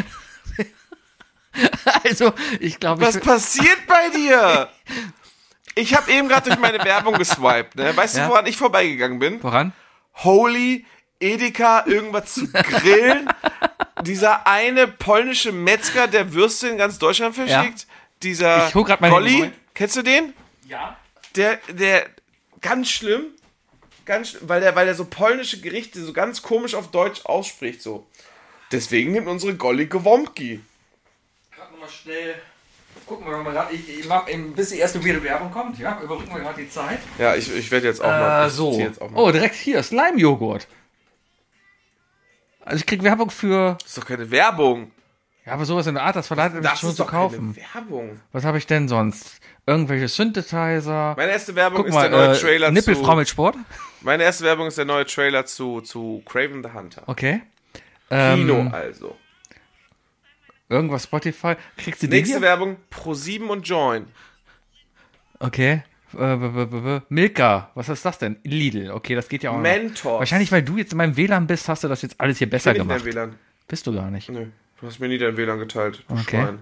Also, ich glaube, Was ich, passiert bei dir? Ich habe eben gerade durch meine Werbung geswiped. Ne? Weißt Ja. du, woran ich vorbeigegangen bin? voran? Holy, Edeka, irgendwas zu grillen. Dieser eine polnische Metzger, der Würste in ganz Deutschland verschickt. Dieser Ich hol grad mein Handy, Golli, Moment. kennst du den? Ja. Der, der, ganz schlimm, ganz schlimm, weil der, weil der so polnische Gerichte so ganz komisch auf Deutsch ausspricht, so. Deswegen nimmt unsere Golli Gewomki. Gerade nochmal schnell. Gucken wir mal gerade. Ich, ich mach eben, bis die erste weirde Werbung kommt. Ja, überbrücken wir gerade die Zeit. Ja, ich, ich werde jetzt auch mal. Äh, ich so. zieh Jetzt auch mal. Oh, direkt hier. Slime-Joghurt. Also ich krieg Werbung für. Das ist doch keine Werbung. Ja, aber sowas in der Art, das verleitet mich Das schon ist zu doch kaufen. keine Werbung. Was habe ich denn sonst? Irgendwelche Synthesizer. Meine erste Werbung Guck ist mal, der neue äh, Trailer Nippelfrau zu. mit Sport. Meine erste Werbung ist der neue Trailer zu, zu Craven the Hunter. Okay. Ähm, Kino also. Irgendwas Spotify. Kriegst du den Nächste hier? Werbung, ProSieben und Join. Okay. Äh, b- b- b- b- Milka. Was ist das denn? Lidl. Okay, das geht ja auch noch. Mentos. Wahrscheinlich, weil du jetzt in meinem W L A N bist, hast du das jetzt alles hier besser Kenn ich dein gemacht. W L A N? Bist du gar nicht. Nö, du hast mir nie dein W L A N geteilt. Du Okay. Schwein.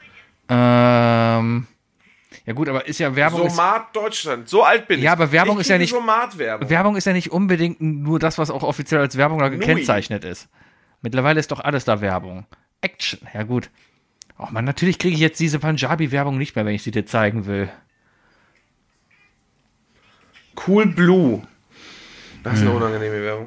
Ähm, ja gut, aber ist ja Werbung. Ist, Somat Deutschland. So alt bin ich. Ja, aber Werbung ich ist ja kriege nicht- Somat-Werbung. Werbung ist ja nicht unbedingt nur das, was auch offiziell als Werbung da gekennzeichnet ist. Mittlerweile ist doch alles da Werbung. Action, ja gut. Ach man, natürlich kriege ich jetzt diese Punjabi-Werbung nicht mehr, wenn ich sie dir zeigen will. Cool Blue. Das ist Hm. eine unangenehme Werbung.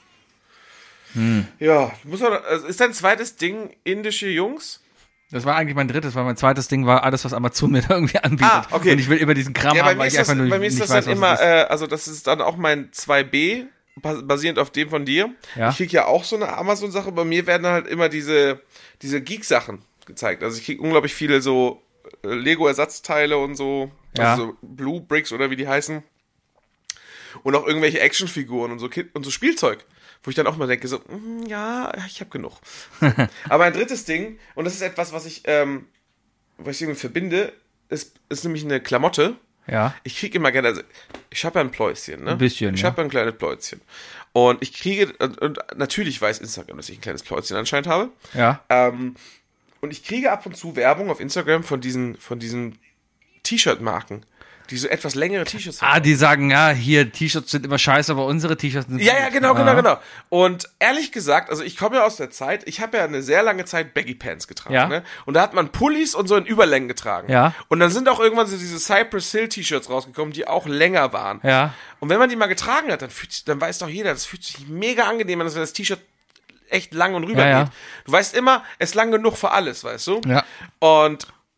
Ja, muss man, also ist dein zweites Ding indische Jungs? Das war eigentlich mein drittes, weil mein zweites Ding war alles, was Amazon mir da irgendwie anbietet. Ah, okay. Und ich will immer diesen Kram Ja, bei haben, mir weil ist ich das, einfach nur bei mir ist nicht das weiß, dann was immer, es ist. äh, also das ist dann auch mein zwei B, bas- basierend auf dem von dir. Ja. Ich krieg ja auch so eine Amazon-Sache, bei mir werden halt immer diese, diese Geek-Sachen gezeigt. Also ich krieg unglaublich viele so äh, Lego-Ersatzteile und so, Ja. also so Blue Bricks oder wie die heißen. Und auch irgendwelche Actionfiguren und so, Kid und so Spielzeug. Wo ich dann auch mal denke, so, mm, ja, ich habe genug. Aber ein drittes Ding, und das ist etwas, was ich, ähm, was ich irgendwie verbinde, ist, ist nämlich eine Klamotte. Ja. Ich kriege immer gerne, also ich habe ja ein Pläuzchen, ne? Ein bisschen, Ich ja. habe ja ein kleines Pläuzchen. Und ich kriege, und, und natürlich weiß Instagram, dass ich ein kleines Pläuzchen anscheinend habe. Ja. Ähm, und ich kriege ab und zu Werbung auf Instagram von diesen, von diesen T-Shirt-Marken, die so etwas längere T-Shirts Ah, die sagen, ja, hier, T-Shirts sind immer scheiße, aber unsere T-Shirts sind Ja, ja, gut. genau, genau, Ah. genau. Und ehrlich gesagt, also ich komme ja aus der Zeit, ich habe ja eine sehr lange Zeit Baggy Pants getragen, Ja. ne? Und da hat man Pullis und so in Überlängen getragen. Ja. Und dann sind auch irgendwann so diese Cypress Hill T-Shirts rausgekommen, die auch länger waren. Ja. Und wenn man die mal getragen hat, dann fühlt sich, dann weiß doch jeder, das fühlt sich mega angenehm an, dass wenn das T-Shirt echt lang und rüber Ja, ja. geht. Du weißt immer, es ist lang genug für alles, weißt du? Ja. Und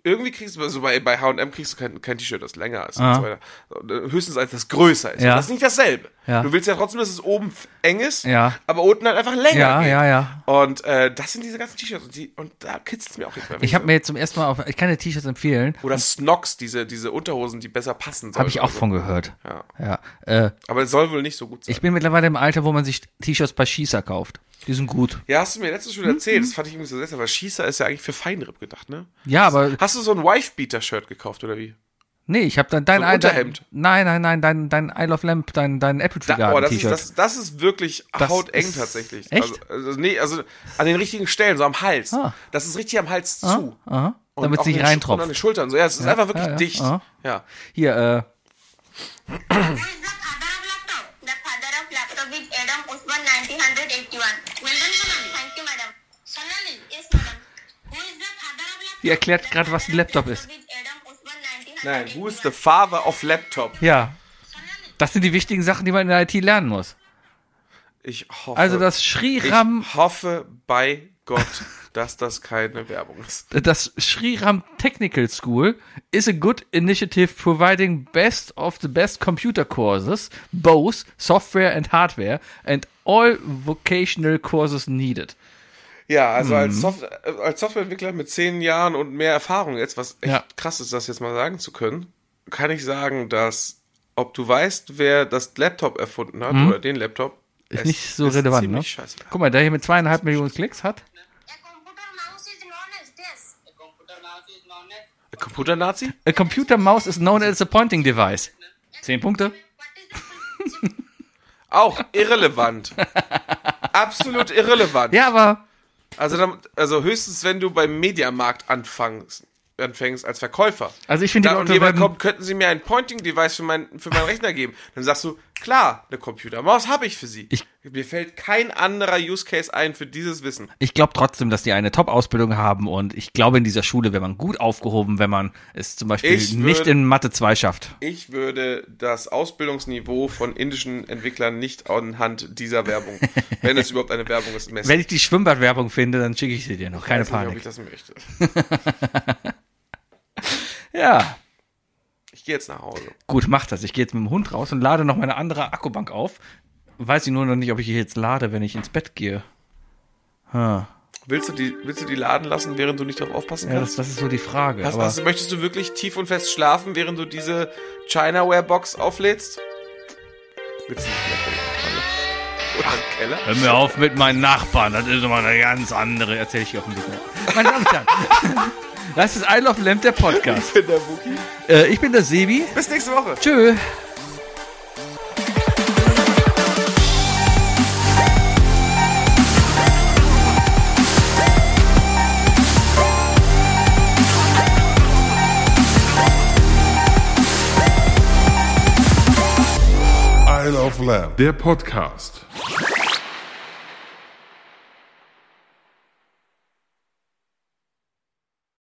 irgendwie kriegst du, also bei, bei H und M kriegst du kein, kein T-Shirt, das länger ist Ah. und so weiter. Höchstens eins, das größer ist. Ja. Und das ist nicht dasselbe. Ja. Du willst ja trotzdem, dass es oben f- eng ist, Ja. aber unten halt einfach länger Ja, geht. ja, ja. Und äh, das sind diese ganzen T-Shirts und, die, und da kitzelt es mir auch nicht mehr. Ich habe mir jetzt zum ersten Mal auf, ich kann dir T-Shirts empfehlen. Oder Snox, diese, diese Unterhosen, die besser passen sollen. Habe ich auch oder so. von gehört. Ja. Ja. Äh, Aber es soll wohl nicht so gut sein. ich bin mittlerweile im Alter, wo man sich T-Shirts bei Schießer kauft. Die sind gut. Ja, hast du mir letztens Hm, schon erzählt, das fand ich irgendwie so seltsam, weil Schießer ist ja eigentlich für Feinripp gedacht, ne? Ja, aber Hast du so ein Wife-Beater-Shirt gekauft, oder wie? nee, ich habe dann dein So ein Unterhemd. Dein, nein, nein, nein, dein dein Isle of Lamp, dein dein Apple Tree Da, oh, Garden das, ist, T-Shirt. das, das ist wirklich Das hauteng ist- tatsächlich. echt? Also, also, nee, also an den richtigen Stellen, so am Hals. Ah. Das ist richtig am Hals zu. Aha, Und damit es auch nicht an den Sch- Und an reintropft. den Schultern. So, ja, es ist einfach wirklich ja, ja. dicht. Aha. Ja. Hier, äh, Who is the father of laptop? The father of laptop is Adam Usman nineteen eighty-one. Well done, Sonali. Thank you, madam. Sonali? Yes, madam. Who is the father of laptop? die erklärt gerade, was ein Laptop ist. Is Adam Usman nineteen Nein, eighty-one. who is the father of Laptop? Ja. Das sind die wichtigen Sachen, die man in der I T lernen muss. Ich hoffe, Also das Shriram, ich hoffe bei Gott, dass das keine Werbung ist. das Shriram Technical School is a good initiative providing best of the best computer courses, both software and hardware, and all vocational courses needed. Ja, also Mhm. als, Soft äh, als Softwareentwickler mit zehn Jahren und mehr Erfahrung jetzt, was echt Ja. krass ist, das jetzt mal sagen zu können, kann ich sagen, dass, ob du weißt, wer das Laptop erfunden hat oder den Laptop, Ist es nicht so relevant, ne? ziemlich scheißegal. Guck mal, der hier mit zweieinhalb Millionen Klicks hat. A computer mouse is known as this. A computer mouse is known as. Ein Computer-Nazi? A computer mouse is known as a pointing device. Zehn Punkte. What is the Auch irrelevant. Absolut irrelevant. Ja, aber Also, dann, also höchstens, wenn du beim Mediamarkt anfängst, anfängst als Verkäufer. Also ich finde, die Da und Leute jemand werden- kommt, könnten Sie mir ein Pointing-Device für, mein, für meinen Rechner geben? Dann sagst du, klar, eine Computermaus habe ich für Sie. Ich- Mir fällt kein anderer Use Case ein für dieses Wissen. ich glaube trotzdem, dass die eine Top-Ausbildung haben und ich glaube, in dieser Schule wäre man gut aufgehoben, wenn man es zum Beispiel Ich nicht würd- in Mathe zwei schafft. Ich würde das Ausbildungsniveau von indischen Entwicklern nicht anhand dieser Werbung, wenn es überhaupt eine Werbung ist, messen. Wenn ich die Schwimmbadwerbung finde, dann schicke ich sie dir noch. Keine Ich weiß nicht, ob ich Panik. das möchte. Ja, Ich gehe jetzt nach Hause. gut, mach das. Ich gehe jetzt mit dem Hund raus und lade noch meine andere Akkubank auf. Weiß ich nur noch nicht, ob ich hier jetzt lade, wenn ich ins Bett gehe. Ha. Willst du die, willst du die laden lassen, während du nicht darauf aufpassen Ja, kannst? das, das ist so die Frage. Hast, aber hast, möchtest du wirklich tief und fest schlafen, während du diese Chinaware-Box auflädst? Willst du nicht vielleicht oder im Keller? hör mir auf mit meinen Nachbarn, das ist immer eine ganz andere. Erzähl ich hier auf dem Video. Meine Damen und Herren, das ist I Love Lamp, der Podcast. Ich bin der Wookie. Äh, ich bin der Sebi. Bis nächste Woche. Tschö. Isle of Lamb, der Podcast.